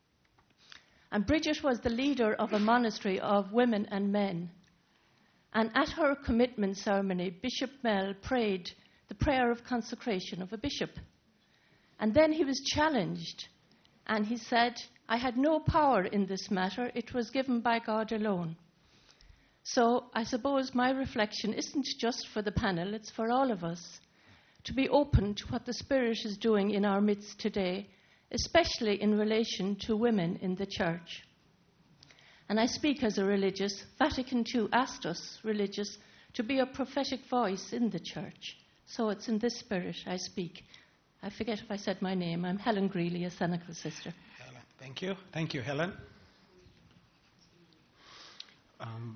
And Bridget was the leader of a monastery of women and men. And at her commitment ceremony, Bishop Mell prayed the prayer of consecration of a bishop. And then he was challenged, and he said, I had no power in this matter, it was given by God alone. So I suppose my reflection isn't just for the panel, it's for all of us, to be open to what the Spirit is doing in our midst today, especially in relation to women in the church. And I speak as a religious. Vatican two asked us, religious, to be a prophetic voice in the church. So it's in this spirit I speak. I forget if I said my name. I'm Helen Greeley, a Senecal sister. Helen, thank you. Thank you, Helen. Um,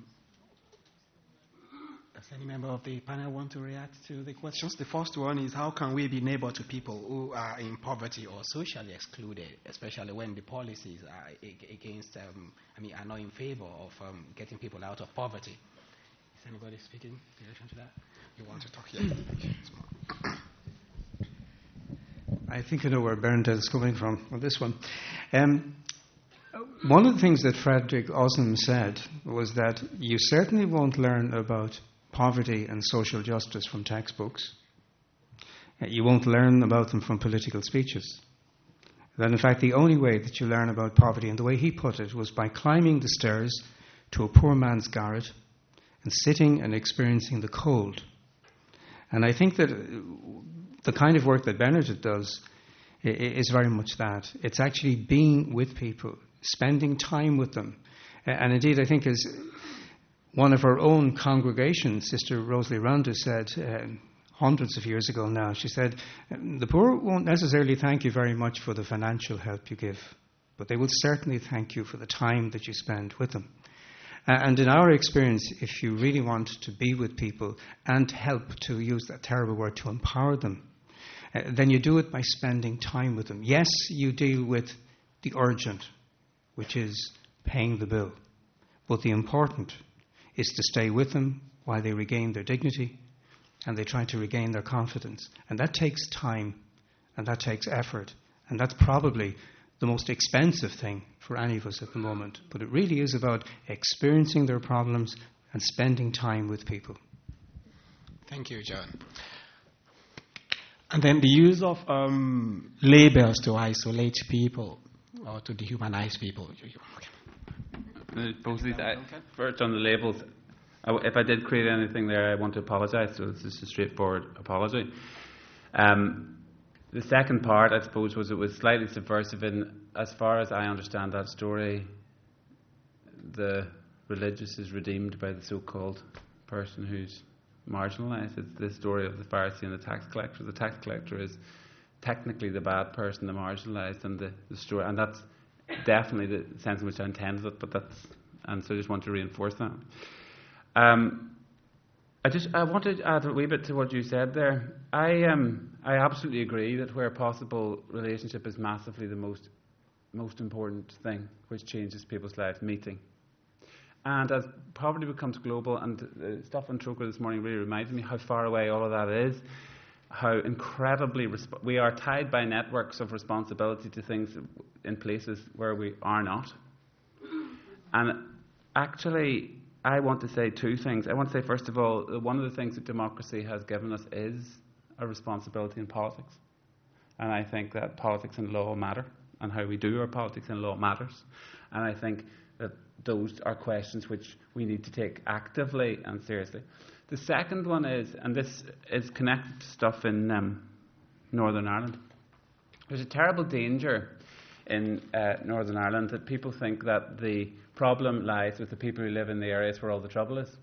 does any member of the panel want to react to the questions? The first one is, how can we be neighbor to people who are in poverty or socially excluded, especially when the policies are against, um, I mean, are not in favor of um, getting people out of poverty? Is anybody speaking in relation to that? You want to talk here? I think I know where Bernadette is coming from on this one. Um, one of the things that Frederick Osman said was that you certainly won't learn about poverty and social justice from textbooks. You won't learn about them from political speeches. That, in fact, the only way that you learn about poverty, and the way he put it, was by climbing the stairs to a poor man's garret and sitting and experiencing the cold. And I think that the kind of work that Bernadette does is very much that. It's actually being with people, spending time with them. And indeed, I think as one of our own congregations, Sister Rosalie Randa, said uh, hundreds of years ago now, she said, the poor won't necessarily thank you very much for the financial help you give, but they will certainly thank you for the time that you spend with them. Uh, and in our experience, if you really want to be with people and help, to use that terrible word, to empower them, uh, then you do it by spending time with them. Yes, you deal with the urgent, which is paying the bill, but the important is to stay with them while they regain their dignity and they try to regain their confidence. And that takes time, and that takes effort, and that's probably the most expensive thing for any of us at the moment. But it really is about experiencing their problems and spending time with people. Thank you, John. And then the use of um, labels to isolate people or to dehumanize people. Both these, I, first on the labels, I, if I did create anything there, I want to apologise. So it's just a straightforward apology. Um, the second part, I suppose, was it was slightly subversive in, as far as I understand that story, the religious is redeemed by the so-called person who's marginalised. It's the story of the Pharisee and the tax collector. The tax collector is technically the bad person, the marginalised, and the, the story, and that's definitely the sense in which I intended it, but that's and so I just want to reinforce that. Um, I just I want to add a wee bit to what you said there. I um I absolutely agree that where possible, relationship is massively the most most important thing which changes people's lives. Meeting, and as poverty becomes global, and the stuff on Trócaire this morning really reminded me how far away all of that is. How incredibly resp- we are tied by networks of responsibility to things in places where we are not. And actually, I want to say two things. I want to say, first of all, that one of the things that democracy has given us is a responsibility in politics. And I think that politics and law matter, and how we do our politics and law matters. And I think that those are questions which we need to take actively and seriously. The second one is, and this is connected to stuff in um, Northern Ireland. There's a terrible danger in uh, Northern Ireland that people think that the problem lies with the people who live in the areas where all the trouble is,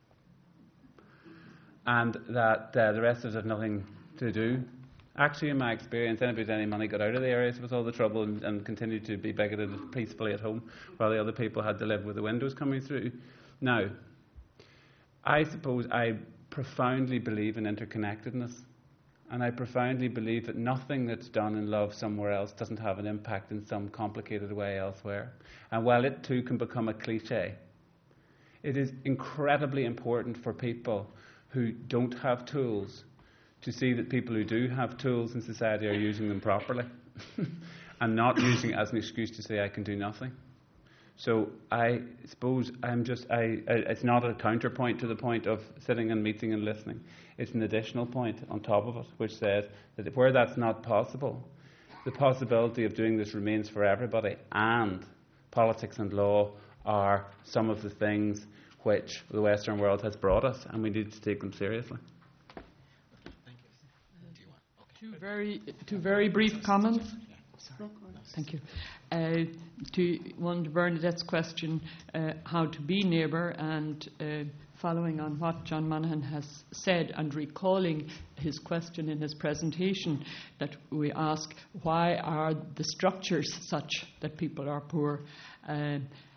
and that uh, the rest of us have nothing to do. Actually, in my experience, anybody with any money got out of the areas with all the trouble and, and continued to be bigoted peacefully at home, while the other people had to live with the windows coming through. Now, I suppose I profoundly believe in interconnectedness, and I profoundly believe that nothing that's done in love somewhere else doesn't have an impact in some complicated way elsewhere. And while it too can become a cliche, it is incredibly important for people who don't have tools to see that people who do have tools in society are using them properly and not using it as an excuse to say I can do nothing. So I suppose I'm just, I, I, it's not a counterpoint to the point of sitting and meeting and listening. It's an additional point on top of it, which says that where that's not possible, the possibility of doing this remains for everybody, and politics and law are some of the things which the Western world has brought us, and we need to take them seriously. Two very, two very brief comments. Thank you. Uh, to one to Bernadette's question, uh, how to be neighbour, and uh, following on what John Monaghan has said and recalling his question in his presentation, that we ask why are the structures such that people are poor, uh,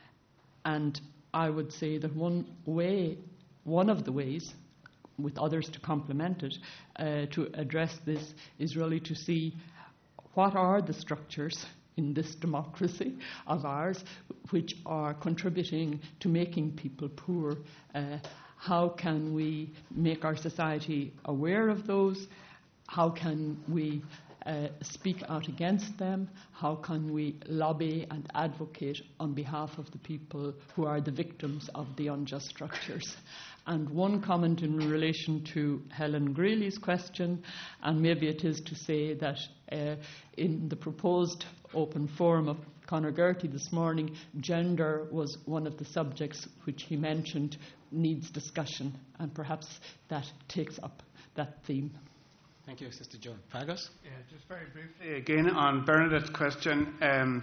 and I would say that one way, one of the ways, with others to complement it, uh, to address this is really to see what are the structures in this democracy of ours which are contributing to making people poor. Uh, how can we make our society aware of those? How can we uh, speak out against them? How can we lobby and advocate on behalf of the people who are the victims of the unjust structures? And one comment in relation to Helen Greeley's question, and maybe it is to say that uh, in the proposed open forum of Conor Gertie this morning, gender was one of the subjects which he mentioned needs discussion, and perhaps that takes up that theme. Thank you, Sister John. Fergus? Yeah, just very briefly again on Bernadette's question. Um,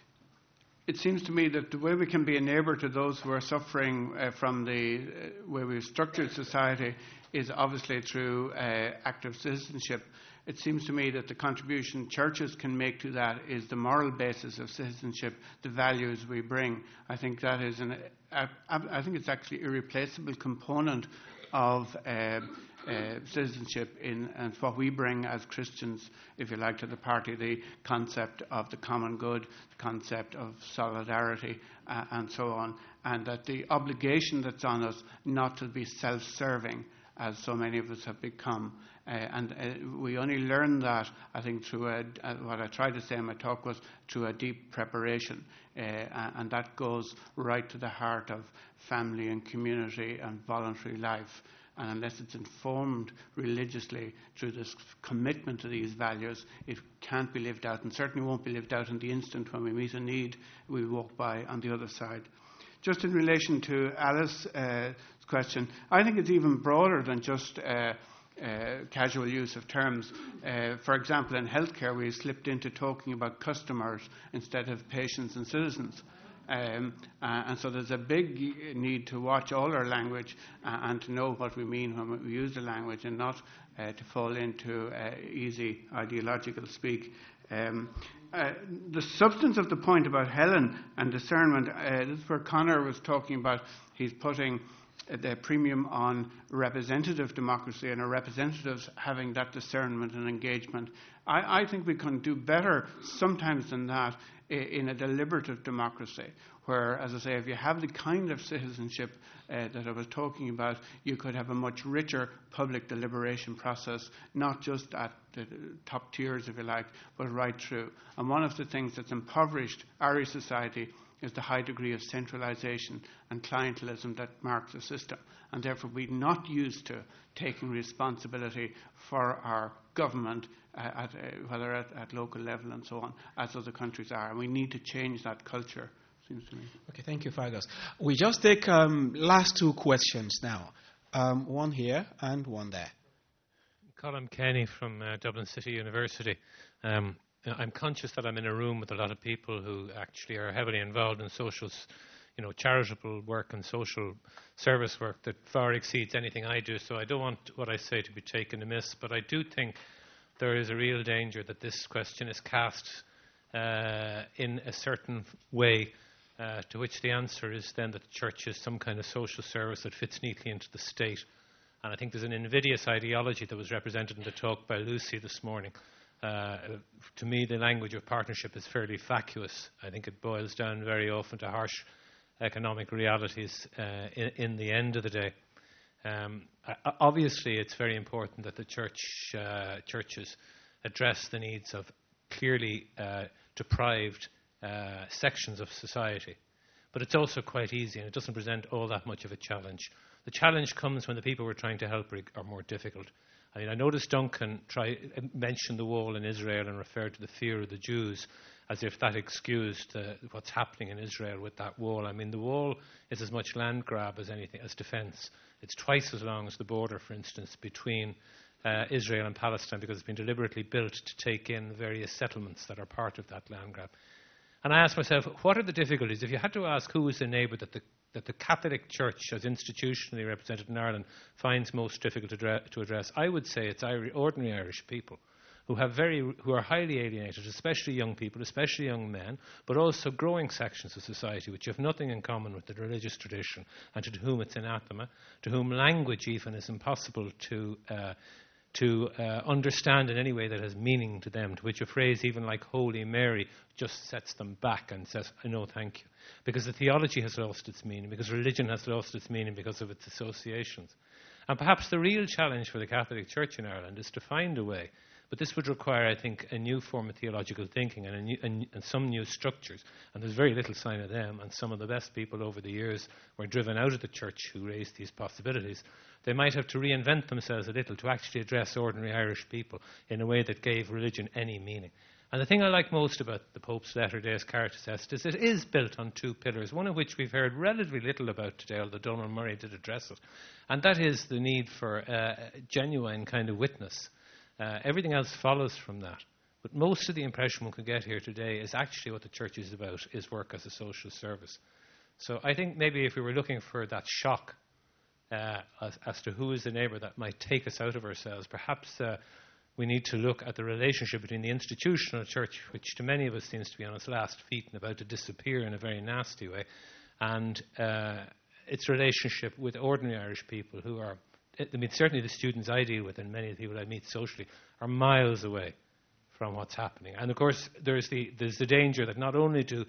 It seems to me that the way we can be a neighbour to those who are suffering uh, from the uh, way we've structured society is obviously through uh, active citizenship. It seems to me that the contribution churches can make to that is the moral basis of citizenship, the values we bring. I think that is an, uh, I think it's actually an irreplaceable component of uh, Uh, citizenship in, and what we bring as Christians, if you like, to the party, the concept of the common good, the concept of solidarity, uh, and so on, and that the obligation that's on us not to be self-serving, as so many of us have become. Uh, and uh, we only learn that, I think, through a, uh, what I tried to say in my talk was through a deep preparation, uh, and that goes right to the heart of family and community and voluntary life. And unless it's informed religiously through this commitment to these values, it can't be lived out, and certainly won't be lived out in the instant when we meet a need, we walk by on the other side. Just in relation to Alice's uh, question, I think it's even broader than just uh, uh, casual use of terms. Uh, for example, in healthcare, we slipped into talking about customers instead of patients and citizens. Um, uh, and so there's a big need to watch all our language uh, and to know what we mean when we use the language, and not uh, to fall into uh, easy ideological speak. Um, uh, the substance of the point about Helen and discernment, uh, this is where Conor was talking about, he's putting the premium on representative democracy and our representatives having that discernment and engagement. I, I think we can do better sometimes than that in a deliberative democracy, where, as I say, if you have the kind of citizenship uh, that I was talking about, you could have a much richer public deliberation process, not just at the top tiers, if you like, but right through. And one of the things that's impoverished Irish society is the high degree of centralisation and clientelism that marks the system. And therefore, we're not used to taking responsibility for our government, uh, at, uh, whether at, at local level and so on, as other countries are. And we need to change that culture, seems to me. Okay, thank you, Fergus. We just take um, last two questions now. Um, one here and one there. Colin Kenny from uh, Dublin City University. Um, I'm conscious that I'm in a room with a lot of people who actually are heavily involved in social, you know, charitable work and social service work that far exceeds anything I do. So I don't want what I say to be taken amiss, but I do think there is a real danger that this question is cast uh, in a certain way, uh, to which the answer is then that the church is some kind of social service that fits neatly into the state. And I think there's an invidious ideology that was represented in the talk by Lucy this morning. Uh, to me, the language of partnership is fairly vacuous. I think it boils down very often to harsh economic realities uh, in, in the end of the day. Um, I, obviously, it's very important that the church uh, churches address the needs of clearly uh, deprived uh, sections of society. But it's also quite easy, and it doesn't present all that much of a challenge. The challenge comes when the people we're trying to help are more difficult. I mean, I noticed Duncan try, mentioned the wall in Israel and referred to the fear of the Jews as if that excused uh, what's happening in Israel with that wall. I mean, the wall is as much land grab as anything, as defence. It's twice as long as the border, for instance, between uh, Israel and Palestine, because it's been deliberately built to take in various settlements that are part of that land grab. And I asked myself, what are the difficulties? If you had to ask who is the neighbour that the that the Catholic Church, as institutionally represented in Ireland, finds most difficult to, dre- to address, I would say it's Irish, ordinary Irish people who have very, who are highly alienated, especially young people, especially young men, but also growing sections of society which have nothing in common with the religious tradition, and to whom it's anathema, to whom language even is impossible to uh, to uh, understand in any way that has meaning to them, to which a phrase even like Holy Mary just sets them back and says, no, thank you. Because the theology has lost its meaning, because religion has lost its meaning because of its associations. And perhaps the real challenge for the Catholic Church in Ireland is to find a way, but this would require, I think, a new form of theological thinking and, a new, and, and some new structures. And there's very little sign of them, and some of the best people over the years were driven out of the church who raised these possibilities. They might have to reinvent themselves a little to actually address ordinary Irish people in a way that gave religion any meaning. And the thing I like most about the Pope's letter, Deus Caritas Est, is it is built on two pillars, one of which we've heard relatively little about today, although Donald Murray did address it, and that is the need for uh, a genuine kind of witness. Uh, everything else follows from that. But most of the impression one can get here today is actually what the church is about, is work as a social service. So I think maybe if we were looking for that shock uh, as, as to who is the neighbour that might take us out of ourselves, perhaps uh, we need to look at the relationship between the institutional church, which to many of us seems to be on its last feet and about to disappear in a very nasty way, and uh, its relationship with ordinary Irish people who are, I mean, certainly the students I deal with and many of the people I meet socially are miles away from what's happening. And of course, there's the, there's the danger that not only do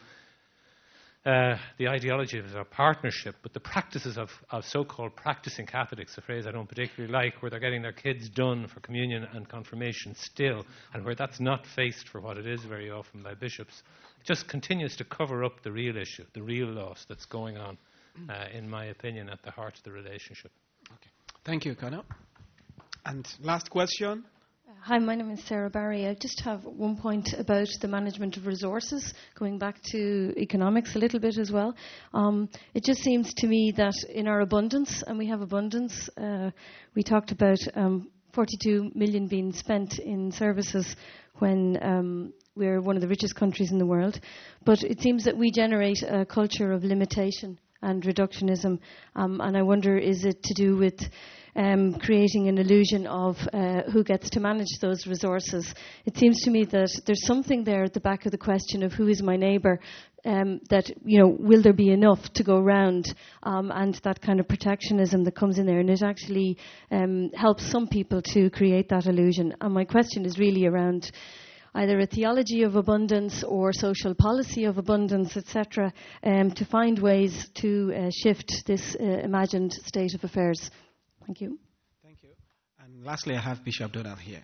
Uh, the ideology of a partnership, but the practices of, of so-called practicing Catholics, a phrase I don't particularly like, where they're getting their kids done for communion and confirmation still, and where that's not faced for what it is very often by bishops, it just continues to cover up the real issue, the real loss that's going on, uh, in my opinion, at the heart of the relationship. Okay. Thank you, Conor. And last question. Hi, my name is Sarah Barry. I just have one point about the management of resources, going back to economics a little bit as well. Um, it just seems to me that in our abundance, and we have abundance, uh, we talked about um, forty-two million being spent in services when um, we're one of the richest countries in the world. But it seems that we generate a culture of limitation and reductionism. Um, and I wonder, is it to do with um, creating an illusion of uh, who gets to manage those resources. It seems to me that there's something there at the back of the question of who is my neighbour, um, that, you know, will there be enough to go round, um, and that kind of protectionism that comes in there, and it actually um, helps some people to create that illusion. And my question is really around either a theology of abundance or social policy of abundance, et cetera, um, to find ways to uh, shift this uh, imagined state of affairs. Thank you. Thank you. And lastly, I have Bishop Donald here.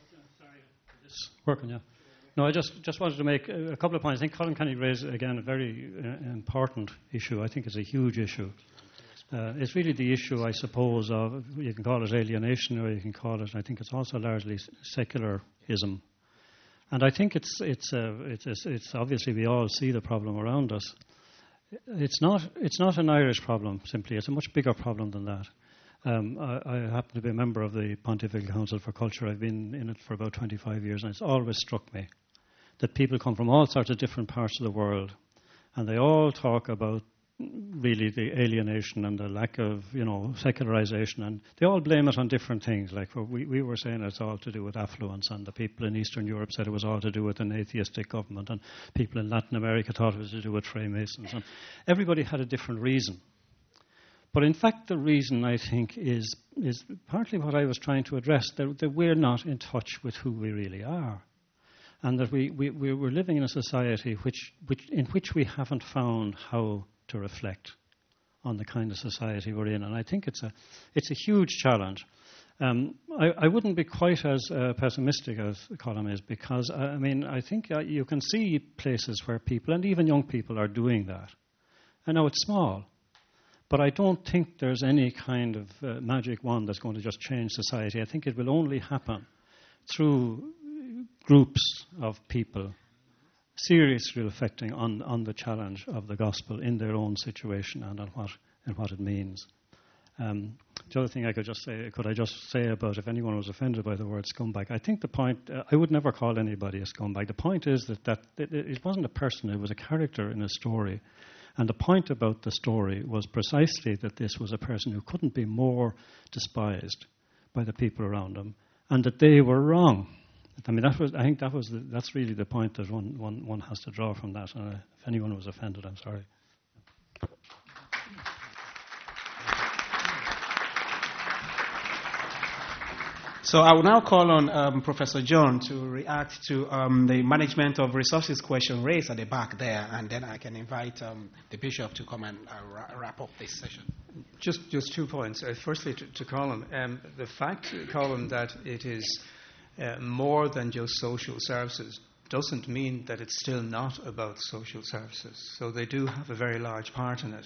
It's working, yeah. No, I just, just wanted to make a, a couple of points. I think Colin Kenny raised, again, a very uh, important issue. I think it's a huge issue. Uh, it's really the issue, I suppose, of, you can call it alienation, or you can call it, I think it's also largely secularism. And I think it's it's, uh, it's it's it's obviously we all see the problem around us. It's not it's not an Irish problem simply. It's a much bigger problem than that. Um, I, I happen to be a member of the Pontifical Council for Culture. I've been in it for about twenty-five years, and it's always struck me that people come from all sorts of different parts of the world, and they all talk about really the alienation and the lack of, you know, secularization, and they all blame it on different things. Like we, we were saying it's all to do with affluence, and the people in Eastern Europe said it was all to do with an atheistic government, and people in Latin America thought it was to do with Freemasons. And everybody had a different reason. But in fact, the reason, I think, is is partly what I was trying to address, that, that we're not in touch with who we really are. And that we, we, we're living in a society which, which, in which we haven't found how to reflect on the kind of society we're in. And I think it's a it's a huge challenge. Um, I, I wouldn't be quite as uh, pessimistic as Colin is, because, uh, I mean, I think uh, you can see places where people, and even young people, are doing that. I know it's small, but I don't think there's any kind of uh, magic wand that's going to just change society. I think it will only happen through groups of people seriously reflecting on, on the challenge of the gospel in their own situation and on what and what it means. Um, the other thing I could just say, could I just say about if anyone was offended by the word scumbag, I think the point, uh, I would never call anybody a scumbag. The point is that, that it, it wasn't a person, it was a character in a story. And the point about the story was precisely that this was a person who couldn't be more despised by the people around him, and that they were wrong. I mean, that was. I think that was. The, that's really the point that one, one, one has to draw from that. And uh, if anyone was offended, I'm sorry. So I will now call on um, Professor John to react to um, the management of resources question raised at the back there, and then I can invite um, the Bishop to come and uh, ra- wrap up this session. Just, just two points. Uh, firstly, to, to Colin, um, the fact, Colin, that it is Uh, more than just social services doesn't mean that it's still not about social services. So they do have a very large part in it.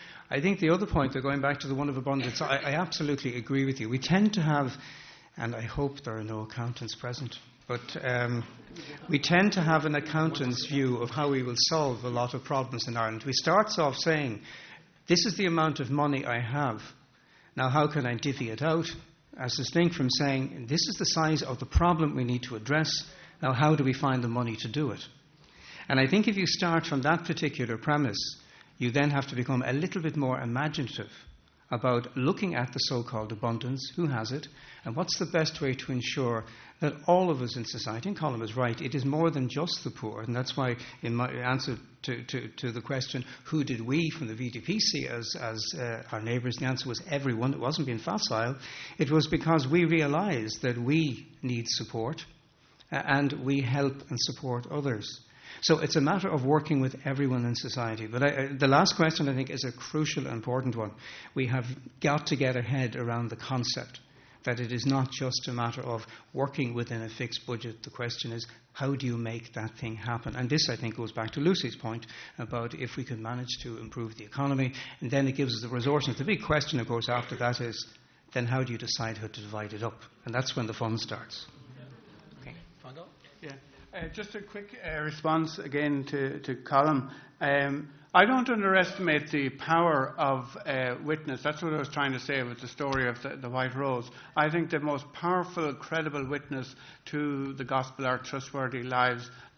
I think the other point, though, going back to the one of abundance, I, I absolutely agree with you. We tend to have, and I hope there are no accountants present, but um, we tend to have an accountant's view of how we will solve a lot of problems in Ireland. We start off saying, this is the amount of money I have. Now, how can I divvy it out? As distinct from saying, this is the size of the problem we need to address. Now, how do we find the money to do it? And I think if you start from that particular premise, you then have to become a little bit more imaginative about looking at the so-called abundance, who has it, and what's the best way to ensure that all of us in society, and Colin is right, it is more than just the poor. And that's why in my answer to, to, to the question, who did we from the V D P see as, as uh, our neighbours, the answer was everyone. It wasn't being facile. It was because we realised that we need support uh, and we help and support others. So it's a matter of working with everyone in society. But I, uh, the last question, I think, is a crucial and important one. We have got to get our head around the concept that it is not just a matter of working within a fixed budget. The question is, how do you make that thing happen? And this, I think, goes back to Lucy's point about if we can manage to improve the economy, and then it gives us the resources. The big question, of course, after that is, then how do you decide how to divide it up? And that's when the fun starts. Okay. Yeah. Uh, just a quick uh, response again to, to Colin. Um, I don't underestimate the power of uh, witness. That's what I was trying to say with the story of the, the White Rose. I think the most powerful, credible witness to the gospel are trustworthy lives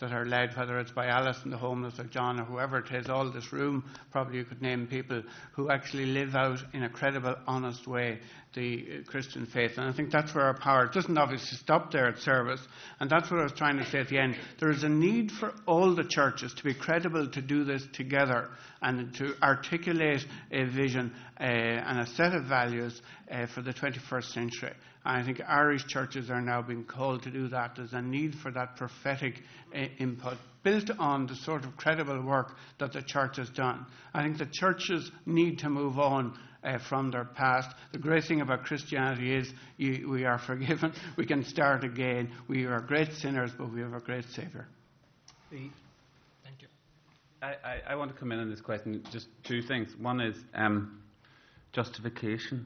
that are led, whether it's by Alice and the Homeless or John or whoever it is, all this room, probably you could name people who actually live out in a credible, honest way the uh, Christian faith. And I think that's where our power, it doesn't obviously stop there at service, and that's what I was trying to say at the end. There is a need for all the churches to be credible to do this together and to articulate a vision uh, and a set of values uh, for the twenty-first century. And I think Irish churches are now being called to do that. There's a need for that prophetic uh, input built on the sort of credible work that the church has done. I think the churches need to move on uh, from their past. The great thing about Christianity is you, we are forgiven. We can start again. We are great sinners, but we have a great Saviour. Thank you. I, I, I want to come in on this question. Just two things. One is um, justification.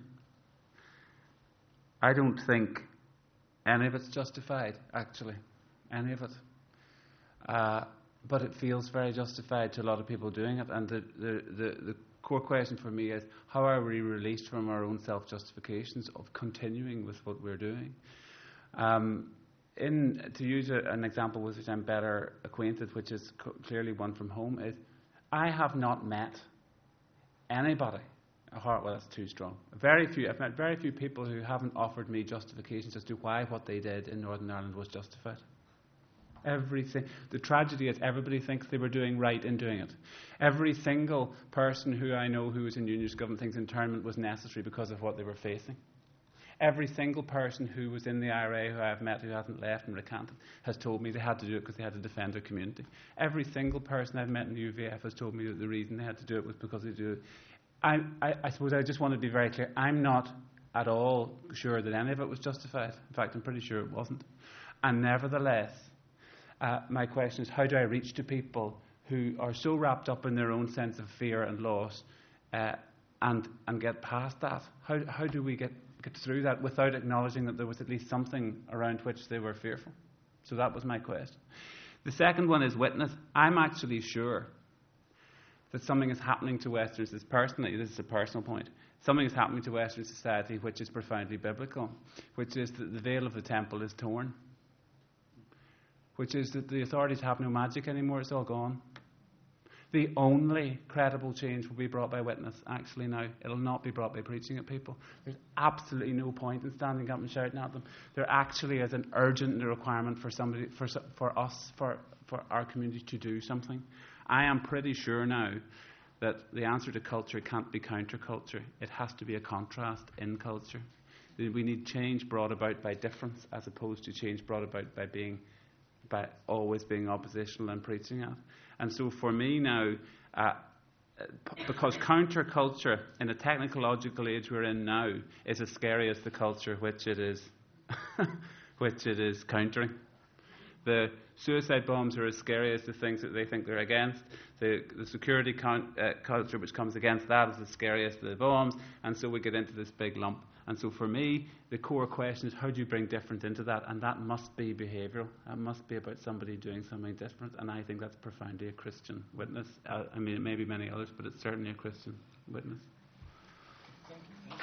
I don't think any of it's justified, actually. Any of it. Uh, but it feels very justified to a lot of people doing it. And the, the, the, the core question for me is, how are we released from our own self-justifications of continuing with what we're doing? Um, in, to use a, an example with which I'm better acquainted, which is co- clearly one from home, is I have not met anybody. Heart, well, that's too strong. Very few. I've met very few people who haven't offered me justifications as to why what they did in Northern Ireland was justified. Everything. The tragedy is everybody thinks they were doing right in doing it. Every single person who I know who was in unionist government thinks internment was necessary because of what they were facing. Every single person who was in the I R A who I've met who hasn't left and recanted has told me they had to do it because they had to defend their community. Every single person I've met in the U V F has told me that the reason they had to do it was because they do it. I, I, I suppose I just want to be very clear. I'm not at all sure that any of it was justified. In fact, I'm pretty sure it wasn't. And nevertheless, uh, my question is, how do I reach to people who are so wrapped up in their own sense of fear and loss uh, and and get past that? How, how do we get, get through that without acknowledging that there was at least something around which they were fearful? So that was my question. The second one is witness. I'm actually sure that something is happening to Western society, personally, this is a personal point, something is happening to Western society which is profoundly biblical, which is that the veil of the temple is torn, which is that the authorities have no magic anymore, it's all gone. The only credible change will be brought by witness, actually now. It'll not be brought by preaching at people. There's absolutely no point in standing up and shouting at them. There actually is an urgent requirement for somebody, for, for us, for, for our community to do something. I am pretty sure now that the answer to culture can't be counterculture. It has to be a contrast in culture. We need change brought about by difference as opposed to change brought about by being, by always being oppositional and preaching at. And so for me now, uh, because counterculture in the technological age we're in now is as scary as the culture which it is, which it is countering. The suicide bombs are as scary as the things that they think they're against. The, the security con- uh, culture which comes against that is as scary as the bombs. And so we get into this big lump. And so for me, the core question is, how do you bring different into that? And that must be behavioural. That must be about somebody doing something different. And I think that's profoundly a Christian witness. Uh, I mean, it may be many others, but it's certainly a Christian witness. Thank you.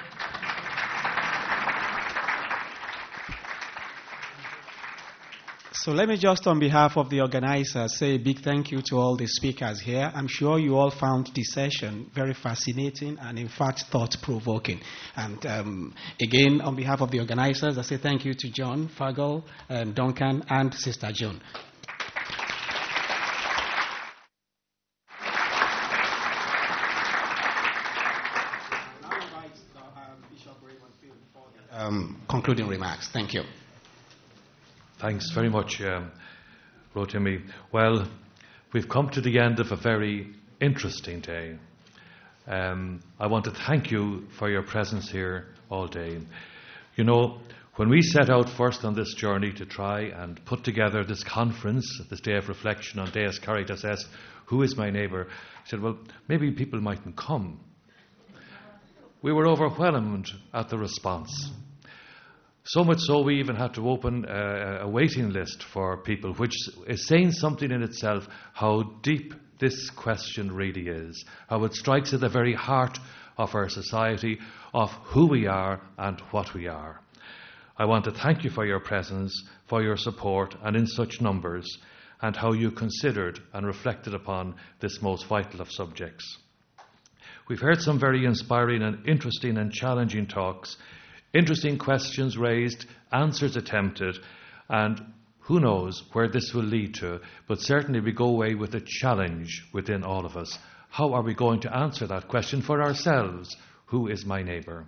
So let me just, on behalf of the organizers, say a big thank you to all the speakers here. I'm sure you all found this session very fascinating and, in fact, thought-provoking. And um, again, on behalf of the organizers, I say thank you to John, Fargal, um, Duncan, and Sister Joan. Um, concluding remarks. Thank you. Thanks very much, um, Rotimi. Well, we've come to the end of a very interesting day. Um, I want to thank you for your presence here all day. You know, when we set out first on this journey to try and put together this conference, this day of reflection on Deus Caritas Est, who is my neighbour, I said, well, maybe people mightn't come. We were overwhelmed at the response. So much so we even had to open a, a waiting list for people, which is saying something in itself how deep this question really is, how it strikes at the very heart of our society, of who we are and what we are. I want to thank you for your presence, for your support, and in such numbers. and how you considered and reflected upon this most vital of subjects. We've heard some very inspiring and interesting and challenging talks, interesting questions raised, answers attempted, and who knows where this will lead to, but certainly we go away with a challenge within all of us. How are we going to answer that question for ourselves? Who is my neighbour?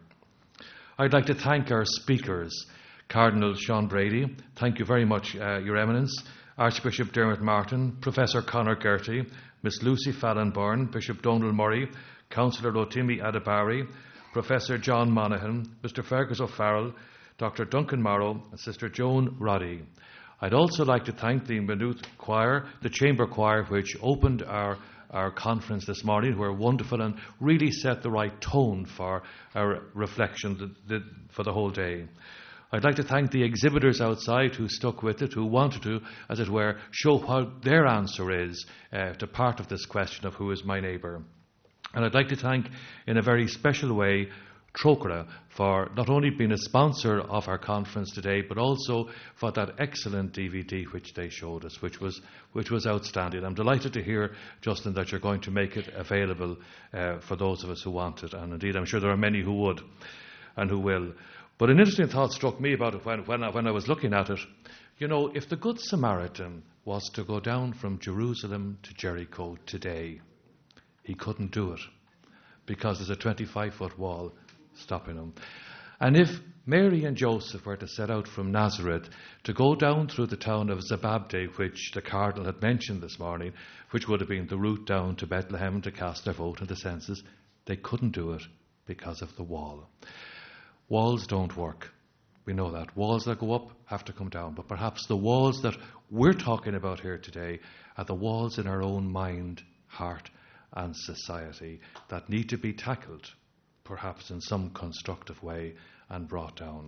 I'd like to thank our speakers, Cardinal Sean Brady, thank you very much, uh, Your Eminence, Archbishop Dermot Martin, Professor Conor Gerty, Miss Lucy Fallon-Byrne, Bishop Donal Murray, Councillor Rotimi Adebari, Professor John Monaghan, Mister Fergus O'Farrell, Doctor Duncan Morrow, and Sister Joan Roddy. I'd also like to thank the Maynooth Choir, the Chamber Choir, which opened our, our conference this morning, who were wonderful and really set the right tone for our reflection the, the, for the whole day. I'd like to thank the exhibitors outside who stuck with it, who wanted to, as it were, show what their answer is uh, to part of this question of who is my neighbour. And I'd like to thank, in a very special way, Trócaire for not only being a sponsor of our conference today, but also for that excellent D V D which they showed us, which was which was outstanding. I'm delighted to hear, Justin, that you're going to make it available uh, for those of us who want it, and indeed I'm sure there are many who would and who will. But an interesting thought struck me about it when, when, I, when I was looking at it. You know, if the Good Samaritan was to go down from Jerusalem to Jericho today, he couldn't do it because there's a twenty-five foot wall stopping him. And if Mary and Joseph were to set out from Nazareth to go down through the town of Zababde, which the Cardinal had mentioned this morning, which would have been the route down to Bethlehem to cast their vote in the census, they couldn't do it because of the wall. Walls don't work. We know that. Walls that go up have to come down. But perhaps the walls that we're talking about here today are the walls in our own mind, heart, and society that need to be tackled, perhaps in some constructive way, and brought down.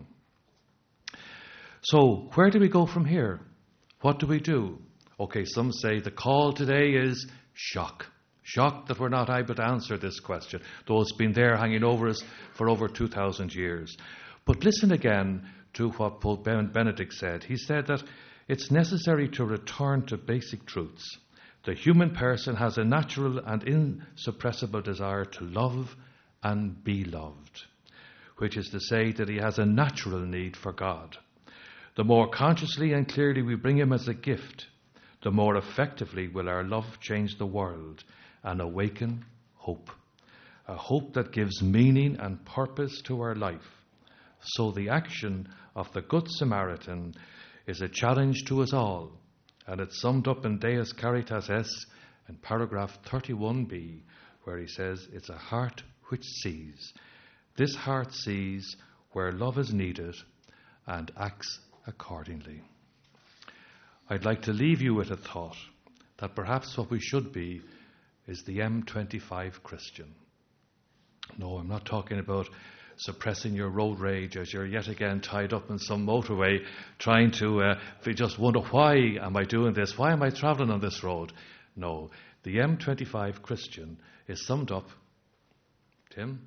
So, where do we go from here? What do we do? Okay, some say the call today is shock. Shock that we're not able to answer this question, though it's been there hanging over us for over two thousand years. But listen again to what Pope Benedict said. He said that it's necessary to return to basic truths. The human person has a natural and insuppressible desire to love and be loved, which is to say that he has a natural need for God. The more consciously and clearly we bring him as a gift, the more effectively will our love change the world and awaken hope, a hope that gives meaning and purpose to our life. So the action of the Good Samaritan is a challenge to us all, and it's summed up in Deus Caritas Est in paragraph thirty-one b, where he says, it's a heart which sees. This heart sees where love is needed and acts accordingly. I'd like to leave you with a thought that perhaps what we should be is the M twenty-five Christian. No, I'm not talking about suppressing your road rage as you're yet again tied up in some motorway trying to uh, just wonder, why am I doing this? Why am I travelling on this road? No, the M twenty-five Christian is summed up, Tim,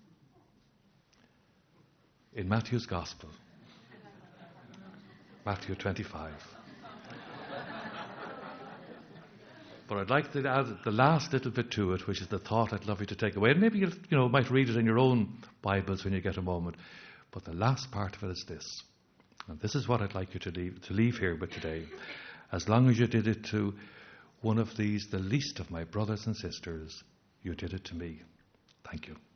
in Matthew's Gospel. Matthew twenty-five. But I'd like to add the last little bit to it, which is the thought I'd love you to take away. And maybe you you know might read it in your own Bibles when you get a moment. But the last part of it is this. And this is what I'd like you to leave, to leave here with today. As long as you did it to one of these, the least of my brothers and sisters, you did it to me. Thank you.